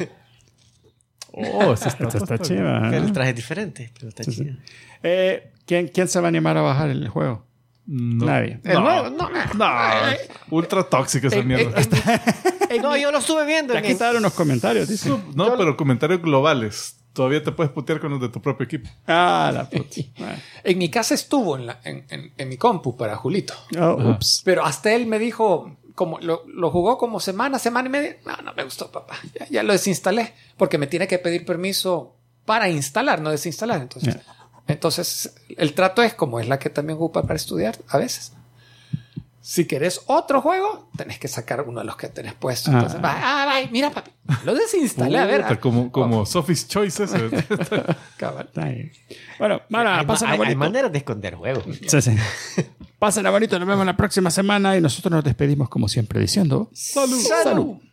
Oh, esta está, Esta está está chida. Que ¿eh? el traje es diferente, pero está chido. Eh, ¿quién, ¿Quién se va a animar a bajar el juego? No. Nadie. El No. nuevo, no. No, ultra tóxica esa En- mierda. en- en- No, yo lo estuve viendo. Ya en el- quitaron los comentarios, dice. No, pero comentarios globales. Todavía te puedes putear con los de tu propio equipo. Ah, la puta. En mi casa estuvo en, la- en- en- en mi compu para Julito. Oh, ups. Pero hasta él me dijo, como lo, lo jugó como semana, semana y media. No, no me gustó, papá. Ya, ya lo desinstalé. Porque me tiene que pedir permiso para instalar, no desinstalar. Entonces, entonces el trato es como es la que también ocupa para estudiar a veces. Si querés otro juego, tenés que sacar uno de los que tenés puesto. Ah. Entonces, va, ah, va, mira, papi. Lo desinstalé, a ver. Puta, como como Sophie's Choice ese. Cabal. Ay. Bueno, Mara, hay, pásenla hay- hay bonito. maneras de esconder juegos. Sí, sí. Pásenla bonito. Nos vemos la próxima semana y nosotros nos despedimos como siempre diciendo... Salud. Salud.